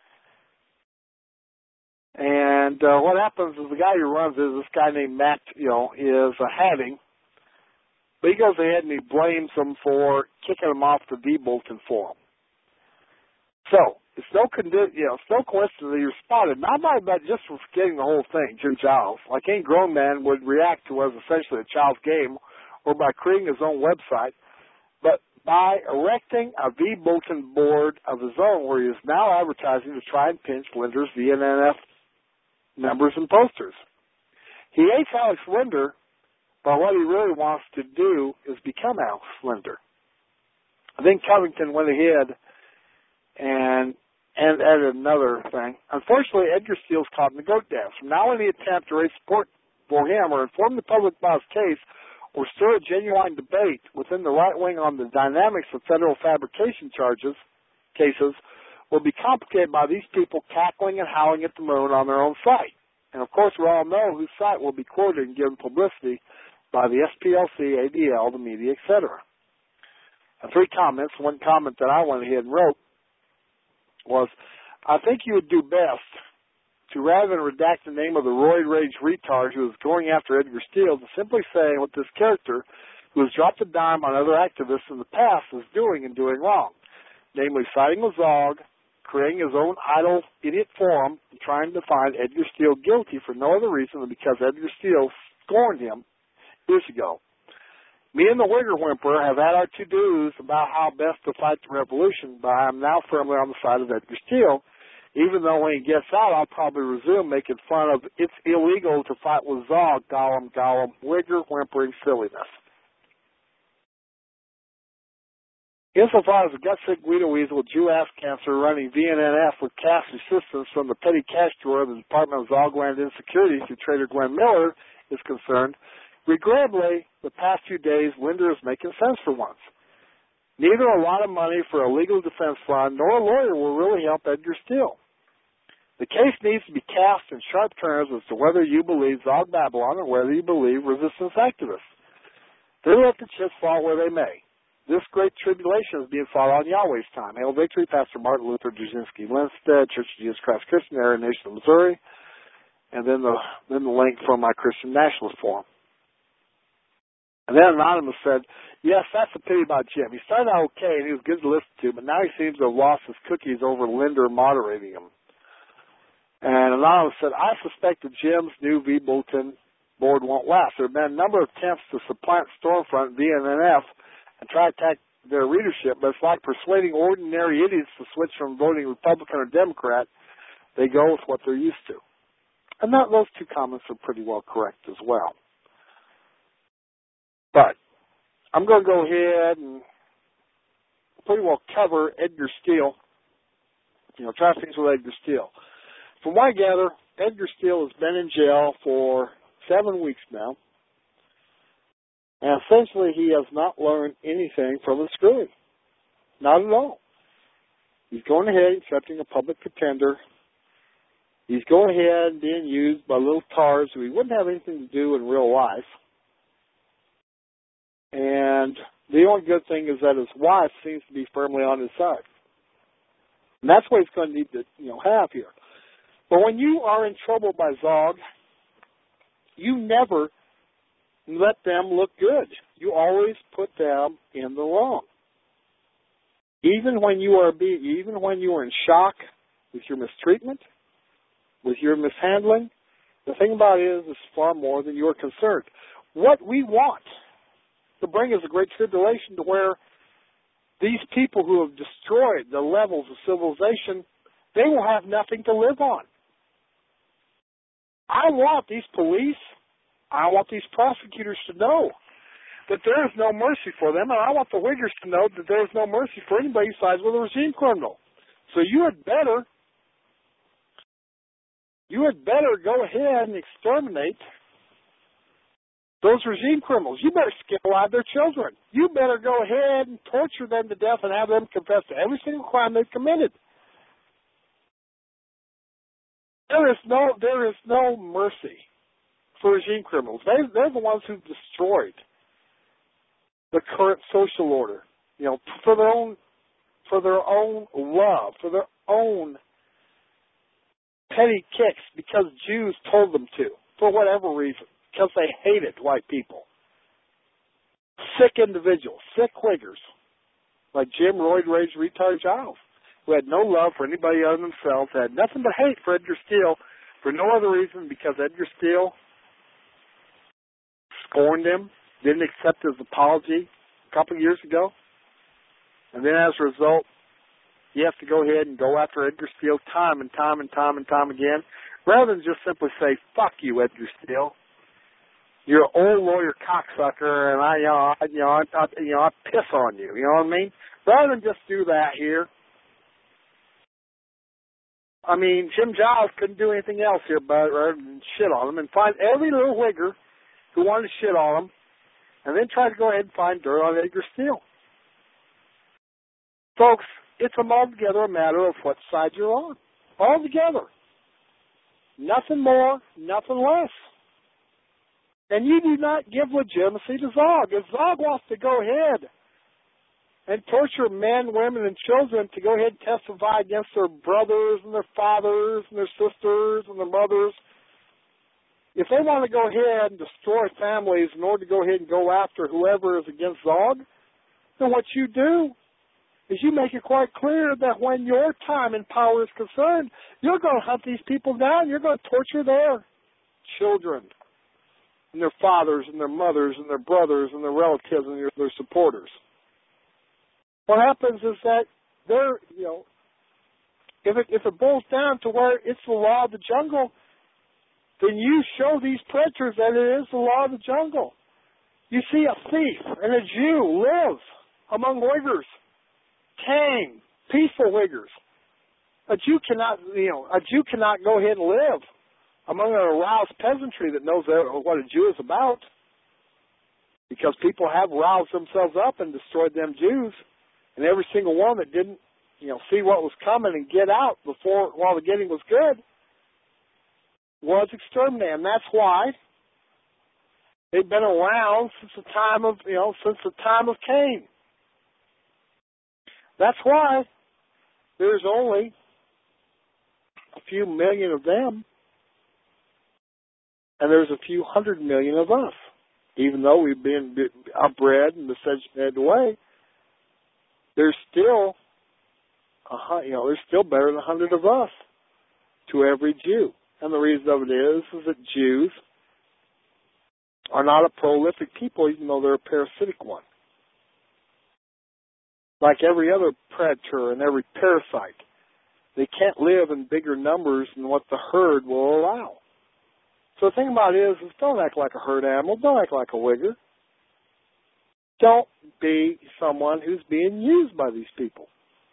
And uh, what happens is the guy who runs it, this guy named Matt, you know, is a Hatting, but he goes ahead and he blames them for kicking him off the V-Bolton forum. So it's no condi- you know, it's no coincidence that you're spotted, not by about just for forgetting the whole thing, Jim Giles, like any grown man would react to what is essentially a child's game, or by creating his own website, but by erecting a V-Bolton board of his own where he is now advertising to try and pinch Linder's V N N F members and posters. He hates Alex Linder, but what he really wants to do is become Alex Linder. I think Covington went ahead and and added another thing. Unfortunately, Edgar Steele's caught in the goat dance. From now on, the attempt to raise support for him or inform the public about his case or stir a genuine debate within the right wing on the dynamics of federal fabrication charges cases will be complicated by these people cackling and howling at the moon on their own site. And, of course, we all know whose site will be quoted and given publicity by the S P L C, A D L, the media, et cetera. And three comments. One comment that I went ahead and wrote was, I think you would do best to, rather than redact the name of the roid rage retard who is going after Edgar Steele, to simply say what this character, who has dropped a dime on other activists in the past, is doing and doing wrong. Namely, citing a Zog, creating his own idle idiot forum, and trying to find Edgar Steele guilty for no other reason than because Edgar Steele scorned him years ago. Me and the Wigger Whimper have had our to-dos about how best to fight the revolution, but I am now firmly on the side of Edgar Steele, even though when he gets out, I'll probably resume making fun of it's illegal to fight with Zog, Gollum, Gollum, Wigger Whimpering silliness. Insofar as the gut-sick Guido Weasel, Jew-ass cancer running V N N F with cash assistance from the petty cash drawer of the Department of Zogland Insecurity through Trader Glenn Miller is concerned, regrettably, the past few days, Linder is making sense for once. Neither a lot of money for a legal defense fund nor a lawyer will really help Edgar Steele. The case needs to be cast in sharp terms as to whether you believe Zog Babylon or whether you believe resistance activists. They let the chips fall where they may. This great tribulation is being fought on Yahweh's time. Hail Victory, Pastor Martin Luther Dzerzhinsky Linstead, Church of Jesus Christ Christian, Area Nation of Missouri, and then the then the link from my Christian Nationalist Forum. And then Anonymous said, yes, that's a pity about Jim. He started out okay and he was good to listen to, but now he seems to have lost his cookies over Linder moderating him. And Anonymous said, I suspect that Jim's new V-Bulletin board won't last. There have been a number of attempts to supplant Stormfront, V N N F, and try to attack their readership, but it's like persuading ordinary idiots to switch from voting Republican or Democrat. They go with what they're used to. And that, those two comments are pretty well correct as well. But I'm going to go ahead and pretty well cover Edgar Steele, you know, try things with Edgar Steele. From what I gather, Edgar Steele has been in jail for seven weeks now, and essentially he has not learned anything from his screwing. Not at all. He's going ahead accepting a public contender. He's going ahead and being used by little tars who he wouldn't have anything to do in real life. And the only good thing is that his wife seems to be firmly on his side. And that's what he's going to need to, you know, have here. But when you are in trouble by Zog, you never let them look good. You always put them in the wrong. Even when you are be, even when you are in shock with your mistreatment, with your mishandling, the thing about it is, it's far more than you are concerned. What we want to bring is a great tribulation to where these people who have destroyed the levels of civilization, they will have nothing to live on. I want these police, I want these prosecutors to know that there is no mercy for them, and I want the Wiggers to know that there is no mercy for anybody who sides with a regime criminal. So you had better, you had better go ahead and exterminate those regime criminals. You better skin alive their children. You better go ahead and torture them to death and have them confess to every single crime they've committed. There is no, there is no mercy for regime criminals. They, they're the ones who've destroyed the current social order. You know, for their own, for their own love, for their own petty kicks, because Jews told them to, for whatever reason. Because they hated white people. Sick individuals, sick Quiggers, like Jim Royd Rage Retard Giles, who had no love for anybody other than themselves, had nothing but hate for Edgar Steele for no other reason because Edgar Steele scorned him, didn't accept his apology a couple of years ago. And then as a result, you have to go ahead and go after Edgar Steele time and time and time and time again, rather than just simply say, fuck you, Edgar Steele. you're an old lawyer cocksucker, and I, you know, I, you know, I, I, you know, I piss on you. You know what I mean? Rather than just do that here. I mean, Jim Giles couldn't do anything else here but rather than shit on him and find every little Whigger who wanted to shit on him, and then try to go ahead and find dirt on Edgar Steele. Folks, it's altogether a matter of what side you're on. Altogether. Nothing more, nothing less. And you do not give legitimacy to Zog. If Zog wants to go ahead and torture men, women, and children to go ahead and testify against their brothers and their fathers and their sisters and their mothers, if they want to go ahead and destroy families in order to go ahead and go after whoever is against Zog, then what you do is you make it quite clear that when your time in power is concerned, you're going to hunt these people down. You're going to torture their children and their fathers and their mothers and their brothers and their relatives and their, their supporters. What happens is that they're, you know, if it, if it boils down to where it's the law of the jungle, then you show these predators that it is the law of the jungle. You see a thief and a Jew live among Uyghurs. Tame, peaceful Uyghurs. A Jew cannot, you know, a Jew cannot go ahead and live among an aroused peasantry that knows what a Jew is about, because people have roused themselves up and destroyed them Jews, and every single one that didn't, you know, see what was coming and get out before while the getting was good was exterminated. And that's why they've been around since the time of, you know, since the time of Cain. That's why there's only a few million of them, and there's a few hundred million of us. Even though we've been upbred and miscegenated away, there's still, a, you know, there's still better than a hundred of us to every Jew. And the reason of it is, is that Jews are not a prolific people, even though they're a parasitic one. Like every other predator and every parasite, they can't live in bigger numbers than what the herd will allow. So the thing about it is, is don't act like a herd animal. Don't act like a Uyghur. Don't be someone who's being used by these people.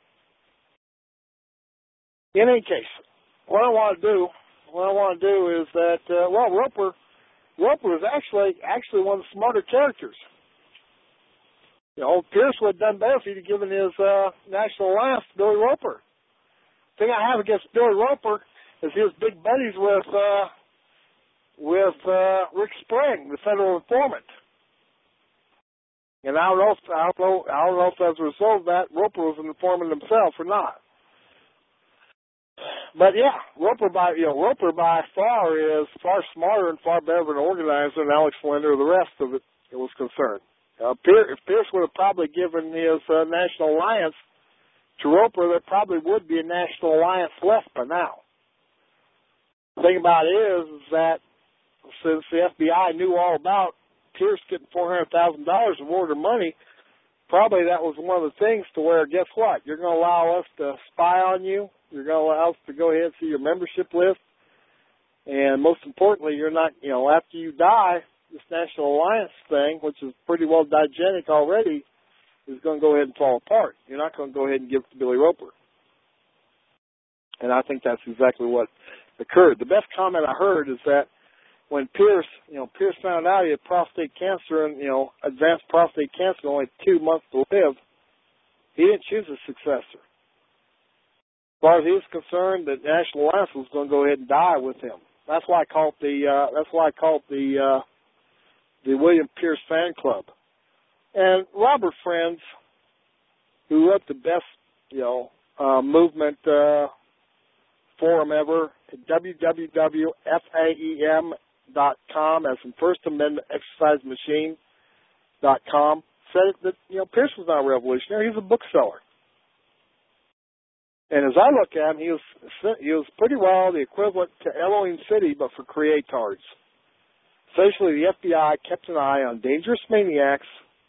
In any case, what I want to do, what I want to do is that, uh, well, Roper, Roper is actually actually one of the smarter characters. You know, Pierce would have done better if he'd have given his uh, National Alliance to Billy Roper. The thing I have against Billy Roper is he was big buddies with uh, with uh, Rick Spring, the federal informant. And I don't know if I don't know I don't know if as a result of that Roper was an informant himself or not. But yeah, Roper by you know Roper by far is far smarter and far better of an organizer than Alex Linder or the rest of it, it was concerned. Uh, Pierce, if Pierce would have probably given his uh, National Alliance to Roper, there probably would be a National Alliance left by now. The thing about it is, is that since the F B I knew all about Pierce getting four hundred thousand dollars in order money, probably that was one of the things to where, guess what? You're going to allow us to spy on you. You're going to allow us to go ahead and see your membership list. And most importantly, you're not, you know, after you die, this National Alliance thing, which is pretty well diegetic already, is going to go ahead and fall apart. You're not going to go ahead and give it to Billy Roper. And I think that's exactly what occurred. The best comment I heard is that when Pierce, you know, Pierce found out he had prostate cancer and, you know, advanced prostate cancer, only two months to live, he didn't choose a successor. As far as he was concerned, the National Alliance was going to go ahead and die with him. That's why I call it the, uh, that's why I call it the, uh, the William Pierce Fan Club. And Robert Friends, who wrote the best, you know, uh, movement uh, forum ever at w w w dot faem dot com, as in First Amendment Exercise Machine dot com, said that, you know, Pierce was not a revolutionary. He was a bookseller. And as I look at him, he was he was pretty well the equivalent to Elohim City, but for creatards. Essentially, the F B I kept an eye on dangerous maniacs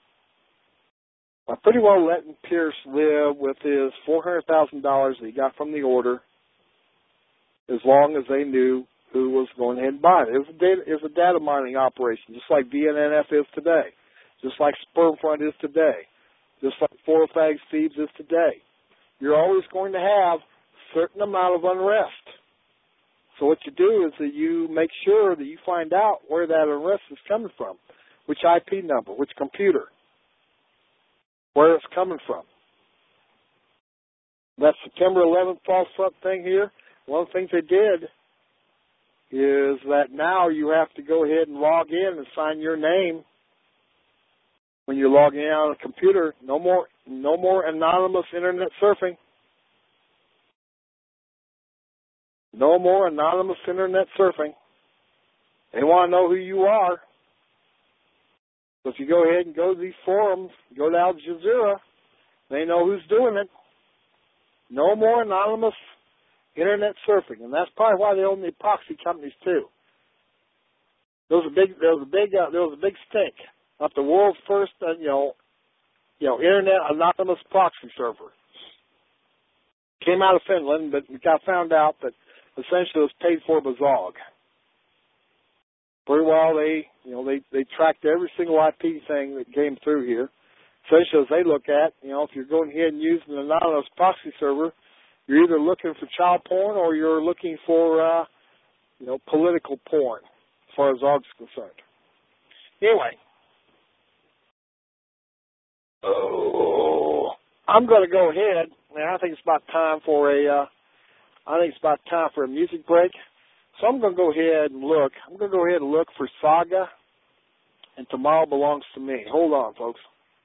by pretty well letting Pierce live with his four hundred thousand dollars that he got from the order, as long as they knew who was going ahead and buying it. It was a data, it was a data mining operation, just like V N N F is today, just like SpermFront is today, just like Fourfax Thieves is today. You're always going to have a certain amount of unrest. So what you do is that you make sure that you find out where that unrest is coming from, which I P number, which computer, where it's coming from. That September eleventh false front thing here, one of the things they did is that now you have to go ahead and log in and sign your name when you're logging in on a computer. No more, no more anonymous internet surfing. No more anonymous internet surfing. They want to know who you are. So if you go ahead and go to these forums, go to Al Jazeera, they know who's doing it. No more anonymous internet surfing, and that's probably why they own the proxy companies too. There was a big, there was a big, uh, there was a big stink up the world's first, uh, you know, you know, internet anonymous proxy server. Came out of Finland, but we got found out that essentially it was paid for by Zog. Pretty well, they, you know, they they tracked every single I P thing that came through here. Essentially, as they look at, you know, if you're going ahead and using an anonymous proxy server, you're either looking for child porn or you're looking for, uh, you know, political porn, as far as Zog's concerned. Anyway, oh, I'm going to go ahead, and I think it's about time for a, uh, I think it's about time for a music break. So I'm going to go ahead and look. I'm going to go ahead and look for Saga and Tomorrow Belongs to Me. Hold on, folks.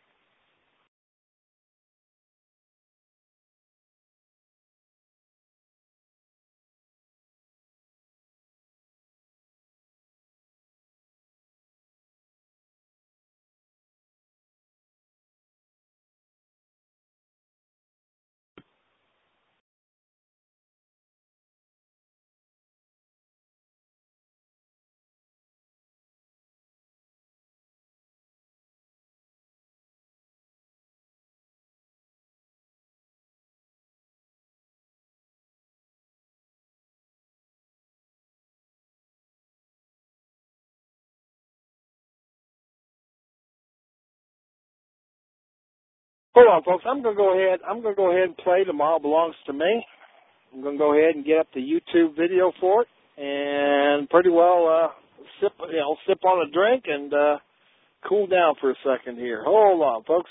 Hold on, folks. I'm going to go ahead. I'm going to go ahead and play Tomorrow Belongs to Me. I'm going to go ahead and get up the YouTube video for it, and pretty well uh, sip, you know, sip on a drink and uh, cool down for a second here. Hold on, folks.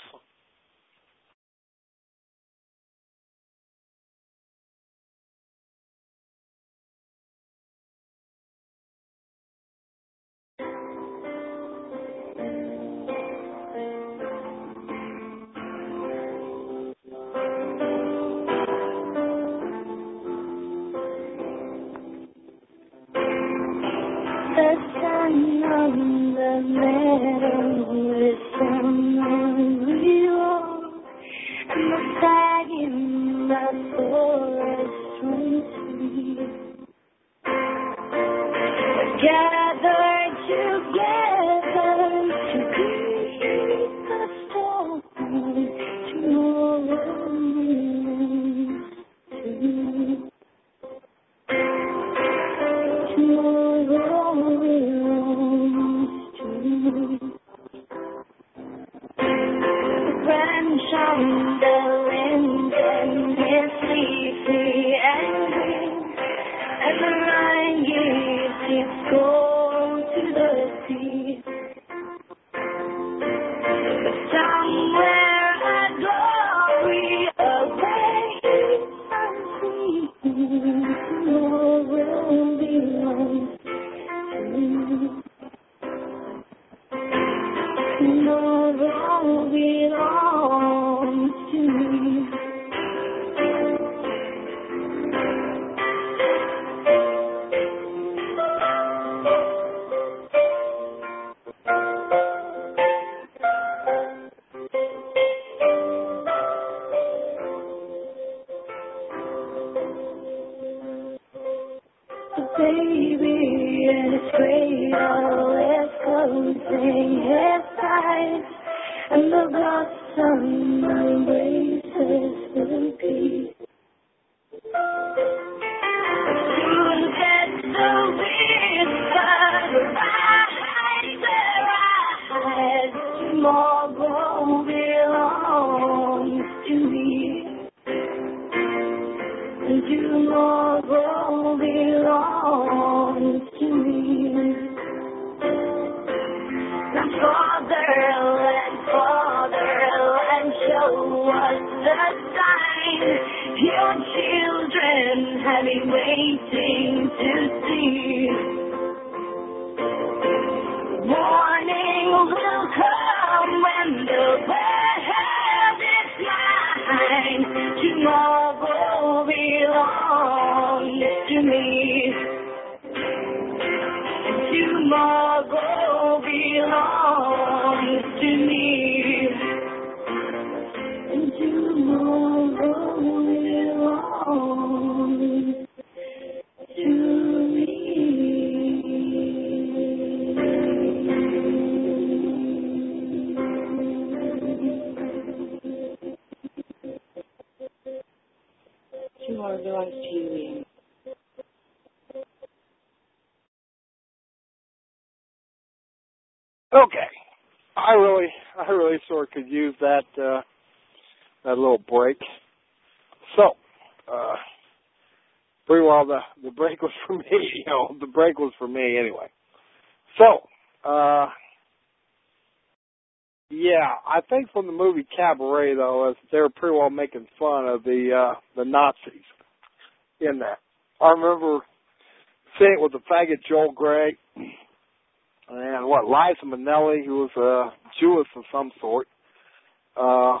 The sun on the meadow is someone we love, and the flag in the forest runs free. Gathered together to greet the storm, tomorrow belongs to me. Tomorrow belongs to me. The branch on the linden is sleepy and green, and the line gives its gold to the sea. But somewhere a glory awaits unseen. Tomorrow belongs to me. Tomorrow belongs to me. The baby in his cradle is closing his eyes, and the blossom embraces the peace. Soon gets the belongs to me. And tomorrow belongs to me. Now fatherland, fatherland, show us the sign. Your children have been waiting to see. Morning will come when the world is mine. Tomorrow belongs to me. Tomorrow belongs to me. And tomorrow belongs to me. Tomorrow belongs to you. Okay. I really, I really sort of could use that, uh, that little break. So, uh, pretty well the, the break was for me, you know, the break was for me anyway. So, uh, yeah, I think from the movie Cabaret, though, is they were pretty well making fun of the, uh, the Nazis in that. I remember seeing it with the faggot Joel Grey and what, Liza Minnelli, who was a Jewess of some sort. Uh,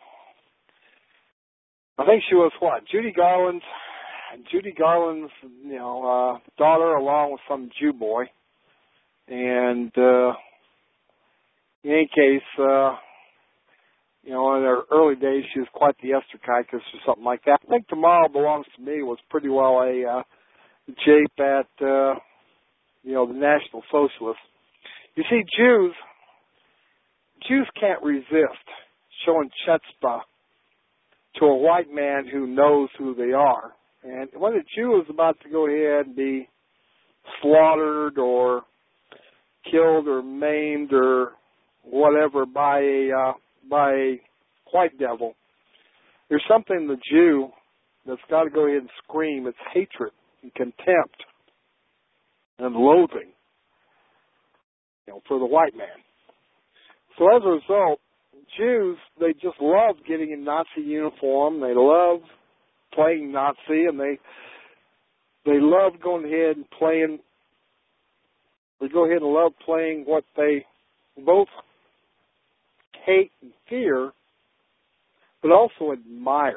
I think she was what, Judy Garland's, Judy Garland's, you know, uh, daughter, along with some Jew boy. And uh, in any case, uh, you know, in her early days, she was quite the Esterkikis or something like that. I think Tomorrow Belongs to Me was pretty well a uh, jape at, uh, you know, the National Socialists. You see, Jews, Jews can't resist showing chutzpah to a white man who knows who they are. And when a Jew is about to go ahead and be slaughtered or killed or maimed or whatever by a uh, by a white devil, there's something in the Jew that's got to go ahead and scream. It's hatred and contempt and loathing, you know, for the white man. So as a result, Jews, they just love getting in Nazi uniform. They love playing Nazi, and they they love going ahead and playing. They go ahead and love playing what they both hate and fear, but also admire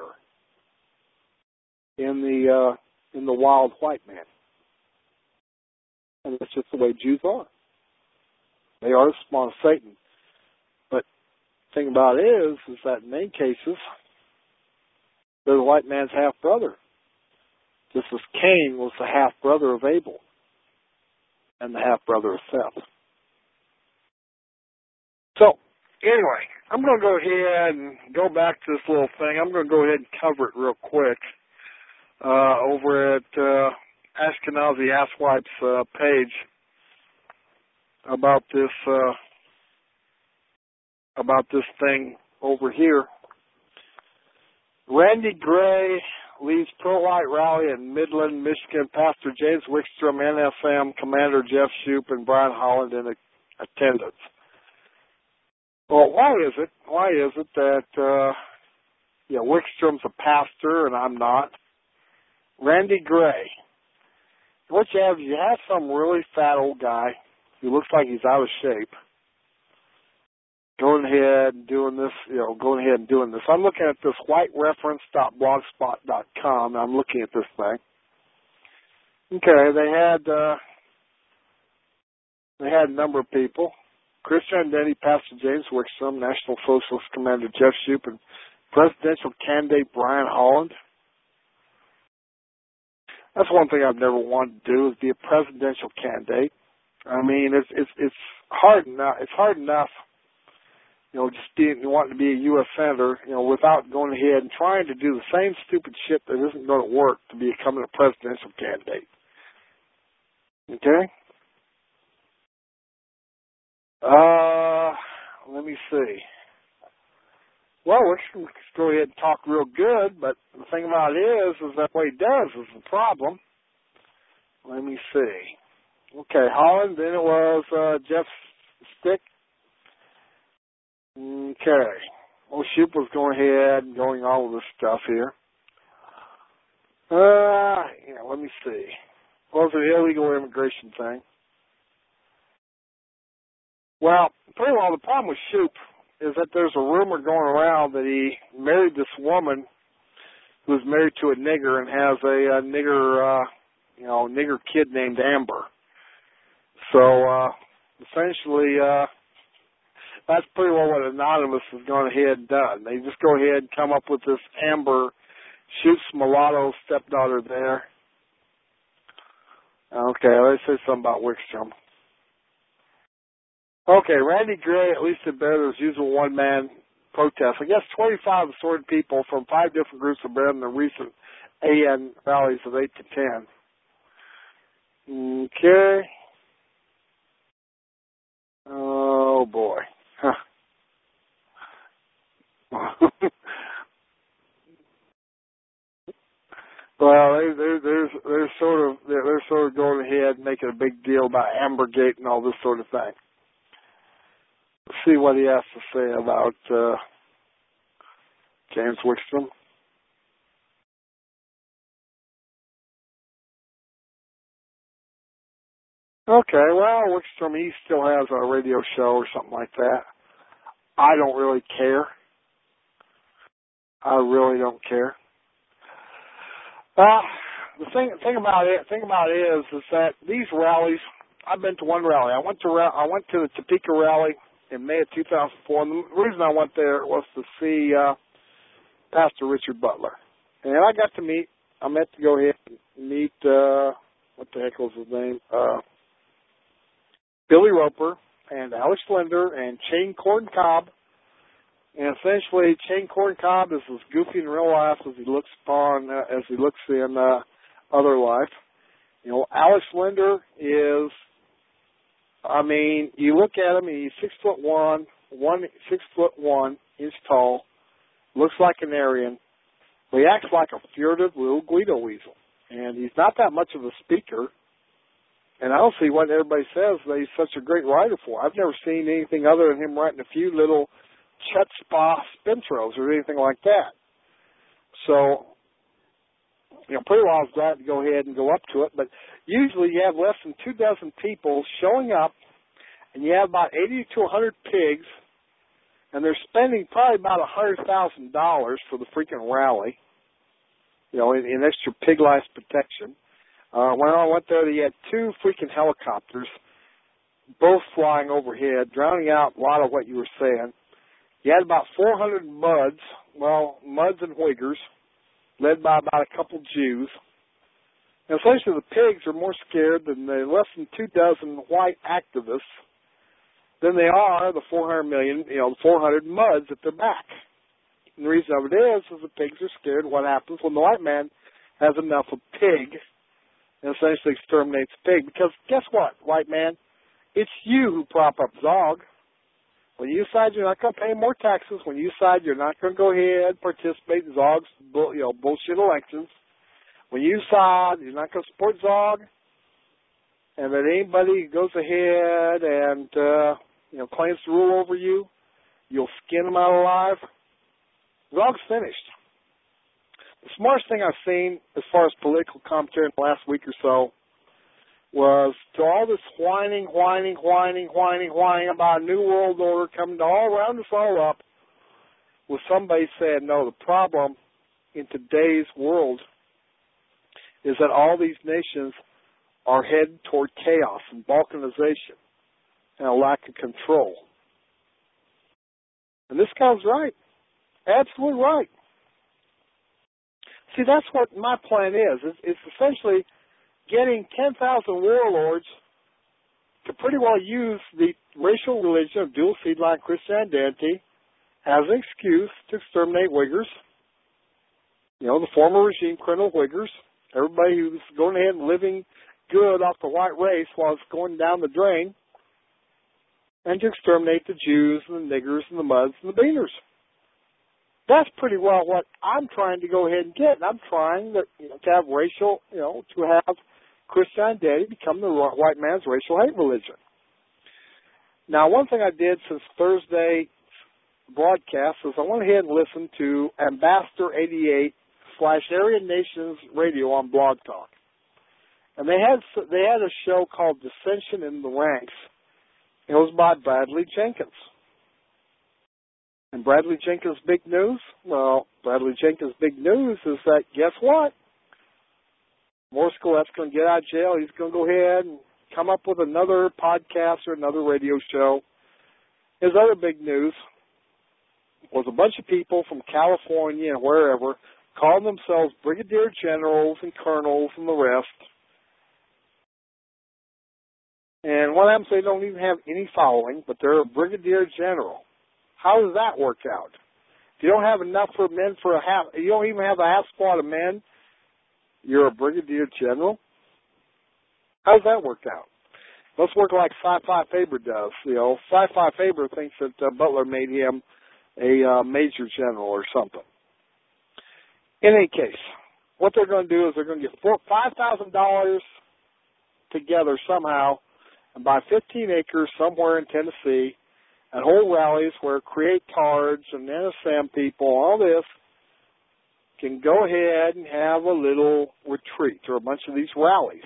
in the uh, in the wild white man. And that's just the way Jews are. They are the spawn of Satan. But the thing about it is, is that in many cases, they're the white man's half-brother. Just as Cain was the half-brother of Abel and the half-brother of Seth. So, anyway, I'm going to go ahead and go back to this little thing. I'm going to go ahead and cover it real quick uh, over at uh, Ashkenazi Asswipe's uh, page about this uh, about this thing over here. Randy Gray leads pro-white rally in Midland, Michigan. Pastor James Wickstrom, N F M, Commander Jeff Shoup, and Brian Holland in attendance. Well, why is it? Why is it that uh, yeah, Wickstrom's a pastor and I'm not? Randy Gray. What you have, you have some really fat old guy who looks like he's out of shape, going ahead and doing this, you know, going ahead and doing this. I'm looking at this white reference dot blogspot dot com, and I'm looking at this thing. Okay, they had uh, they had a number of people. Christian Denny, Pastor James Wickstrom, National Socialist Commander Jeff Shoup, and presidential candidate Brian Holland. That's one thing I've never wanted to do, is be a presidential candidate. I mean, it's it's it's hard enough. It's hard enough, you know, just being wanting to be a U S senator, you know, without going ahead and trying to do the same stupid shit that isn't going to work to becoming a presidential candidate. Okay. Uh, let me see. Well, we can go ahead and talk real good, but the thing about it is, is that what he does is the problem. Let me see. Okay, Holland, then it was uh, Jeff Stick. Okay. Well, Shoop was going ahead and going all of this stuff here. Uh, yeah, let me see. What was the illegal immigration thing? Well, pretty well, the problem with Shoop is that there's a rumor going around that he married this woman who's married to a nigger and has a, a nigger, uh, you know, nigger kid named Amber. So, uh, essentially, uh, that's pretty well what Anonymous has gone ahead and done. They just go ahead and come up with this Amber Shoop's mulatto stepdaughter there. Okay, let's say something about Wickstrom. Okay, Randy Gray at least had better than his usual one-man protest. I guess twenty-five assorted people from five different groups have been in the recent A N rallies of eight to ten. Okay. Oh, boy. Huh. Well, they, they're, they're, they're sort of they're, they're sort of going ahead and making a big deal about Ambergate and all this sort of thing. Let's see what he has to say about uh, James Wickstrom. Okay, well, Wickstrom, he still has a radio show or something like that. I don't really care. I really don't care. Uh, the thing, thing about it, thing about it is, is that these rallies. I've been to one rally. I went to I went to the Topeka rally in May of two thousand four. And the reason I went there was to see uh, Pastor Richard Butler, and I got to meet. I met to go ahead and meet. Uh, what the heck was his name? Uh, Billy Roper and Alex Linder and Shane Corn Cobb. And essentially, Shane Corn Cobb is as goofy in real life as he looks upon, uh, as he looks in uh, other life. You know, Alex Linder is, I mean, you look at him, he's six foot one, one six foot one inch tall, looks like an Aryan, but he acts like a furtive little Guido weasel. And he's not that much of a speaker. And I don't see what everybody says that he's such a great writer for. I've never seen anything other than him writing a few little chutzpah spintros or anything like that. So, you know, pretty well I was glad to go ahead and go up to it. But usually you have less than two dozen people showing up, and you have about eighty to a hundred pigs, and they're spending probably about one hundred thousand dollars for the freaking rally, you know, in, in extra pig lice protection. Uh, when I went there, they had two freaking helicopters, both flying overhead, drowning out a lot of what you were saying. You had about four hundred muds, well, muds and Uyghurs, led by about a couple Jews. And essentially the pigs are more scared than the less than two dozen white activists than they are the four hundred million, you know, the four hundred muds at their back. And the reason of it is, is the pigs are scared of what happens when the white man has enough of pig and essentially exterminates pig. Because guess what, white man? It's you who prop up Zog. When you decide you're not going to pay more taxes, when you decide you're not going to go ahead and participate in Zog's bull, you know, bullshit elections, when you decide you're not going to support Zog, and that anybody goes ahead and uh, you know claims to rule over you, you'll skin them out alive. Zog's finished. The smartest thing I've seen as far as political commentary in the last week or so was to all this whining, whining, whining, whining, whining about a new world order coming to all around us all up, was somebody said, no, the problem in today's world is that all these nations are headed toward chaos and balkanization and a lack of control. And this guy's right. Absolutely right. See, that's what my plan is. It's, it's essentially getting ten thousand warlords to pretty well use the racial religion of dual seed line Christian identity as an excuse to exterminate Uyghurs. You know, the former regime criminal Uyghurs, everybody who's going ahead and living good off the white race while it's going down the drain, and to exterminate the Jews and the niggers and the muds and the beaners. That's pretty well what I'm trying to go ahead and get. I'm trying to, you know, to have racial, you know, to have Christianity become the white man's racial hate religion. Now, one thing I did since Thursday broadcast is I went ahead and listened to Ambassador eighty-eight slash Aryan Nations Radio on Blog Talk. And they had they had a show called Dissension in the Ranks. It was by Bradley Jenkins. And Bradley Jenkins' big news? Well, Bradley Jenkins' big news is that, guess what? Morris Gillette's going to get out of jail. He's going to go ahead and come up with another podcast or another radio show. His other big news was a bunch of people from California and wherever calling themselves brigadier generals and colonels and the rest. And what happens, they don't even have any following, but they're a brigadier general. How does that work out? If you don't have enough for men for a half, you don't even have a half squad of men, you're a brigadier general? How does that work out? Let's work like Sci-Fi Faber does. You know, Sci-Fi Faber thinks that uh, Butler made him a uh, major general or something. In any case, what they're going to do is they're going to get four, five thousand dollars together somehow and buy fifteen acres somewhere in Tennessee and hold rallies where Create Cards and N S M people, all this, can go ahead and have a little retreat or a bunch of these rallies.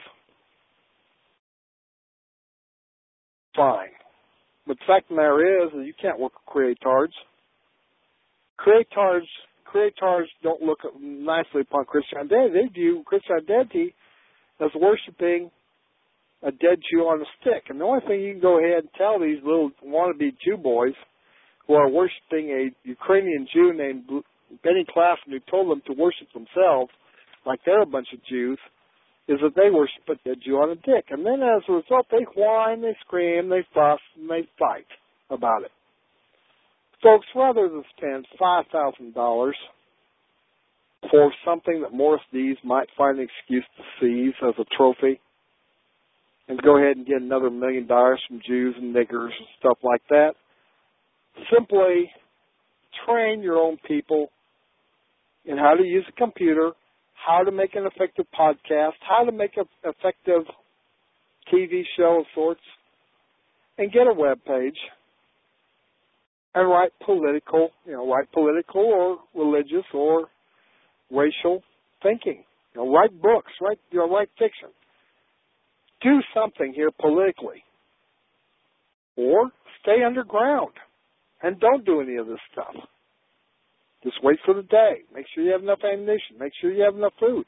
Fine. But the fact of the matter is that you can't work with Create Cards. Create Cards, Create Cards don't look nicely upon Christianity. They view Christianity as worshiping a dead Jew on a stick. And the only thing you can go ahead and tell these little wannabe Jew boys who are worshiping a Ukrainian Jew named Benny Klassen, who told them to worship themselves like they're a bunch of Jews, is that they worship a dead Jew on a dick. And then as a result, they whine, they scream, they fuss, and they fight about it. Folks, rather than spend five thousand dollars for something that Morris Dees might find an excuse to seize as a trophy, and go ahead and get another million dollars from Jews and niggers and stuff like that, simply train your own people in how to use a computer, how to make an effective podcast, how to make an effective T V show of sorts, and get a web page and write political, you know, write political or religious or racial thinking. You know, write books, write, you know, write fiction. Do something here politically. Or stay underground and don't do any of this stuff. Just wait for the day. Make sure you have enough ammunition. Make sure you have enough food.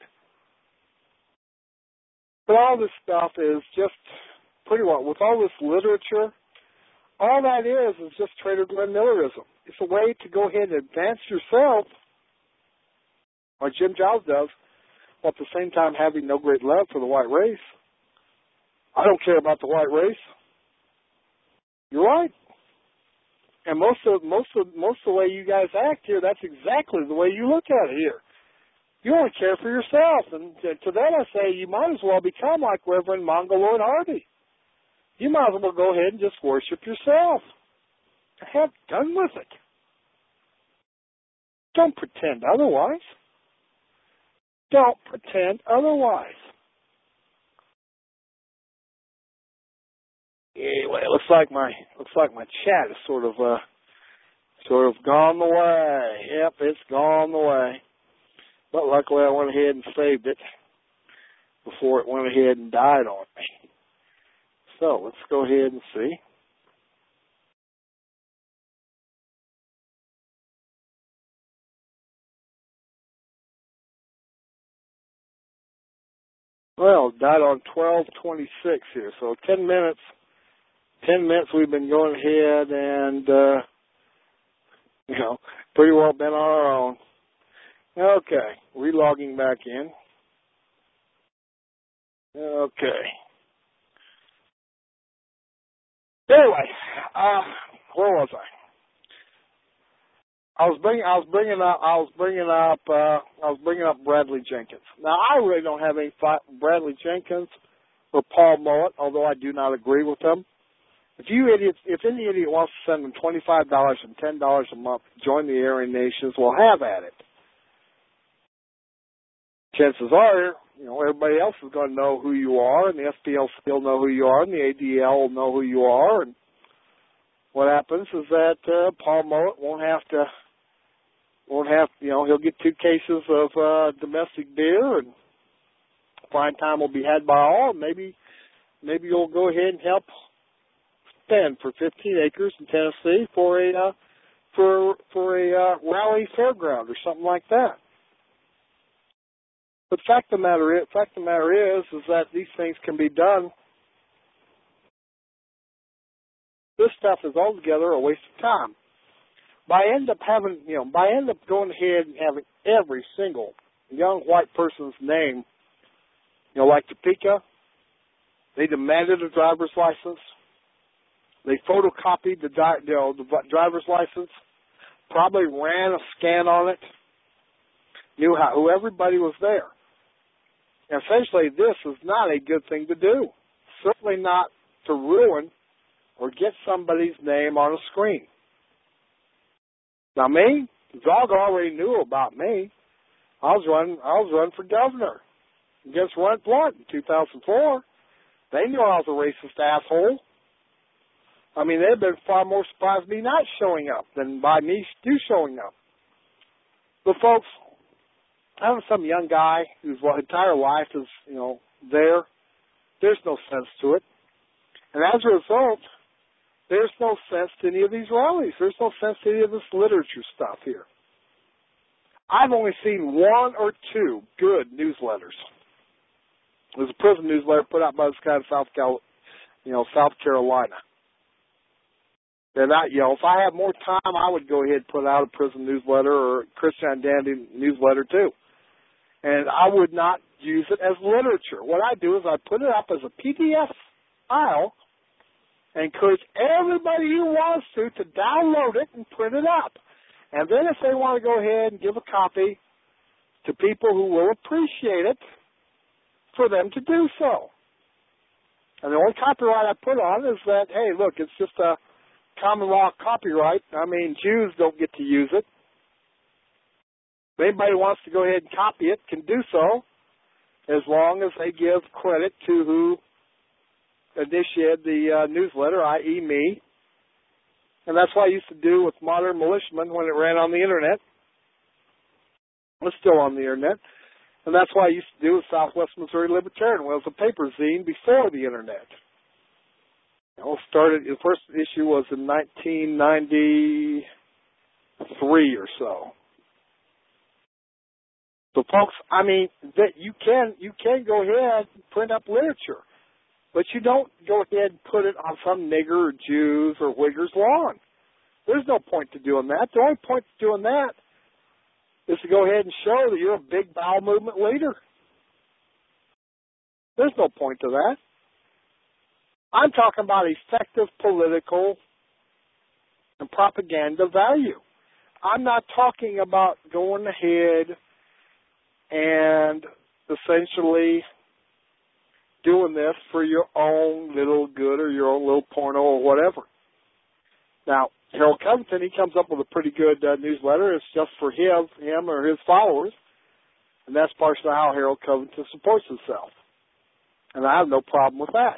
But all this stuff is just pretty well, with all this literature, all that is is just Trader Glenn Millerism. It's a way to go ahead and advance yourself, like Jim Giles does, while at the same time having no great love for the white race. I don't care about the white race. You're right. And most of most of most of the way you guys act here, that's exactly the way you look at it here. You only care for yourself, and to, to that I say, you might as well become like Reverend Mongoloid Harvey. You might as well go ahead and just worship yourself. Have done with it. Don't pretend otherwise. Don't pretend otherwise. Anyway, it looks like my looks like my chat is sort of uh sort of gone the way. Yep, it's gone the way. But luckily I went ahead and saved it before it went ahead and died on me. So let's go ahead and see. Well, it died on twelve twenty-six here, so ten minutes. Ten minutes we've been going ahead and, uh, you know, pretty well been on our own. Okay, relogging back in. Okay. Anyway, uh, where was I? I was bringing, I was bringing up, I was bringing up, uh, I was bringing up Bradley Jenkins. Now, I really don't have any fight with Bradley Jenkins or Paul Mullet, although I do not agree with them. If you idiots, if any idiot wants to send them twenty-five dollars and ten dollars a month to join the Aryan Nations, well, have at it. Chances are, you know, everybody else is going to know who you are, and the S P L C will know who you are, and the A D L will know who you are. And what happens is that uh, Paul Mullet won't have to, won't have, you know, he'll get two cases of uh, domestic beer, and prime time will be had by all. And maybe, maybe you'll go ahead and help spend for fifteen acres in Tennessee for a uh, for for a uh, rally fairground or something like that. But fact of the matter is, fact of the matter is, is that these things can be done. This stuff is altogether a waste of time. By end up having, you know, by end up going ahead and having every single young white person's name, you know, like Topeka, they demanded a driver's license. They photocopied the, you know, the driver's license, probably ran a scan on it, knew how, who everybody was there. Essentially, this is not a good thing to do. Certainly not to ruin or get somebody's name on a screen. Now, me, Zog already knew about me. I was running. I was running for governor against Rent Blunt in two thousand four. They knew I was a racist asshole. I mean, they'd been far more surprised me not showing up than by me do showing up. But folks, having some young guy whose entire life is, you know, there, there's no sense to it. And as a result, there's no sense to any of these rallies. There's no sense to any of this literature stuff here. I've only seen one or two good newsletters. There's a prison newsletter put out by this guy in South Cal, you know, South Carolina. And that, you know, if I had more time, I would go ahead and put out a prison newsletter or a Christian Dandy newsletter too. And I would not use it as literature. What I do is I put it up as a P D F file and encourage everybody who wants to to download it and print it up. And then if they want to go ahead and give a copy to people who will appreciate it, for them to do so. And the only copyright I put on is that, hey, look, it's just a common law copyright. I mean, Jews don't get to use it. If anybody who wants to go ahead and copy it can do so, as long as they give credit to who initiated the uh, newsletter, that is me. And that's what I used to do with Modern Militiaman when it ran on the Internet. It's still on the Internet. And that's what I used to do with Southwest Missouri Libertarian. Well, it was a paper zine before the Internet. You know, started, the first issue was in nineteen ninety-three or so. So, folks, I mean, that you can you can go ahead and print up literature, but you don't go ahead and put it on some nigger or Jews or Wiggers' lawn. There's no point to doing that. The only point to doing that is to go ahead and show that you're a big bowel movement leader. There's no point to that. I'm talking about effective political and propaganda value. I'm not talking about going ahead and essentially doing this for your own little good or your own little porno or whatever. Now, Harold Covington, he comes up with a pretty good uh, newsletter. It's just for him, him or his followers, and that's partially how Harold Covington supports himself. And I have no problem with that.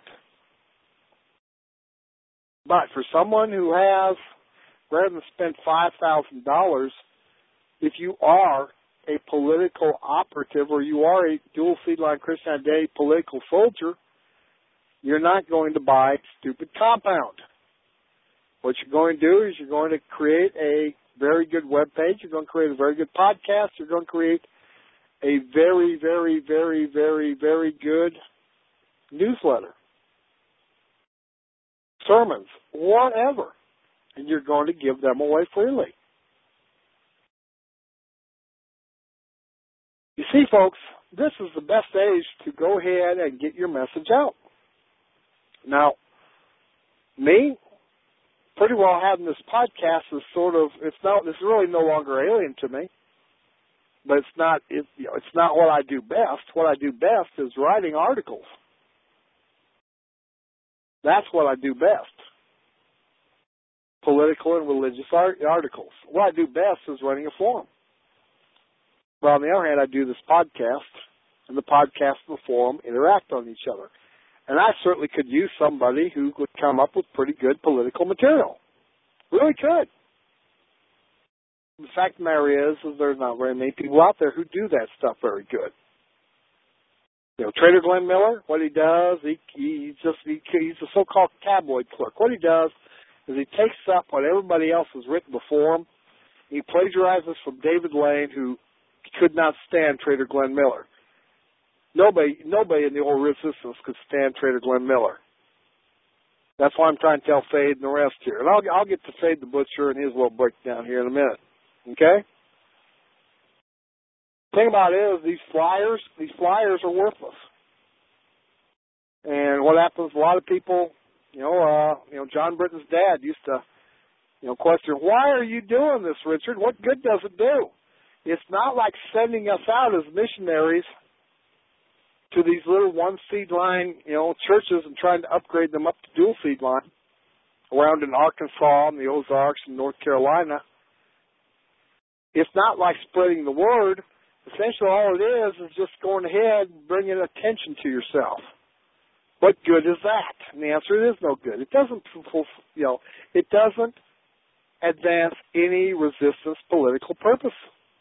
But for someone who has, rather than spend five thousand dollars, if you are a political operative or you are a dual seed line Christian Identity political soldier, you're not going to buy stupid compound. What you're going to do is you're going to create a very good web page. You're going to create a very good podcast. You're going to create a very, very, very, very, very good newsletter. Sermons, whatever. And you're going to give them away freely. You see, folks, this is the best age to go ahead and get your message out. Now, me, pretty well having this podcast is sort of, it's not, it's really no longer alien to me, but it's not, it, you know, it's not what I do best. What I do best is writing articles. That's what I do best. political and religious art- articles. What I do best is running a forum. But on the other hand, I do this podcast, and the podcast and the forum interact on each other. And I certainly could use somebody who could come up with pretty good political material. Really could. The fact of the matter is, is there's not very many people out there who do that stuff very good. You know, Trader Glenn Miller, what he does, he, he just he, he's a so-called tabloid clerk. What he does is he takes up what everybody else has written before him. He plagiarizes from David Lane, who could not stand Trader Glenn Miller. Nobody, nobody in the old resistance could stand Trader Glenn Miller. That's why I'm trying to tell Fade and the rest here. And I'll, I'll get to Fade the Butcher and his little breakdown here in a minute. Okay? The thing about it is these flyers, these flyers are worthless. And what happens, a lot of people, you know, uh, you know, John Britton's dad used to, you know, question, why are you doing this, Richard? What good does it do? It's not like sending us out as missionaries to these little one seed line, you know, churches and trying to upgrade them up to dual seed line around in Arkansas and the Ozarks and North Carolina. It's not like spreading the word. Essentially, all it is is just going ahead and bringing attention to yourself. What good is that? And the answer is no good. It doesn't, you know, it doesn't advance any resistance political purpose.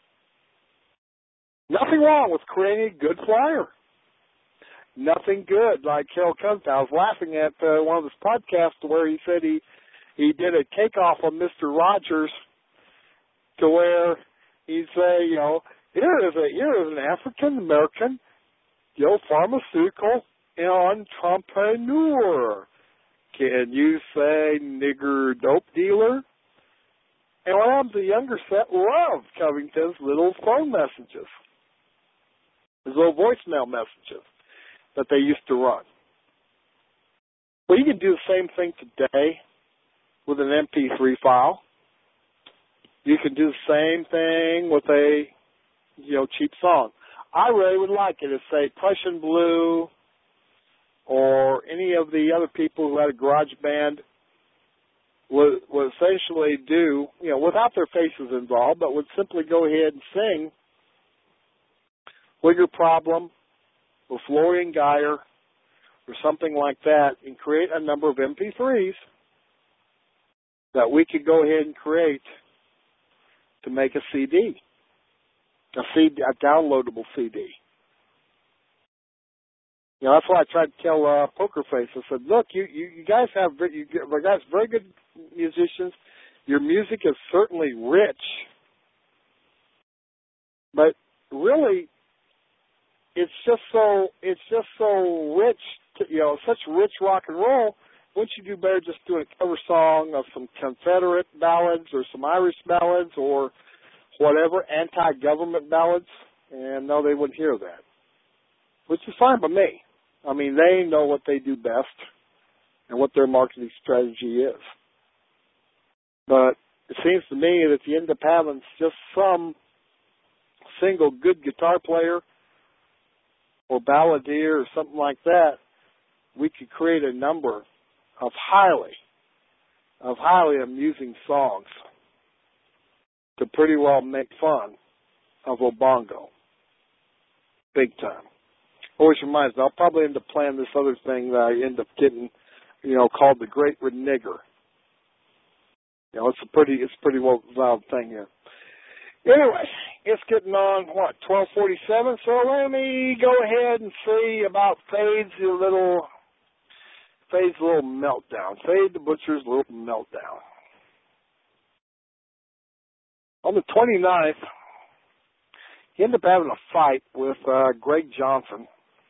Nothing wrong with creating a good flyer. Nothing good, like Harold Kunz. I was laughing at uh, one of his podcasts where he said he, he did a takeoff on Mister Rogers to where he'd say, you know, here is a here is an African American, you know, pharmaceutical entrepreneur. Can you say nigger dope dealer? And what happens? The younger set love Covington's little phone messages, his little voicemail messages that they used to run. Well, you can do the same thing today with an M P three file. You can do the same thing with a, you know, cheap song. I really would like it if, say, Prussian Blue or any of the other people who had a garage band would, would essentially do, you know, without their faces involved, but would simply go ahead and sing Wigger Problem or Florian Geyer or something like that and create a number of M P threes that we could go ahead and create to make a C D, a, C D, a downloadable C D. You know, that's why I tried to tell uh, Poker Face. I said, look, you, you, you guys have you guys very good musicians. Your music is certainly rich, but really, it's just so it's just so rich. To, you know, such rich rock and roll. Wouldn't you do better just doing a cover song of some Confederate ballads or some Irish ballads or whatever, anti-government ballads? And no, they wouldn't hear that, which is fine by me. I mean, they know what they do best and what their marketing strategy is. But it seems to me that if you end up having just some single good guitar player or balladeer or something like that, we could create a number of highly, of highly amusing songs to pretty well make fun of Obongo. Big time. Always reminds me, I'll probably end up playing this other thing that I end up getting, you know, called The Great Renigger. You know, it's a pretty, it's a pretty well designed thing here. Anyway, it's getting on, what, twelve forty-seven, so let me go ahead and see about Fade's little, Fade's little meltdown. Fade the Butcher's little meltdown. On the twenty-ninth, he ended up having a fight with uh, Greg Johnson.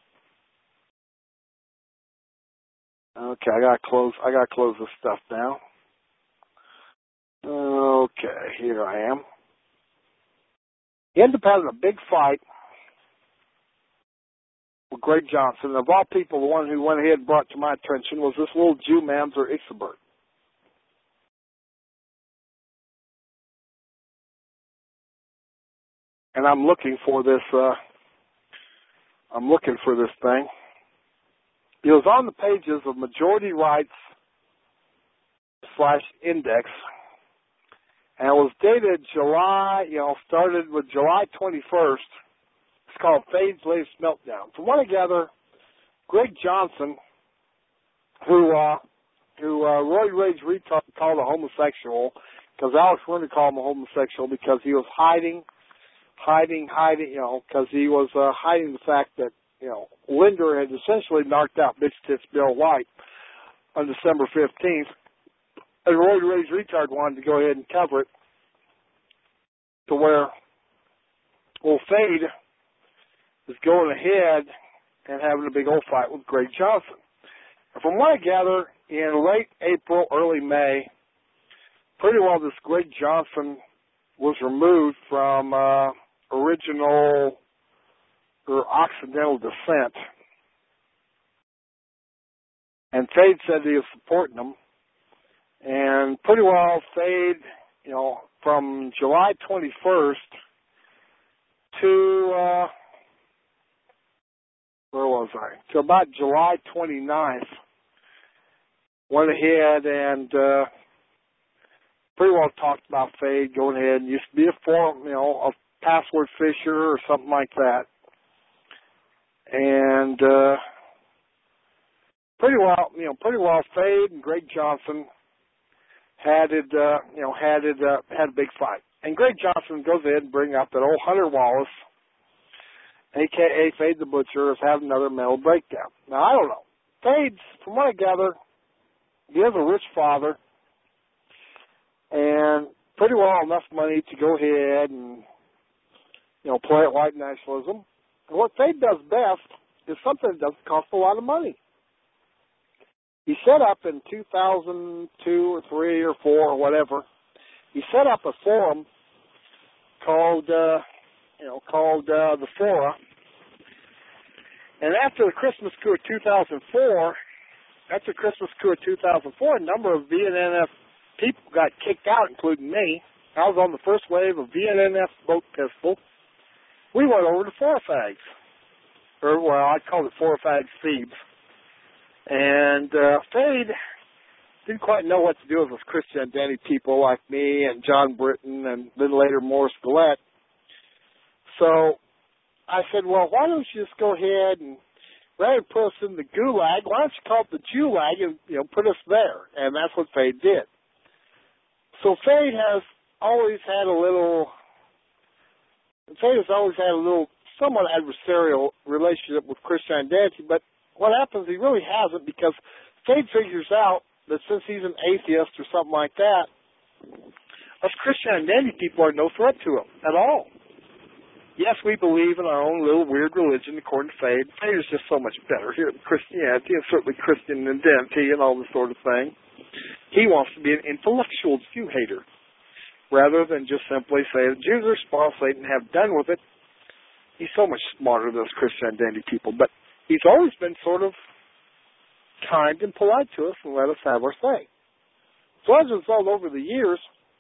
Okay, I gotta close. I gotta close this stuff down. Okay, here I am. He ended up having a big fight with Greg Johnson. And of all people, the one who went ahead and brought to my attention was this little Jew, Mamser Ixelberg. And I'm looking for this, uh, I'm looking for this thing. It was on the pages of Majority Rights slash index, and it was dated July, you know, started with July twenty-first. It's called Fade's Latest Meltdown. From what I gather, Greg Johnson, who uh, who uh, Roy Rage retard called a homosexual, because Alex wanted to call him a homosexual because he was hiding, hiding, hiding, you know, because he was uh, hiding the fact that, you know, Linder had essentially knocked out Bitch Tits Bill White on December fifteenth, and Roy Rage retard wanted to go ahead and cover it to where, well, Fade is going ahead and having a big old fight with Greg Johnson. And from what I gather, in late April, early May, pretty well this Greg Johnson was removed from uh, original or Occidental descent. And Fade said he was supporting him. And pretty well Fade, you know, from July twenty-first to, uh, where was I? To about July twenty-ninth, went ahead and uh, pretty well talked about Fade going ahead and used to be a forum, you know, a password fisher or something like that. And uh, pretty well, you know, pretty well Fade and Greg Johnson had it, uh, you know, had it, uh, had a big fight. And Greg Johnson goes ahead and bring up that old Hunter Wallace, A K A Fade the Butcher, is having another mental breakdown. Now, I don't know. Fade's, from what I gather, he has a rich father and pretty well enough money to go ahead and, you know, play at white nationalism. And what Fade does best is something that doesn't cost a lot of money. He set up in two thousand two or three or four or whatever, he set up a forum called, uh, you know, called uh, the Fora. And after the Christmas coup of two thousand four, after Christmas coup of two thousand four, a number of V N N F people got kicked out, including me. I was on the first wave of V N N F boat pistol. We went over to Fora Fags. Or, well, I called it Fora Fags Thebes. And uh, Fade didn't quite know what to do with those Christian identity people like me and John Britton and then later Morris Gillette. So I said, well, why don't you just go ahead and rather than put us in the gulag, why don't you call it the Jewlag and, you know, put us there? And that's what Fade did. So Fade has always had a little, Fade has always had a little somewhat adversarial relationship with Christian identity, but what happens, he really hasn't, because Fade figures out that since he's an atheist or something like that, us Christian identity people are no threat to him at all. Yes, we believe in our own little weird religion, according to Fade. Fade is just so much better here than Christianity, and certainly Christian identity and all this sort of thing. He wants to be an intellectual Jew hater, rather than just simply say the Jews are small, Satan, have done with it. He's so much smarter than those Christian identity people, but he's always been sort of kind and polite to us and let us have our say. So as a result, over the years,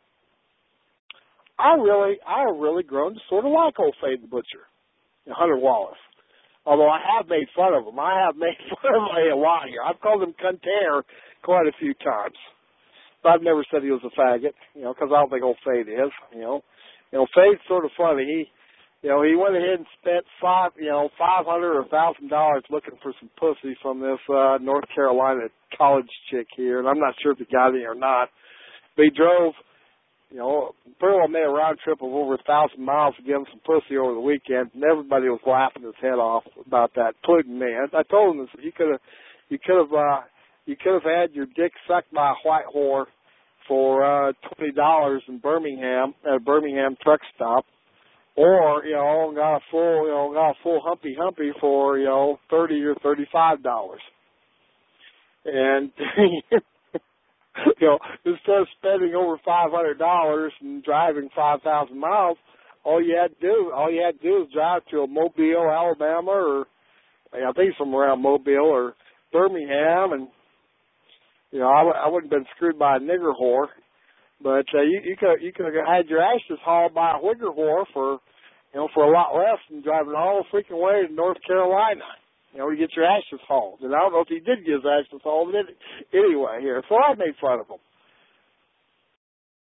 I really, I have really grown to sort of like old Fade the Butcher, you know, Hunter Wallace. Although I have made fun of him. I have made fun of him a lot here. I've called him cunter quite a few times. But I've never said he was a faggot, you know, because I don't think old Fade is, you know. You know, Fade's sort of funny. He, you know, he went ahead and spent five, you know, five hundred or a thousand dollars looking for some pussy from this uh, North Carolina college chick here, and I'm not sure if he got any or not. But he drove, you know, pretty well made a round trip of over a thousand miles to get him some pussy over the weekend, and everybody was laughing his head off about that, including me. I, I told him this: you could have, you could have, uh, you could have had your dick sucked by a white whore for uh, twenty dollars in Birmingham at a Birmingham truck stop. Or, you know, got a full, you know, got a full humpy humpy for, you know, thirty or thirty-five dollars. And, you know, instead of spending over five hundred dollars and driving five thousand miles, all you had to do, all you had to do is drive to a Mobile, Alabama, or I think somewhere around Mobile or Birmingham, and, you know, I, I wouldn't have been screwed by a nigger whore. But uh, you, you could you could have had your ashes hauled by a wigger whore for, you know, for a lot less than driving all the freaking way to North Carolina, you know, to get your ashes hauled. And I don't know if he did get his ashes hauled, but anyway, here. So I made fun of him.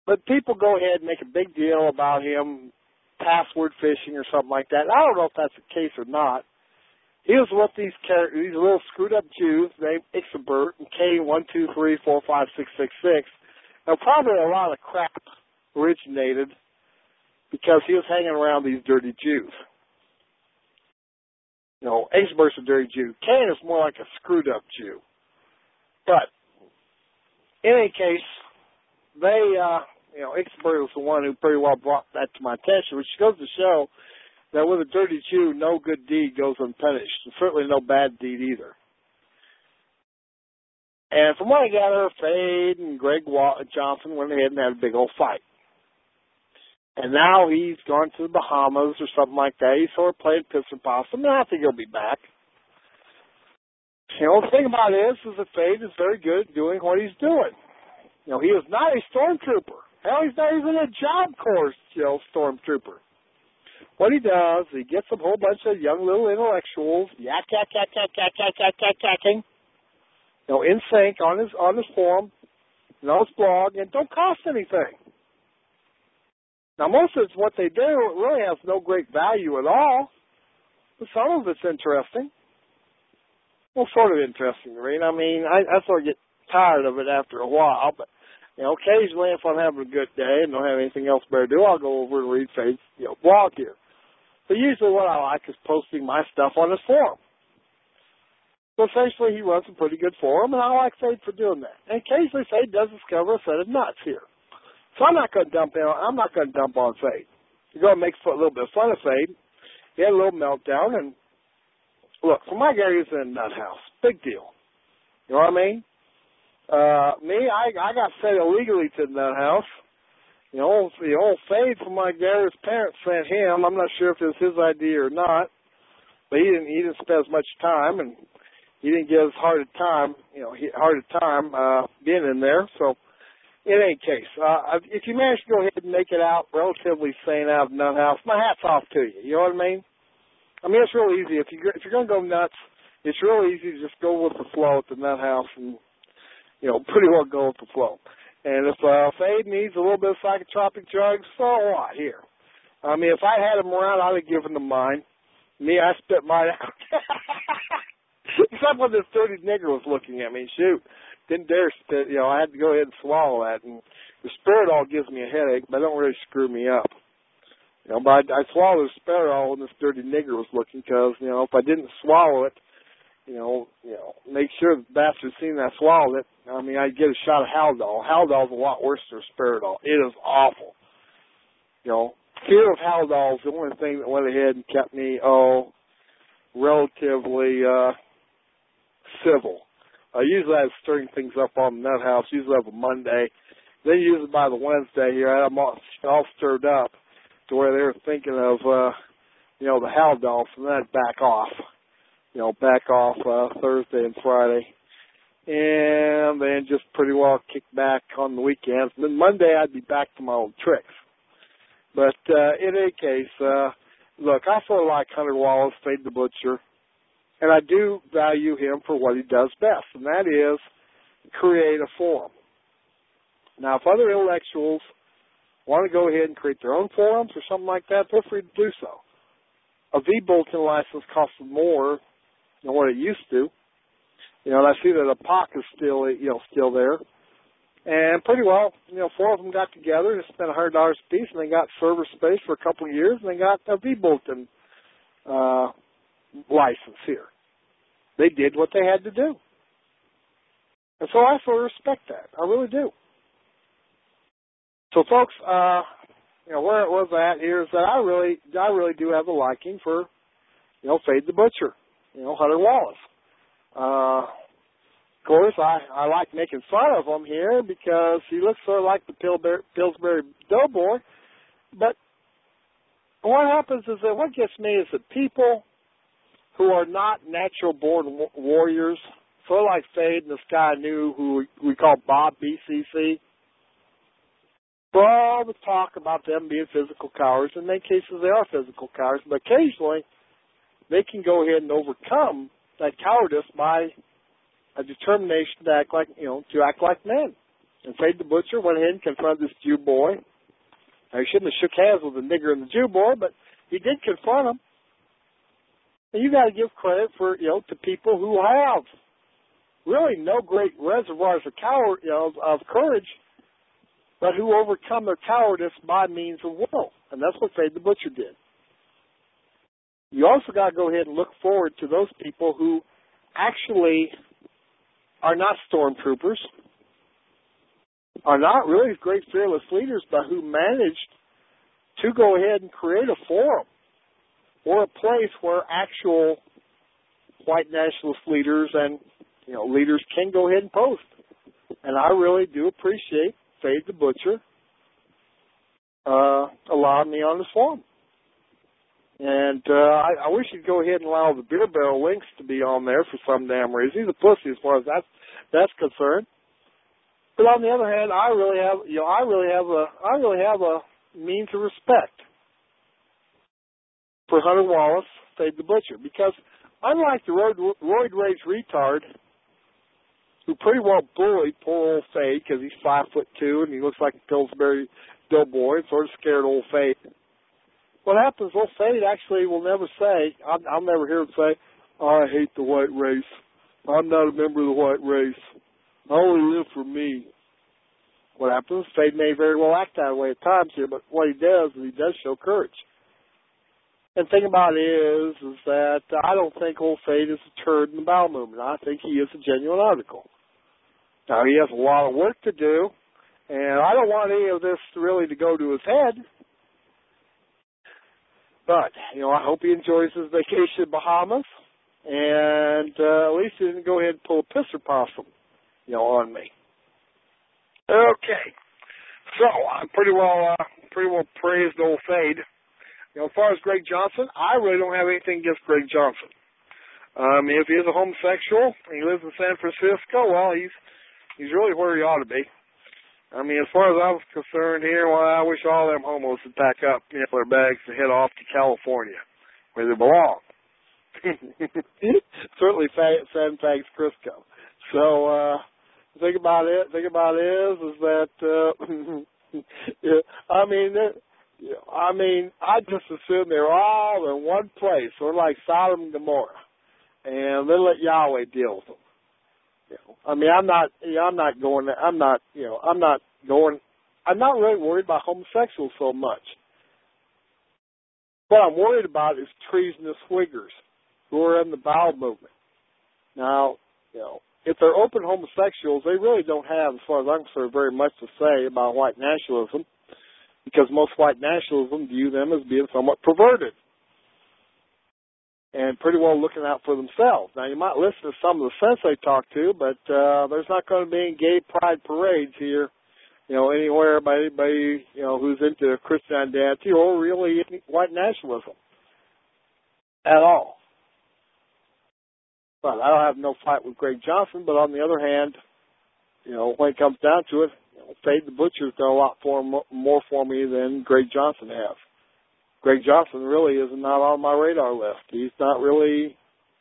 But people go ahead and make a big deal about him password fishing or something like that. I don't know if that's the case or not. He was with these char- these little screwed up Jews named Ixabert and K one two three four five six six six. Now probably a lot of crap originated because he was hanging around these dirty Jews. You know, Ixabert's a dirty Jew. Cain is more like a screwed up Jew. But in any case, they uh you know, Ixabert was the one who pretty well brought that to my attention, which goes to show that with a dirty Jew, no good deed goes unpunished, and certainly no bad deed either. And from what I gather, Fade and Greg Johnson went ahead and had a big old fight. And now he's gone to the Bahamas or something like that. He's sort of playing piss and possum, and I think he'll be back. You know, the thing about it is, is that Fade is very good at doing what he's doing. You know, he is not a stormtrooper. Hell, he's not even a Job Corps, you know, stormtrooper. What he does, he gets a whole bunch of young little intellectuals, yak, yak, yak, yak, yak, yak, yak, yak, yakking, you know, in sync on his on his forum, and on his blog, and don't cost anything. Now, most of it's what they do, it really has no great value at all, but some of it's interesting. Well, sort of interesting, right? I mean, I, I sort of get tired of it after a while, but you know, occasionally if I'm having a good day and don't have anything else better to do, I'll go over and read Fade's, you know, blog here. But usually what I like is posting my stuff on his forum. So essentially he runs a pretty good forum, and I like Fade for doing that. And occasionally Fade does discover a set of nuts here. So I'm not going to dump in. I'm not going to dump on Fade. You're going to make a little bit of fun of Fade. He had a little meltdown, and look, for my guy, he's in a nut house. Big deal. You know what I mean? Uh, me, I I got fed illegally to the nut house. You know, the old Fade from my Gary's parents sent him. I'm not sure if it was his idea or not, but he didn't. He didn't spend as much time, and he didn't give as hard a time. You know, he, hard a time uh, being in there. So, in any case, uh, if you manage to go ahead and make it out relatively sane out of the nut house, my hat's off to you. You know what I mean? I mean, it's real easy. If you if you're going to go nuts, it's real easy to just go with the flow at the nut house and, you know, pretty well go with the flow. And if uh, Fade needs a little bit of psychotropic drugs, so what? Here. I mean, if I had him around, I'd have given him mine. Me, I spit mine out. Except when this dirty nigger was looking at me. Shoot. Didn't dare spit. You know, I had to go ahead and swallow that. And the Spiridol gives me a headache, but it don't really screw me up. You know, but I, I swallowed the Spiridol when this dirty nigger was looking because, you know, if I didn't swallow it, you know, you know, make sure the bastard seen that I swallowed it. I mean, I'd get a shot of Haldol. Haldol's a lot worse than Spiridol. It is awful. You know, fear of Haldol is the only thing that went ahead and kept me, oh, relatively uh, civil. Uh, usually I stirring things up on the nut house, usually have a Monday. Then usually by the Wednesday here, I'm all, all stirred up to where they were thinking of, uh, you know, the Haldol, so then I'd back off. You know, back off uh, Thursday and Friday. And then just pretty well kick back on the weekends. And then Monday I'd be back to my old tricks. But uh, in any case, uh, look, I sort of like Hunter Wallace, Fade the Butcher. And I do value him for what he does best, and that is create a forum. Now, if other intellectuals want to go ahead and create their own forums or something like that, feel free to do so. A V-Bulletin license costs more than what it used to. You know, and I see that a P O C is still, you know, still there. And pretty well, you know, four of them got together and spent one hundred dollars a piece, and they got server space for a couple of years, and they got a V-Bulletin uh, license here. They did what they had to do. And so I sort of respect that. I really do. So, folks, uh, you know, where it was at here is that I really, I really do have a liking for, you know, Fade the Butcher, you know, Hunter Wallace. Uh, of course, I, I like making fun of him here because he looks sort of like the Pillsbury, Pillsbury Doughboy. But what happens is that what gets me is that people who are not natural-born warriors, sort of like Fade and this guy I knew who we call Bob B C C, for all the talk about them being physical cowards, in many cases they are physical cowards, but occasionally they can go ahead and overcome that cowardice by a determination to act like, you know, to act like men. And Fade the Butcher went ahead and confronted this Jew boy. Now, he shouldn't have shook hands with the nigger and the Jew boy, but he did confront him. And you got to give credit for, you know, to people who have really no great reservoirs of coward, you know, of courage, but who overcome their cowardice by means of will. And that's what Fade the Butcher did. You also got to go ahead and look forward to those people who actually are not stormtroopers, are not really great fearless leaders, but who managed to go ahead and create a forum or a place where actual white nationalist leaders and, you know, leaders can go ahead and post. And I really do appreciate Fade the Butcher uh, allowing me on this forum. And uh, I, I wish you'd go ahead and allow the Beer Barrel links to be on there for some damn reason. He's a pussy as far as that's that's concerned. But on the other hand, I really have, you know, I really have a, I really have a means of respect for Hunter Wallace, Fade the Butcher, because unlike the roid, roid rage retard, who pretty well bullied poor old Fade because he's five foot two and he looks like a Pillsbury doughboy and sort of scared old Fade. What happens, old Fade actually will never say, I'll, I'll never hear him say, I hate the white race. I'm not a member of the white race. I only live for me. What happens, Fade may very well act that way at times here, but what he does is he does show courage. And the thing about it is, is that I don't think old Fade is a turd in the bowel movement. I think he is a genuine article. Now, he has a lot of work to do, and I don't want any of this really to go to his head. But, you know, I hope he enjoys his vacation in Bahamas, and uh, at least he didn't go ahead and pull a pisser possum, you know, on me. Okay. So, I'm pretty well, uh, pretty well praised old Fade. You know, as far as Greg Johnson, I really don't have anything against Greg Johnson. Um, if he is a homosexual and he lives in San Francisco, well, he's he's really where he ought to be. I mean, as far as I was concerned here, well, I wish all them homos would pack up, you know, their bags and head off to California, where they belong. Certainly, San Fags Crisco. So, uh, the thing about it, thing about it is, is that, uh, yeah, I mean, I mean, I just assume they're all in one place, sort of like Sodom and Gomorrah, and then let Yahweh deal with them. You know, I mean, I'm not, you know, I'm not going, I'm not, you know, I'm not going, I'm not really worried about homosexuals so much. What I'm worried about is treasonous Whiggers who are in the bowel movement. Now, you know, if they're open homosexuals, they really don't have, as far as I'm concerned, very much to say about white nationalism, because most white nationalism view them as being somewhat perverted and pretty well looking out for themselves. Now, you might listen to some of the sense they talk to, but uh, there's not going to be any gay pride parades here, you know, anywhere by anybody, you know, who's into Christian identity or really white nationalism at all. But I don't have no fight with Greg Johnson, but on the other hand, you know, when it comes down to it, you know, Fade the Butcher's done a lot for, more for me than Greg Johnson has. Greg Johnson really is not on my radar list. He's not really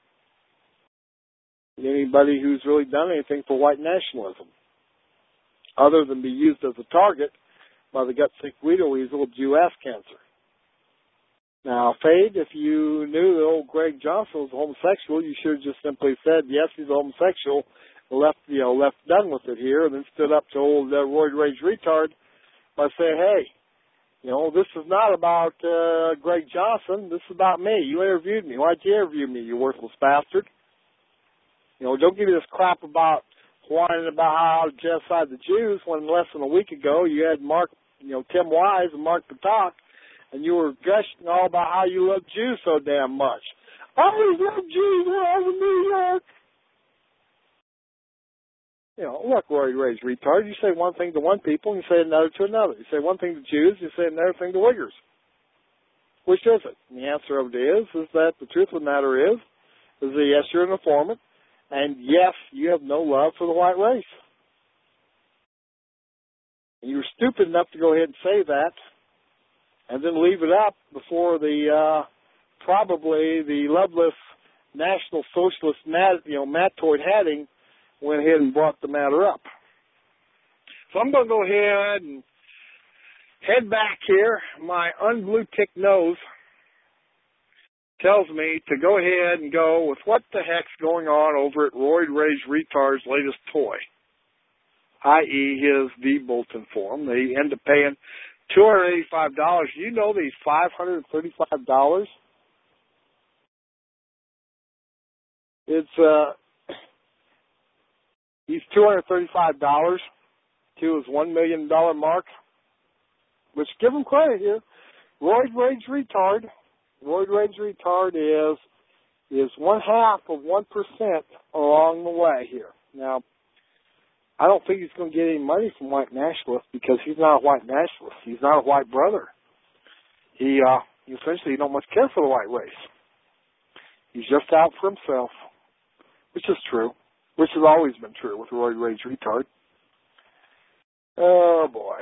anybody who's really done anything for white nationalism, other than be used as a target by the gut-sick Guido Weasel with Jew ass cancer. Now, Fade, if you knew that old Greg Johnson was homosexual, you should have just simply said, yes, he's a homosexual, and left, you know, left done with it here, and then stood up to old uh, roid rage retard by saying, hey, you know, this is not about uh, Greg Johnson. This is about me. You interviewed me. Why'd you interview me, you worthless bastard? You know, don't give me this crap about whining about how to genocide the Jews when less than a week ago you had Mark, you know, Tim Wise and Mark Patak, and you were gushing all about how you love Jews so damn much. I always love Jews when I was in New York. You know, look, Roy Ray's retard. You say one thing to one people, and you say another to another. You say one thing to Jews, you say another thing to Uyghurs. Which is it? And the answer of it is, is that the truth of the matter is, is that yes, you're an informant, and yes, you have no love for the white race. And you were stupid enough to go ahead and say that, and then leave it up before the uh, probably the loveless National Socialist, Matt, you know, Mattoid Hatting went ahead and brought the matter up. So I'm going to go ahead and head back here. My unblue tick nose tells me to go ahead and go with what the heck's going on over at Roid Rage Retard's latest toy, that is his V Bolton form. They end up paying two hundred eighty-five dollars. You know these five hundred thirty-five dollars? It's, uh, he's two hundred thirty-five dollars to his one million dollars mark, which, give him credit here, Roid Rage Retard, Roid Rage Retard is, is one half of one percent along the way here. Now, I don't think he's going to get any money from white nationalists because he's not a white nationalist. He's not a white brother. He, uh, essentially, he don't much care for the white race. He's just out for himself, which is true, which has always been true with Roid Rage Retard. Oh, boy.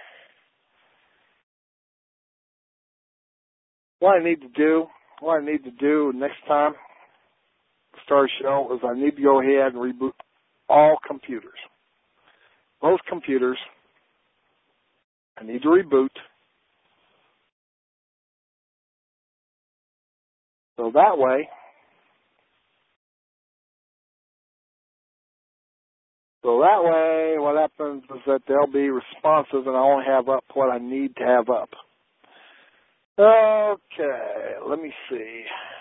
What I need to do, what I need to do next time, start a show, is I need to go ahead and reboot all computers. Both computers, I need to reboot. So that way, so that way, what happens is that they'll be responsive and I only have up what I need to have up. Okay, let me see.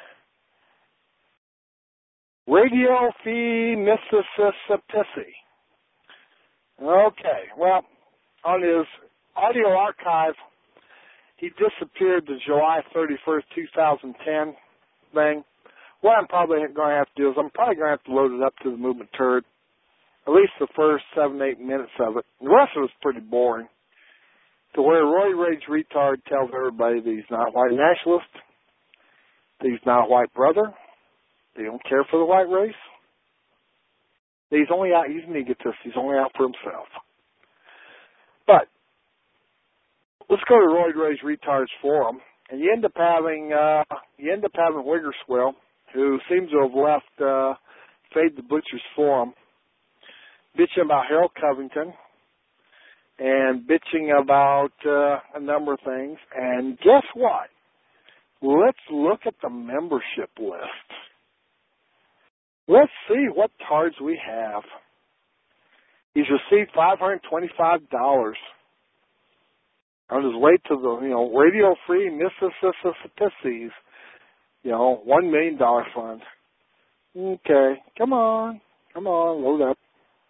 Radio Fee Mississippi. Okay, well, on his audio archive, he disappeared the July thirty-first, twenty ten thing. What I'm probably going to have to do is I'm probably going to have to load it up to the Movement Turd, at least the first seven, eight minutes of it. The rest of it's pretty boring. To where Roid Rage Retard tells everybody that he's not a white nationalist, that he's not a white brother, that he don't care for the white race, that he's only out, he's an egotist, he's only out for himself. But, let's go to Roid Rage Retard's forum, and you end up having, uh, you end up having Wiggerswell, who seems to have left, uh, Fade the Butcher's forum, bitching about Harold Covington, and bitching about uh, a number of things. And guess what? Let's look at the membership list. Let's see what tards we have. He's received five hundred twenty-five dollars on his way to the, you know, Radio Free Mississippi, you know, one million dollars fund. Okay, come on, come on, load up.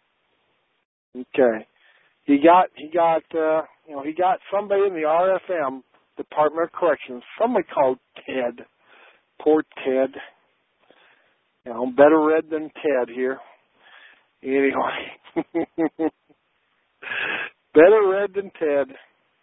Okay. He got, he got, uh, you know, he got somebody in the R F M, Department of Corrections, somebody called Ted. Poor Ted. You know, better read than Ted here. Anyway. Better read than Ted.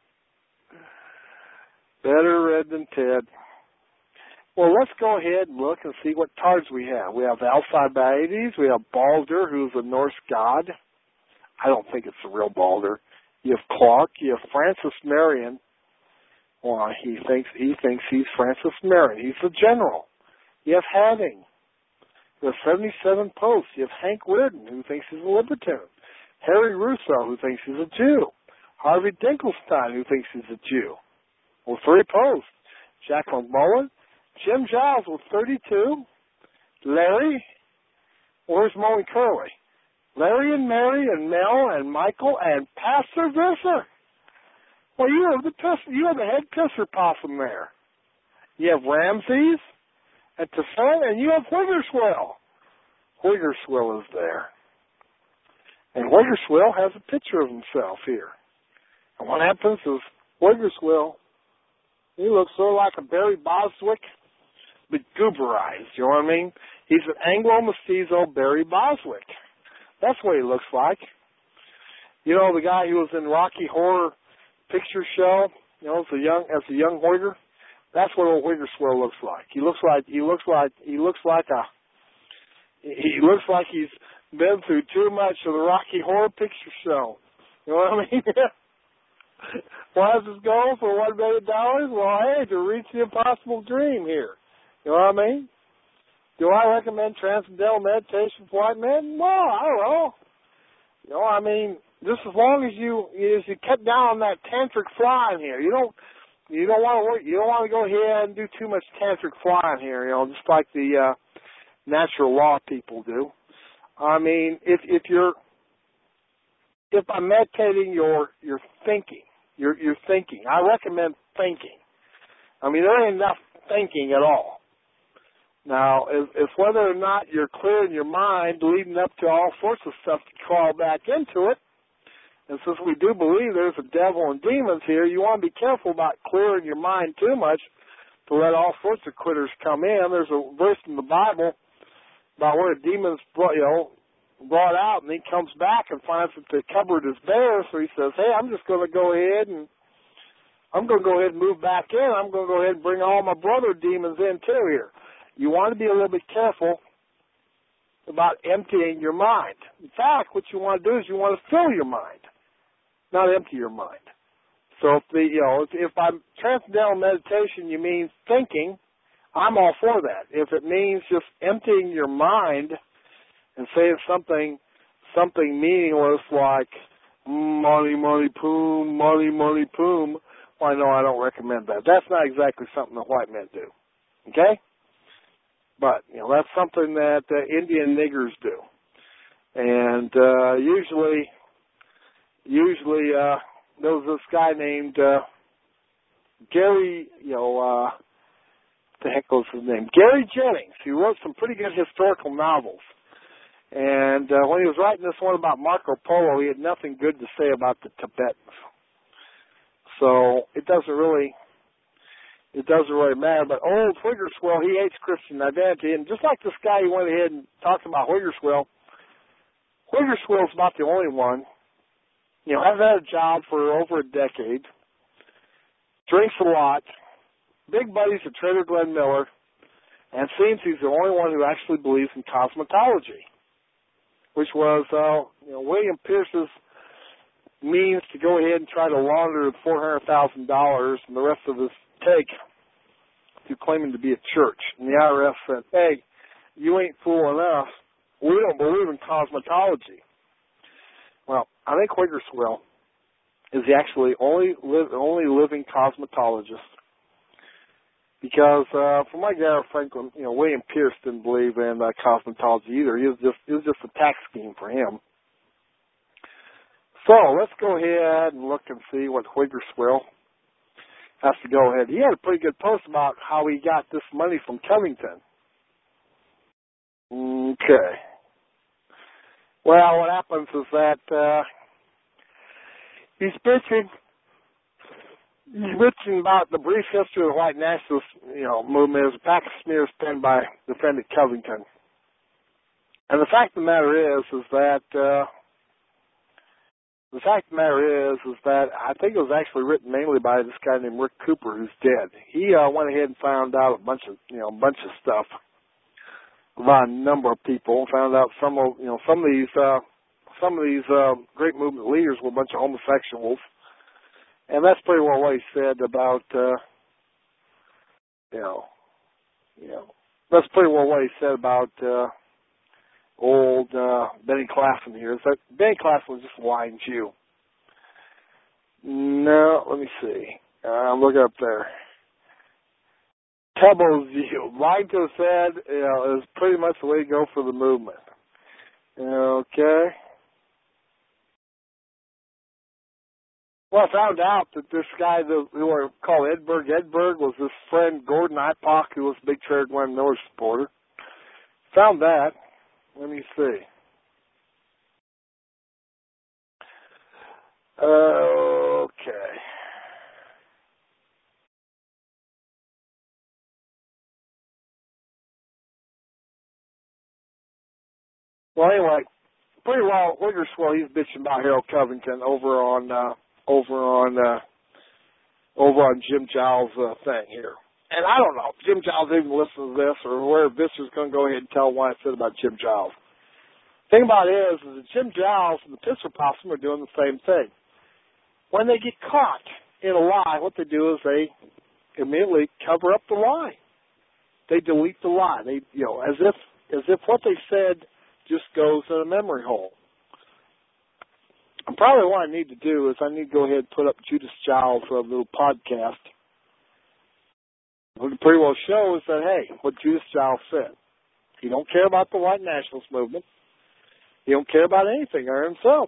Better read than Ted. Well, let's go ahead and look and see what tards we have. We have Alcibiades. We have Balder, who's a Norse god. I don't think it's the real Balder. You have Clark. You have Francis Marion. Well, he thinks he thinks he's Francis Marion. He's the general. You have Hadding. You have seventy-seven Posts. You have Hank Reardon, who thinks he's a libertarian. Harry Russo, who thinks he's a Jew. Harvey Dinkelstein, who thinks he's a Jew. Well, three Posts. Jack McMullen. Jim Giles with thirty-two. Larry. Where's Mullen Curley? Larry and Mary and Mel and Michael and Pastor Visser. Well, you have the piss, you have the head pisser possum there. You have Ramses and Tefan, and you have Wiggerswell. Wiggerswell is there. And Wiggerswell has a picture of himself here. And what happens is Wiggerswell, he looks sort of like a Barry Boswick, but gooberized, you know what I mean? He's an Anglo-Mestizo Barry Boswick. That's what he looks like. You know, the guy who was in Rocky Horror Picture Show, you know, as a young as a young Wigger. That's what old Wiggerswell looks like. He looks like he looks like he looks like a he looks like he's been through too much of the Rocky Horror Picture Show. You know what I mean? What is his goal for one million dollars? Well, hey, to reach the impossible dream here. You know what I mean? Do I recommend transcendental meditation for white men? Well, I don't know. You know, I mean, just as long as you as you cut down on that tantric flying here. You don't you don't want to work, you don't want to go ahead and do too much tantric flying here. You know, just like the uh, natural law people do. I mean, if if you're if by meditating you're you're thinking, you're you're thinking. I recommend thinking. I mean, there ain't enough thinking at all. Now, if, if whether or not you're clearing your mind leading up to all sorts of stuff to crawl back into it, and since we do believe there's a devil and demons here, you want to be careful about clearing your mind too much to let all sorts of critters come in. There's a verse in the Bible about where a demon's brought, you know, brought out, and he comes back and finds that the cupboard is bare, so he says, hey, I'm just going to go ahead and I'm going to go ahead and move back in. I'm going to go ahead and bring all my brother demons in too here. You want to be a little bit careful about emptying your mind. In fact, what you want to do is you want to fill your mind, not empty your mind. So if the, you know, if, if by transcendental meditation you mean thinking, I'm all for that. If it means just emptying your mind and saying something, something meaningless like money, money, poom, money, money, poom, well, no, I don't recommend that. That's not exactly something that white men do. Okay? But, you know, that's something that uh, Indian niggers do. And uh, usually, usually uh, there was this guy named uh, Gary, you know, uh, what the heck was his name? Gary Jennings. He wrote some pretty good historical novels. And uh, when he was writing this one about Marco Polo, he had nothing good to say about the Tibetans. So it doesn't really, it doesn't really matter. But old Wiggerswell, he hates Christian identity, and just like this guy, he went ahead and talked about Wiggerswell. Wiggerswell's about the only one. You know, hasn't had a job for over a decade. Drinks a lot. Big buddies at Trader Glenn Miller, and seems he's the only one who actually believes in cosmetology, which was, uh, you know, William Pierce's means to go ahead and try to launder four hundred thousand dollars and the rest of his take to claiming to be a church. And the I R S said, hey, you ain't fooling us. We don't believe in cosmetology. Well, I think Wiggerswell is the actually only li- only living cosmetologist. Because uh, from my guy Franklin, you know, William Pierce didn't believe in uh, cosmetology either. He was just it was just a tax scheme for him. So let's go ahead and look and see what Wiggerswell has to go ahead. He had a pretty good post about how he got this money from Covington. Okay. Well, what happens is that uh, he's bitching. He's bitching about the brief history of the white nationalist, you know, movement. It was a pack of smears penned by defendant Covington. And the fact of the matter is, is that uh, the fact of the matter is, is that I think it was actually written mainly by this guy named Rick Cooper, who's dead. He uh, went ahead and found out a bunch of, you know, a bunch of stuff about a number of people. Found out some of, you know, some of these, uh, some of these uh, great movement leaders were a bunch of homosexuals. And that's pretty well what he said about, uh, you know, you know, that's pretty well what he said about uh, old uh, Benny Claflin here. Is that Benny Claflin was just a lying Jew. No, let me see. Uh, I'm looking up there. Tubble's view. Lying to his head, you know, is pretty much the way to go for the movement. Okay. Well, I found out that this guy that who are called Edberg Edberg was this friend Gordon Ipock, who was a big Trader Glenn Miller supporter. Found that. Let me see. Uh, okay. Well, anyway, pretty well, Wiggerswell, he's bitching about Harold Covington over on uh, over on uh, over on Jim Giles' uh, thing here. And I don't know if Jim Giles even listens to this or where Visser's going to go ahead and tell him what I said about Jim Giles. The thing about it is, is that Jim Giles and the Pisser Possum are doing the same thing. When they get caught in a lie, what they do is they immediately cover up the lie. They delete the lie. They, you know, as if as if what they said just goes in a memory hole. probably what I need to do is I need to go ahead and put up Judas Giles for a little podcast. What it pretty well shows that, hey, what Judas Giles said. He don't care about the white nationalist movement. He don't care about anything or himself.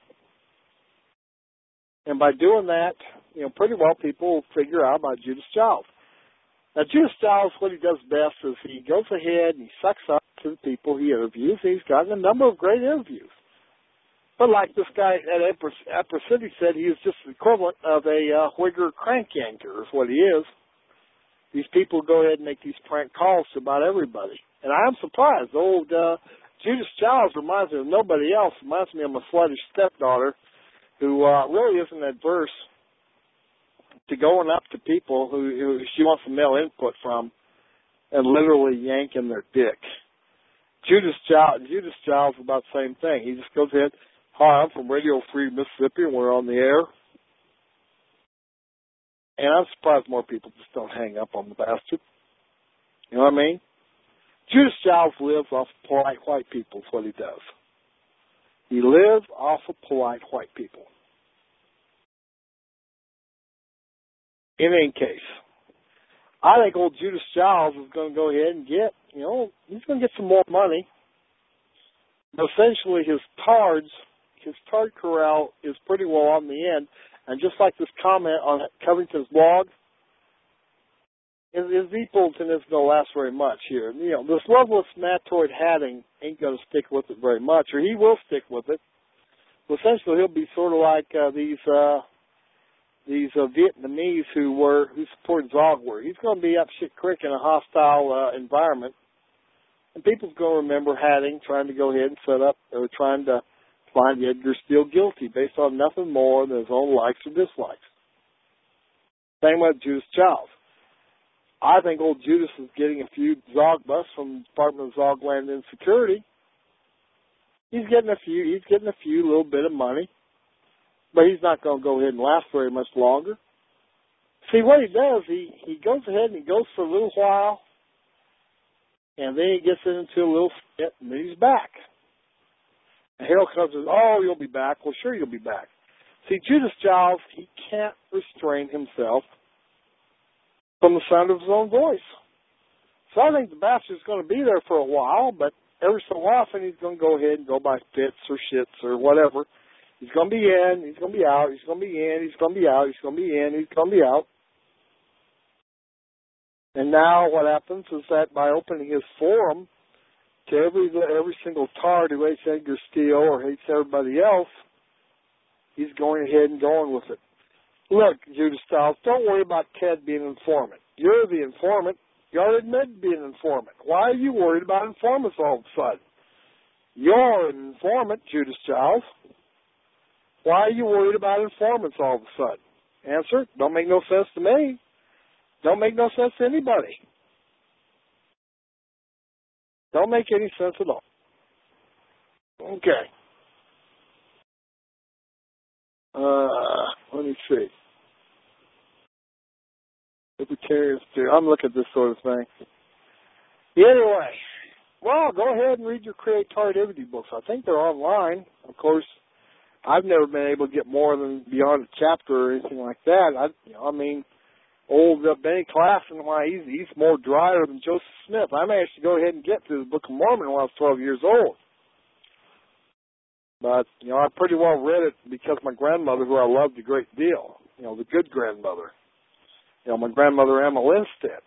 And by doing that, you know, pretty well people will figure out about Judas Giles. Now, Judas Giles, what he does best is he goes ahead and he sucks up to the people he interviews. He's gotten a number of great interviews. But like this guy at Empress City said, he is just the equivalent of a uh, Whigger crank yanker is what he is. These people go ahead and make these prank calls to about everybody. And I am surprised. Old uh, Judas Giles reminds me of nobody else. Reminds me of my sluttish stepdaughter who uh, really isn't adverse to going up to people who, who she wants some male input from and literally yanking their dick. Judas Giles, Judas Giles is about the same thing. He just goes ahead, hi, I'm from Radio Free Mississippi, and we're on the air. And I'm surprised more people just don't hang up on the bastard. You know what I mean? Judas Giles lives off of polite white people is what he does. He lives off of polite white people. In any case, I think old Judas Giles is going to go ahead and get, you know, he's going to get some more money. But essentially his tards, his tard corral is pretty well on the end. And just like this comment on Covington's blog, his, his e-bulletin isn't going to last very much here. You know, this loveless matoid hatting ain't going to stick with it very much, or he will stick with it. But essentially he'll be sort of like uh, these uh, these uh, Vietnamese who were who supported Zog were. He's going to be up shit creek in a hostile uh, environment. And people's going to remember Hatting trying to go ahead and set up, or trying to find Edgar Steele guilty based on nothing more than his own likes or dislikes. Same with Judas Giles. I think old Judas is getting a few Zog bucks from the Department of Zog Land and Security. He's getting a few, he's getting a few little bit of money, but he's not going to go ahead and last very much longer. See, what he does, he, he goes ahead and he goes for a little while, and then he gets into a little spit, and then he's back. And Harold comes and says, oh, you'll be back. Well, sure you'll be back. See, Judas Giles, he can't restrain himself from the sound of his own voice. So I think the bastard's going to be there for a while, but every so often he's going to go ahead and go by fits or shits or whatever. He's going to be in, he's going to be out, he's going to be in, he's going to be out, he's going to be in, he's going to be out. And now what happens is that by opening his forum to every every single tard who hates Edgar Steele or hates everybody else, he's going ahead and going with it. Look, Judas Giles, don't worry about Ted being an informant. You're the informant. You already admitted being an informant. Why are you worried about informants all of a sudden? You're an informant, Judas Giles. Why are you worried about informants all of a sudden? Answer, don't make no sense to me. Don't make no sense to anybody. Don't make any sense at all. Okay. Uh, let me see. Libertarians do. I'm looking at this sort of thing. Anyway, well, go ahead and read your creativity books. I think they're online. Of course, I've never been able to get more than beyond a chapter or anything like that. I, you know, I mean, old uh, Benny Claflin, why he's, he's more drier than Joseph Smith. I managed to go ahead and get to the Book of Mormon when I was twelve years old. But, you know, I pretty well read it because my grandmother, who I loved a great deal, you know, the good grandmother, you know, my grandmother Emma Lindstedt,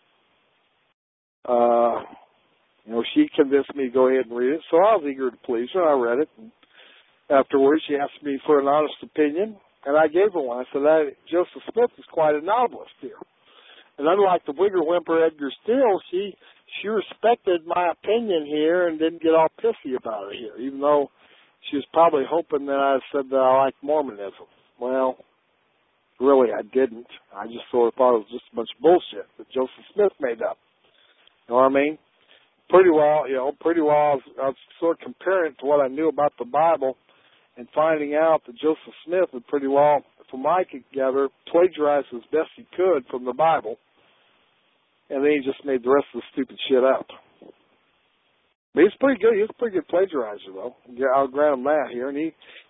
uh, you know, she convinced me to go ahead and read it, so I was eager to please her. I read it, and afterwards she asked me for an honest opinion, and I gave her one. I said, I, Joseph Smith is quite a novelist here. And unlike the Whigger whimper Edgar Steele, she, she respected my opinion here and didn't get all pissy about it here, even though she was probably hoping that I said that I liked Mormonism. Well, really, I didn't. I just sort of thought it was just a bunch of bullshit that Joseph Smith made up. You know what I mean? Pretty well, you know, pretty well I was, I was sort of comparing it to what I knew about the Bible and finding out that Joseph Smith had pretty well, from what I could gather, plagiarized as best he could from the Bible. And then he just made the rest of the stupid shit up. But he's pretty good. He's a pretty good plagiarizer, though. I'll grant him that here. And he,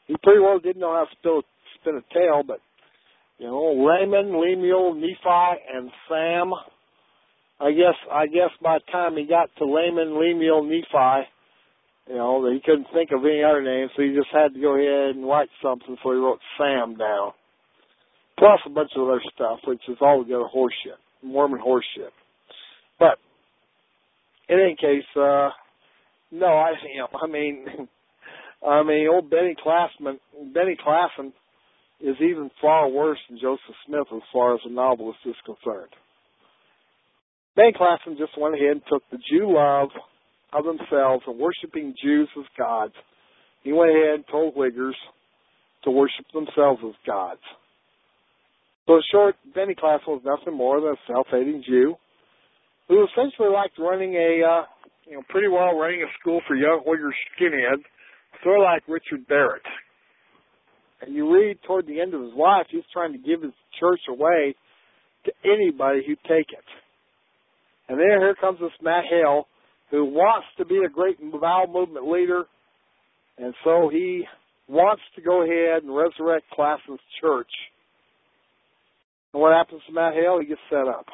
He pretty well didn't know how to spin, spin a tale, but, you know, Laman, Lemuel, Nephi, and Sam. I guess I guess by the time he got to Laman, Lemuel, Nephi, you know, he couldn't think of any other names, so he just had to go ahead and write something, so he wrote Sam down. Plus a bunch of other stuff, which is altogether horseshit, Mormon horseshit. But in any case, uh, no, I, you know, I mean, I mean, old Benny Claflin, Benny Claflin is even far worse than Joseph Smith as far as a novelist is concerned. Benny Claflin just went ahead and took the Jew love of themselves and worshiping Jews as gods. He went ahead and told Wiggers to worship themselves as gods. So in short, Benny Claflin was nothing more than a self-hating Jew who essentially liked running a, uh, you know, pretty well running a school for young Uyghur skinheads, sort of like Richard Barrett. And you read toward the end of his life, he's trying to give his church away to anybody who'd take it. And then here comes this Matt Hale, who wants to be a great bowel movement leader, and so he wants to go ahead and resurrect Claflin's church. And what happens to Matt Hale? He gets set up.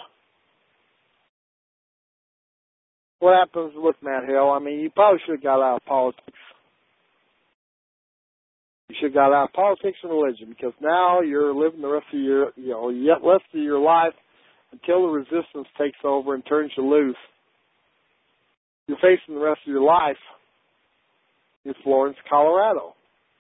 What happens with Matt Hale? I mean, you probably should have got out of politics. You should have got out of politics and religion, because now you're living the rest of your, you know, yet rest of your life until the resistance takes over and turns you loose. You're facing the rest of your life in Florence, Colorado.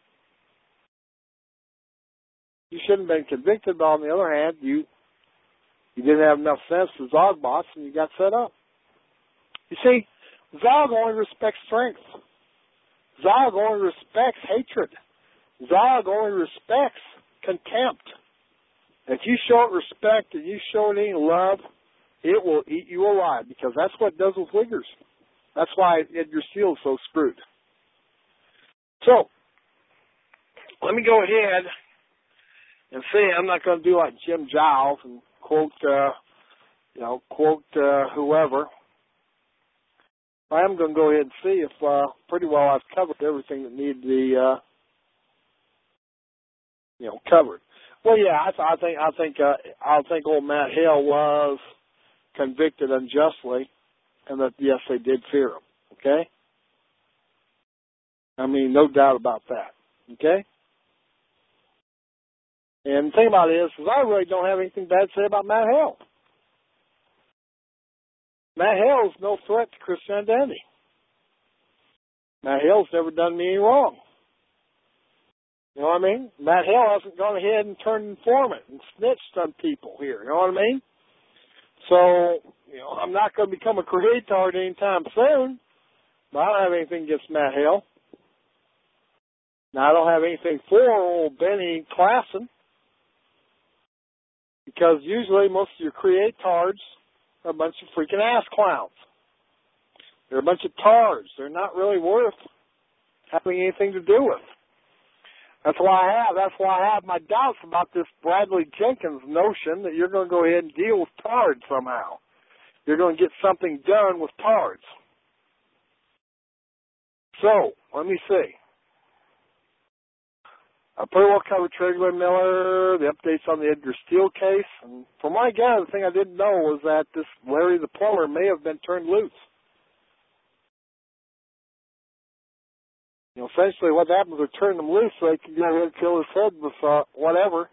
You shouldn't have been convicted, but on the other hand, you you didn't have enough sense to Zog boss, and you got set up. You see, Zog only respects strength. Zog only respects hatred. Zog only respects contempt. If you show it respect and you show it any love, it will eat you alive, because that's what it does with Wiggers. That's why Edgar Steele is so screwed. So, let me go ahead and say I'm not going to do like Jim Giles and quote, uh, you know, quote uh, whoever. I am going to go ahead and see if uh, pretty well I've covered everything that needed to be, uh, you know, covered. Well, yeah, I, th- I think I think uh, I think old Matt Hale was convicted unjustly, and that yes, they did fear him. Okay, I mean, no doubt about that. Okay, and the thing about it is, is I really don't have anything bad to say about Matt Hale. Matt Hale is no threat to Christian identity. Matt Hale's never done me any wrong. You know what I mean? Matt Hale hasn't gone ahead and turned informant and snitched on people here. You know what I mean? So, you know, I'm not going to become a creatard anytime soon, but I don't have anything against Matt Hale. Now, I don't have anything for old Benny Claflin, because usually most of your creatards are a bunch of freaking ass clowns. They're a bunch of tards. They're not really worth having anything to do with. That's why I have. That's why I have my doubts about this Bradley Jenkins notion that you're going to go ahead and deal with tards somehow. You're going to get something done with tards. So, let me see. I pretty well covered Trigler Miller, the updates on the Edgar Steele case. And from my guess, the thing I didn't know was that this Larry the Plumber may have been turned loose. You know, essentially what happens is turn them loose so they can go ahead and kill his head with uh, whatever.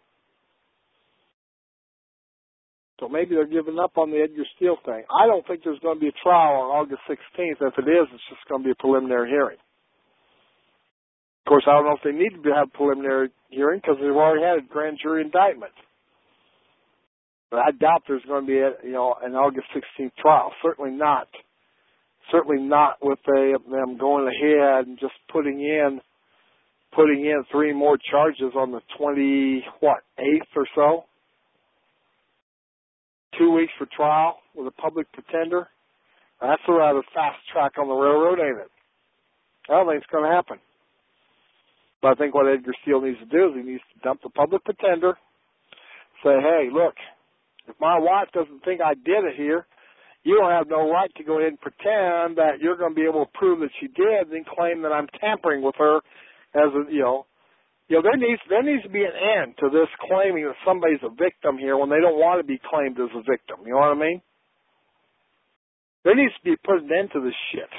So maybe they're giving up on the Edgar Steele thing. I don't think there's going to be a trial on August sixteenth. If it is, it's just going to be a preliminary hearing. Of course, I don't know if they need to have a preliminary hearing because they've already had a grand jury indictment. But I doubt there's going to be a, you know, an August sixteenth trial. Certainly not. Certainly not with they, them going ahead and just putting in putting in three more charges on the twenty what eighth or so. Two weeks for trial with a public pretender. That's a rather fast track on the railroad, ain't it? I don't think it's going to happen. But I think what Edgar Steele needs to do is he needs to dump the public pretender, say, hey, look, if my wife doesn't think I did it here, you don't have no right to go ahead and pretend that you're going to be able to prove that she did and then claim that I'm tampering with her as a, you know, You know, there needs there needs to be an end to this claiming that somebody's a victim here when they don't want to be claimed as a victim. You know what I mean? There needs to be put an end to this shit.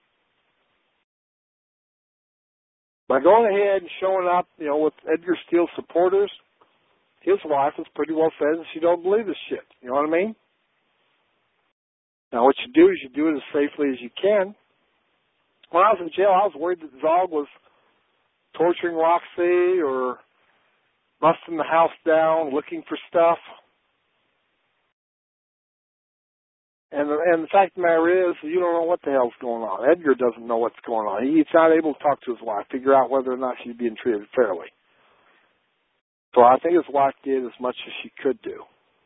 By going ahead and showing up, you know, with Edgar Steele's supporters, his wife has pretty well said that she don't believe this shit. You know what I mean? Now, what you do is you do it as safely as you can. When I was in jail, I was worried that Zog was torturing Roxy or busting the house down, looking for stuff. And the, and the fact of the matter is, you don't know what the hell's going on. Edgar doesn't know what's going on. He's not able to talk to his wife, figure out whether or not she's being treated fairly. So I think his wife did as much as she could do.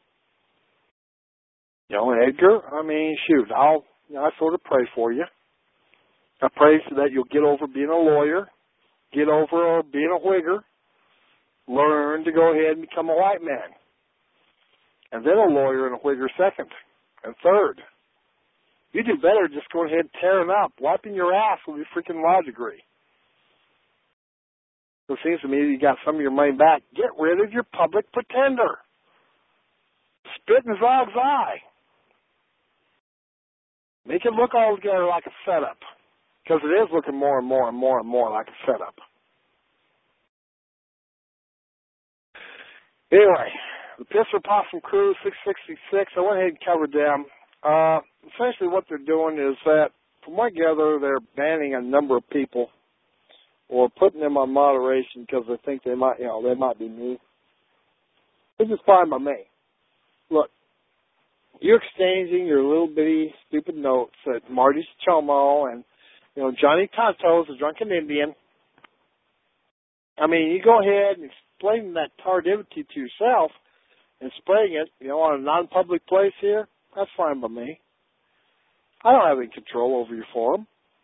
You know, Edgar, I mean, shoot, I'll, you know, I sort of pray for you. I pray so that you'll get over being a lawyer, get over being a Whigger, learn to go ahead and become a white man, and then a lawyer and a Whigger second and third. You do better just going ahead and tearing up, wiping your ass with your freaking law degree. So it seems to me you got some of your money back. Get rid of your public pretender. Spit in Zog's eye. Make it look all together like a setup. Because it is looking more and more and more and more like a setup. Anyway, the Pisser Possum Crew, six sixty-six, I went ahead and covered them. Uh, essentially what they're doing is that, from what I gather, they're banning a number of people or putting them on moderation because they think they might, you know, they might be me. Which is fine by me. Look, you're exchanging your little bitty stupid notes at Marty Chomo and, you know, Johnny Tonto's a drunken Indian. I mean, you go ahead and explain that tardivity to yourself and spraying it, you know, on a non-public place here, that's fine by me. I don't have any control over your forum.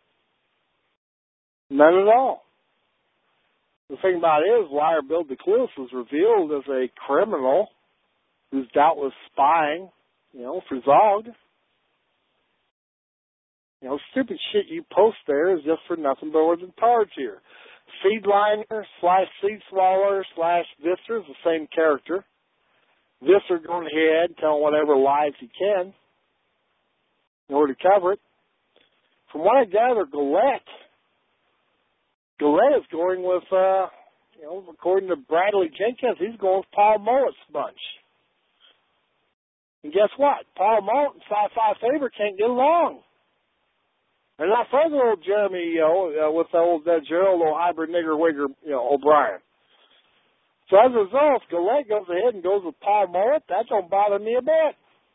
None at all. The thing about it is, Liar Bill DeCluse was revealed as a criminal who's doubtless spying, you know, for Zog. You know, stupid shit you post there is just for nothing but words and tards here. Seedliner slash seed swallower slash Visser is the same character. Visser going ahead and telling whatever lies he can in order to cover it. From what I gather, Gillette, Gillette is going with, uh, you know, according to Bradley Jenkins, he's going with Paul Mullet's bunch. And guess what? Paul Mullet and Sci-Fi Faber can't get along. They're not friends with old Jeremy, you know, uh, with the old uh, Gerald, old hybrid nigger wigger, you know, O'Brien. So as a result, if Gillette goes ahead and goes with Paul Mullet, that don't bother me a bit.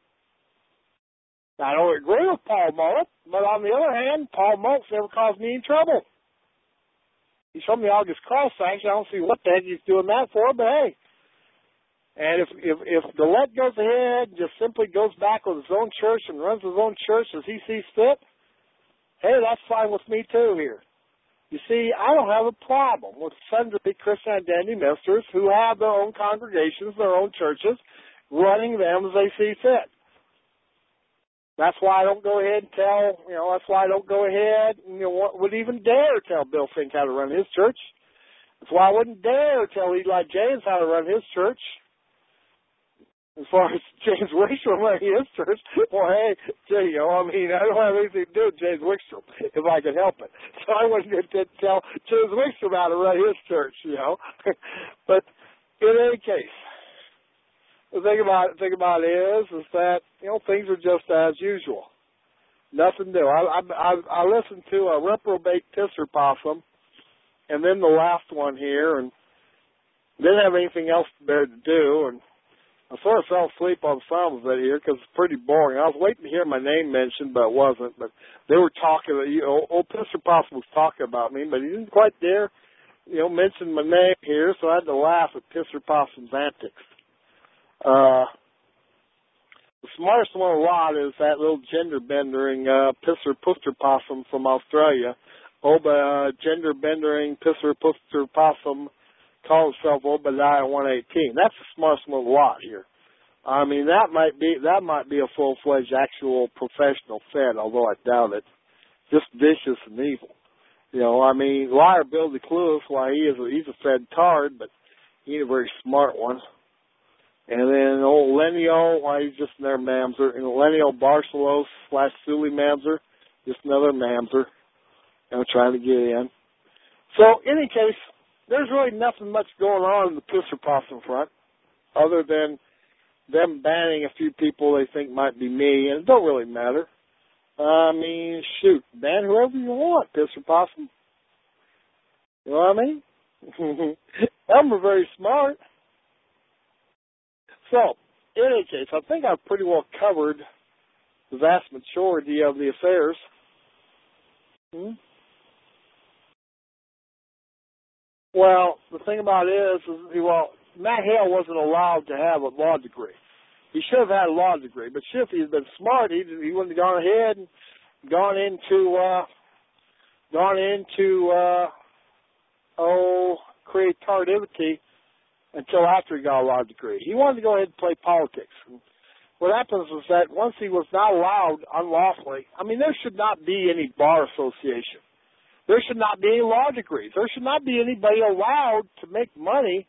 I don't agree with Paul Mullet, but on the other hand, Paul Mullet's never caused me any trouble. He's from the August Cross section. I don't see what the heck he's doing that for, but hey. And if if if Gillette goes ahead and just simply goes back with his own church and runs his own church as he sees fit, hey, that's fine with me too here. You see, I don't have a problem with Sons of the Christian Identity ministers who have their own congregations, their own churches, running them as they see fit. That's why I don't go ahead and tell, you know, that's why I don't go ahead and, you know, would even dare tell Bill Fink how to run his church. That's why I wouldn't dare tell Eli James how to run his church. As far as James Wickstrom running his church, well, hey, you know, I mean, I don't have anything to do with James Wickstrom if I could help it. So I wouldn't get to tell James Wickstrom how to run his church, you know. But in any case, the thing about the thing about it is, is that, you know, things are just as usual. Nothing new. I I I, I listened to a reprobate Pisser Possum, and then the last one here, and didn't have anything else there to do, and I sort of fell asleep on some of it here because it's pretty boring. I was waiting to hear my name mentioned, but it wasn't. But they were talking, you know, old Pisser Possum was talking about me, but he didn't quite dare, you know, mention my name here, so I had to laugh at Pisser Possum's antics. Uh, the smartest one of the lot is that little gender-bendering uh, Pisser Puster Possum from Australia. Oba, uh, gender-bendering Pisser Puster Possum calls himself Obadiah one eighteen. That's the smartest one of the lot here. I mean, that might be that might be a full-fledged actual professional Fed, although I doubt it. Just vicious and evil. You know, I mean, liar Bill DeClue, why he is a, he's a fed tard, but he ain't a very smart one. And then old Lenio, why he's just another mamzer. And Lenio Barcelos slash Sully mamzer, just another mamzer. You know, trying to get in. So, in any case, there's really nothing much going on in the Pisser Possum front, other than them banning a few people they think might be me, and it don't really matter. Uh, I mean, shoot, ban whoever you want, Pisser Possum. You know what I mean? Them are very smart. So, in any case, I think I've pretty well covered the vast majority of the affairs. Hmm? Well, the thing about it is, is, well, Matt Hale wasn't allowed to have a law degree. He should have had a law degree, but shit, if he'd been smart, he he wouldn't have gone ahead and gone into uh, gone into uh, oh creativity until after he got a law degree. He wanted to go ahead and play politics. And what happens is that once he was not allowed unlawfully, I mean, there should not be any bar association. There should not be any law degrees. There should not be anybody allowed to make money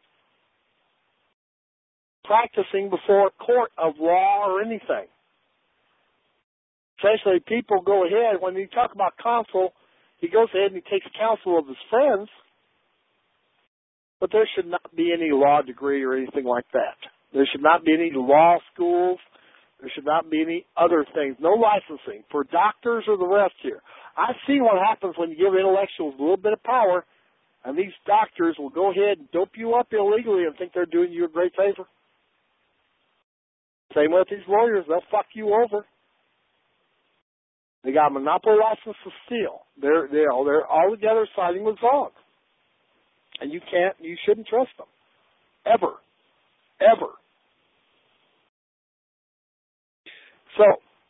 practicing before a court of law or anything. Essentially, people go ahead, when you talk about counsel, he goes ahead and he takes counsel of his friends, but there should not be any law degree or anything like that. There should not be any law schools. There should not be any other things. No licensing for doctors or the rest here. I see what happens when you give intellectuals a little bit of power, and these doctors will go ahead and dope you up illegally and think they're doing you a great favor. Same with these lawyers. They'll fuck you over. They got a monopoly license to steal. They're, they're, they're all together siding with Zog. And you can't, you shouldn't trust them. Ever. Ever. So,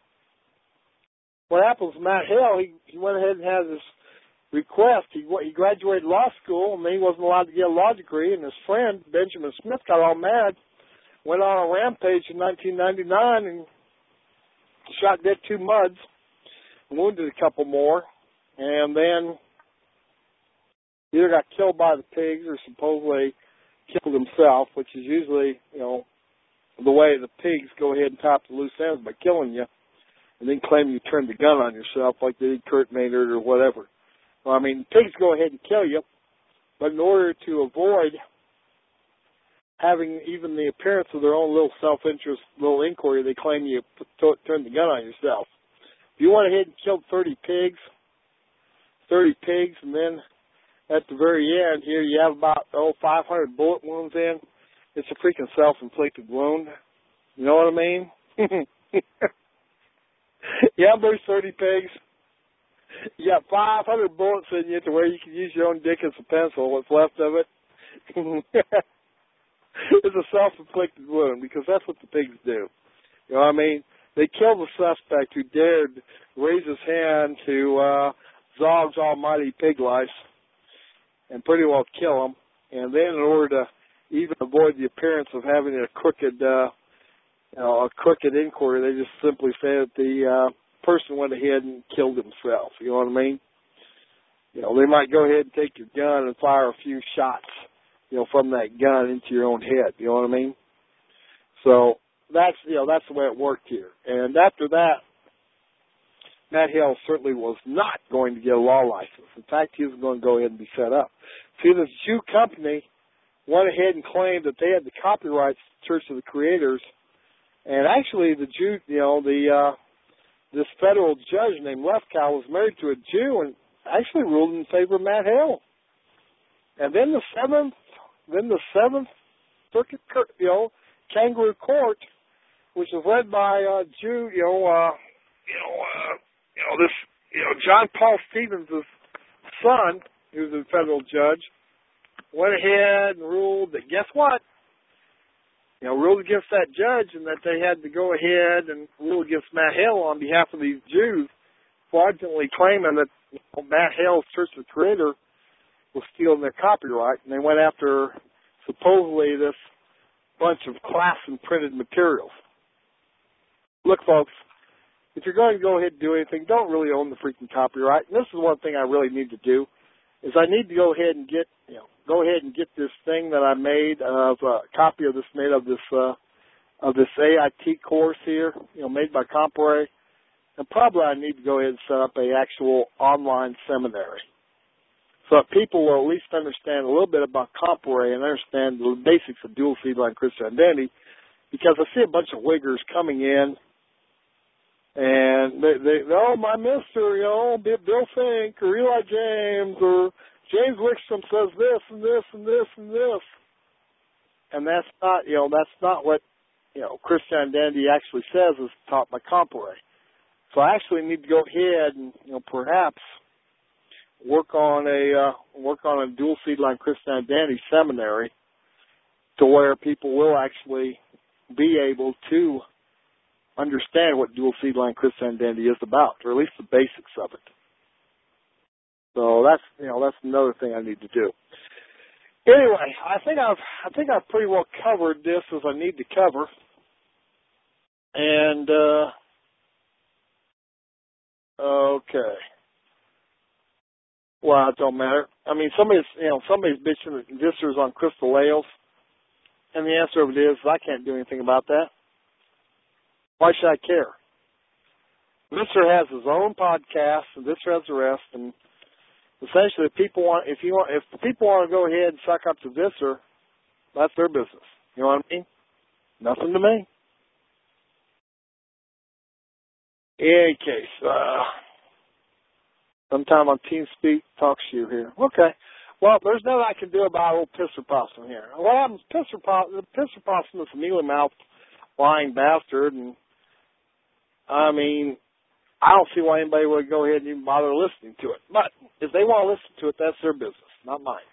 what happens, Matt Hale, he, he went ahead and had his request. He, he graduated law school, and then he wasn't allowed to get a law degree, and his friend, Benjamin Smith, got all mad, went on a rampage in nineteen ninety-nine and shot dead two muds, wounded a couple more, and then either got killed by the pigs or supposedly killed himself, which is usually, you know, the way the pigs go ahead and top the loose ends by killing you and then claim you turned the gun on yourself like they did Kurt Maynard or whatever. Well, I mean, pigs go ahead and kill you, but in order to avoid having even the appearance of their own little self-interest, little inquiry, they claim you t- turned the gun on yourself. If you went ahead and killed thirty pigs, thirty pigs, and then at the very end here you have about, oh, five hundred bullet wounds in, it's a freaking self-inflicted wound. You know what I mean? You have those thirty pigs. You got five hundred bullets in you to where you can use your own dick as a pencil, what's left of it. It's a self-inflicted wound because that's what the pigs do. You know what I mean? They kill the suspect who dared raise his hand to uh, Zog's almighty pig lice and pretty well kill him. And then in order to even avoid the appearance of having a crooked, uh, you know, a crooked inquiry, they just simply say that the uh, person went ahead and killed himself. You know what I mean? You know, they might go ahead and take your gun and fire a few shots, you know, from that gun into your own head. You know what I mean? So that's, you know, that's the way it worked here. And after that, Matt Hale certainly was not going to get a law license. In fact, he was going to go ahead and be set up. See, this Jew company went ahead and claimed that they had the copyrights to the Church of the Creators. And actually, the Jew, you know, the uh, this federal judge named Lefkow was married to a Jew and actually ruled in favor of Matt Hale. And then the seventh, then the seventh Circuit, you know, Kangaroo Court, which was led by a Jew, you know, uh, you know, uh, you know this, you know, John Paul Stevens' son, who was a federal judge, went ahead and ruled that, guess what? You know, ruled against that judge and that they had to go ahead and rule against Matt Hale on behalf of these Jews, fraudulently claiming that, you know, Matt Hale's Church of the Creator was stealing their copyright, and they went after supposedly this bunch of class and printed materials. Look, folks, if you're going to go ahead and do anything, don't really own the freaking copyright. And this is one thing I really need to do. is I need to go ahead and get, you know, go ahead and get this thing that I made of uh, a copy of this made of this uh, of this A I T course here, you know, made by Compare, and probably I need to go ahead and set up a actual online seminary so that people will at least understand a little bit about Compare and understand the basics of dual seed line Christian identity, because I see a bunch of wiggers coming in. And they, they, oh, my mister, you know, Bill Fink or Eli James or James Wickstrom says this and this and this and this. And that's not, you know, that's not what, you know, Christian identity actually says is taught by Compare. So I actually need to go ahead and, you know, perhaps work on a, uh, work on a dual seed line Christian identity seminary to where people will actually be able to understand what dual seed line Christian identity is about, or at least the basics of it. So that's, you know, that's another thing I need to do. Anyway, I think I've, I think I've pretty well covered this as I need to cover. And, uh, okay. Well, it don't matter. I mean, somebody's, you know, somebody's bitching at visitors on crystal ales, and the answer of it is I can't do anything about that. Why should I care? Visser has his own podcast, and Visser has the rest. And essentially, if people want, if you want, if people want to go ahead and suck up to Visser, that's their business. You know what I mean? Nothing to me. In any case, uh, sometime on TeamSpeak talk shoe here. Okay. Well, there's nothing I can do about old Pisser Possum here. What happens? Pisser Possum, Pisser Possum is a mealy-mouthed, lying bastard, and I mean, I don't see why anybody would go ahead and even bother listening to it. But if they want to listen to it, that's their business, not mine.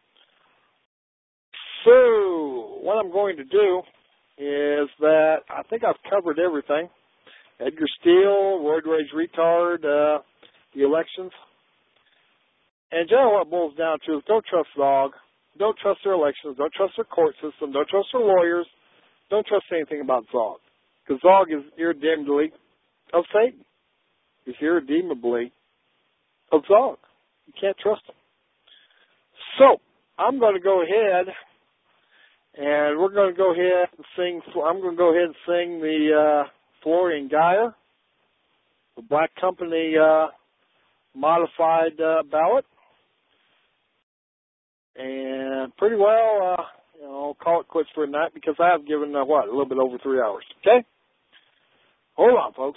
So what I'm going to do is that I think I've covered everything. Edgar Steele, Roid Rage Retard, uh, the elections. And generally what it boils down to is don't trust Zog. Don't trust their elections. Don't trust their court system. Don't trust their lawyers. Don't trust anything about Zog. Because Zog is irredeemably of Satan. He's irredeemably of Zog. You can't trust him. So, I'm going to go ahead and we're going to go ahead and sing, I'm going to go ahead and sing the uh, Florian Geyer, the Black Company uh, modified uh, ballot. And pretty well, uh, you know, call it quits for tonight because I have given, uh, what, a little bit over three hours. Okay? Hold on, folks.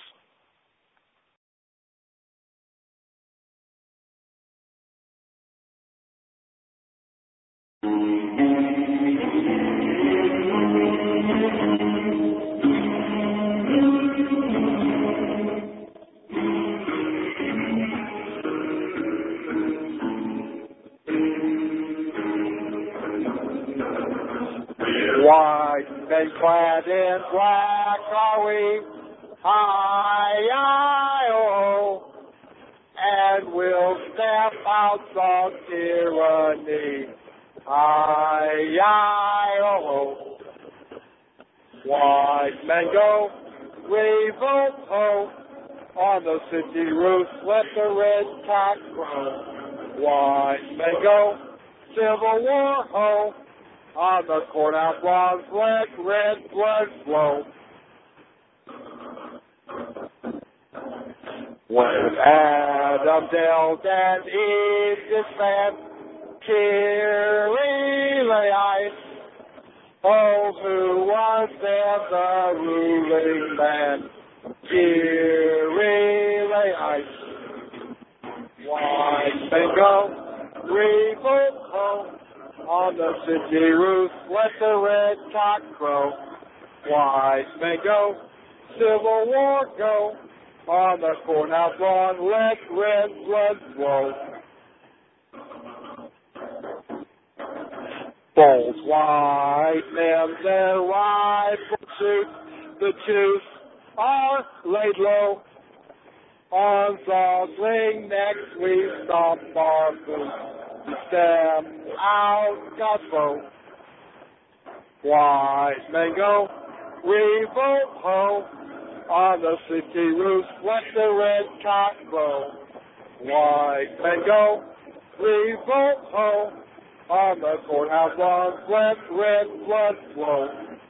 White men clad in black are we, I-I-O, and we'll stamp out some tyranny, I-I-O. White men go, revolt ho, on the city roofs let the red cock crow. White men go, civil war ho, on the courthouse lawns let red blood flow. When Adam dealt and Eve descent, Kyrie ice. Oh, who was there the ruling man? Kyrie ice. White men go, revolt ho, on the city roof let the red cock crow. White men go, civil war go, on the courthouse lawn let red blood flow. Bold white men their rifle shoot, the Jews are laid low. On Zogling next we stomp our boots, stem out God's foe. White men go, revolt ho, on the city roofs let the red cock crow. White men go, we vote ho. On the courthouse lawns, let red blood flow.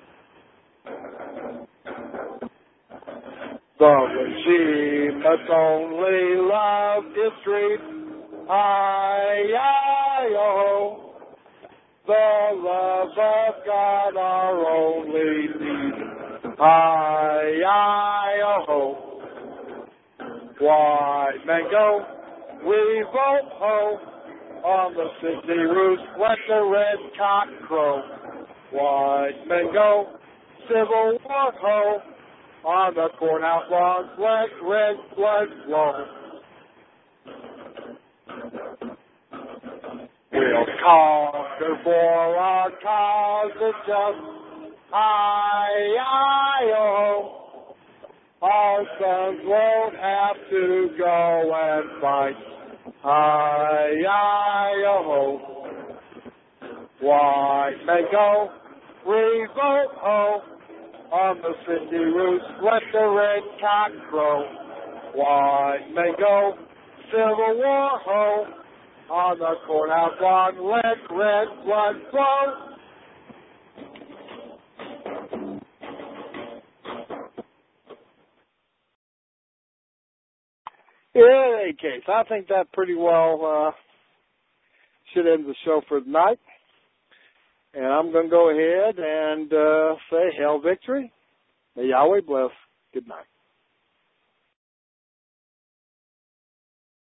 The regime must only love its streets. I I O. The love of God our only need. I I O. White men go, we vote ho. On the city roofs, let the red cock crow. White men go, Civil War ho. On the courthouse lawns, let red blood flow. We'll conquer for our cause is just. I I O. Our sons won't have to go and fight. I I O. White men go, we vote ho. On the city roofs, let the red cock crow. White men go, Civil War ho. On the courthouse lawn, let red blood flow. In any case, I think that pretty well uh, should end the show for tonight. And I'm going to go ahead and uh, say, Hail Victory. May Yahweh bless. Good night.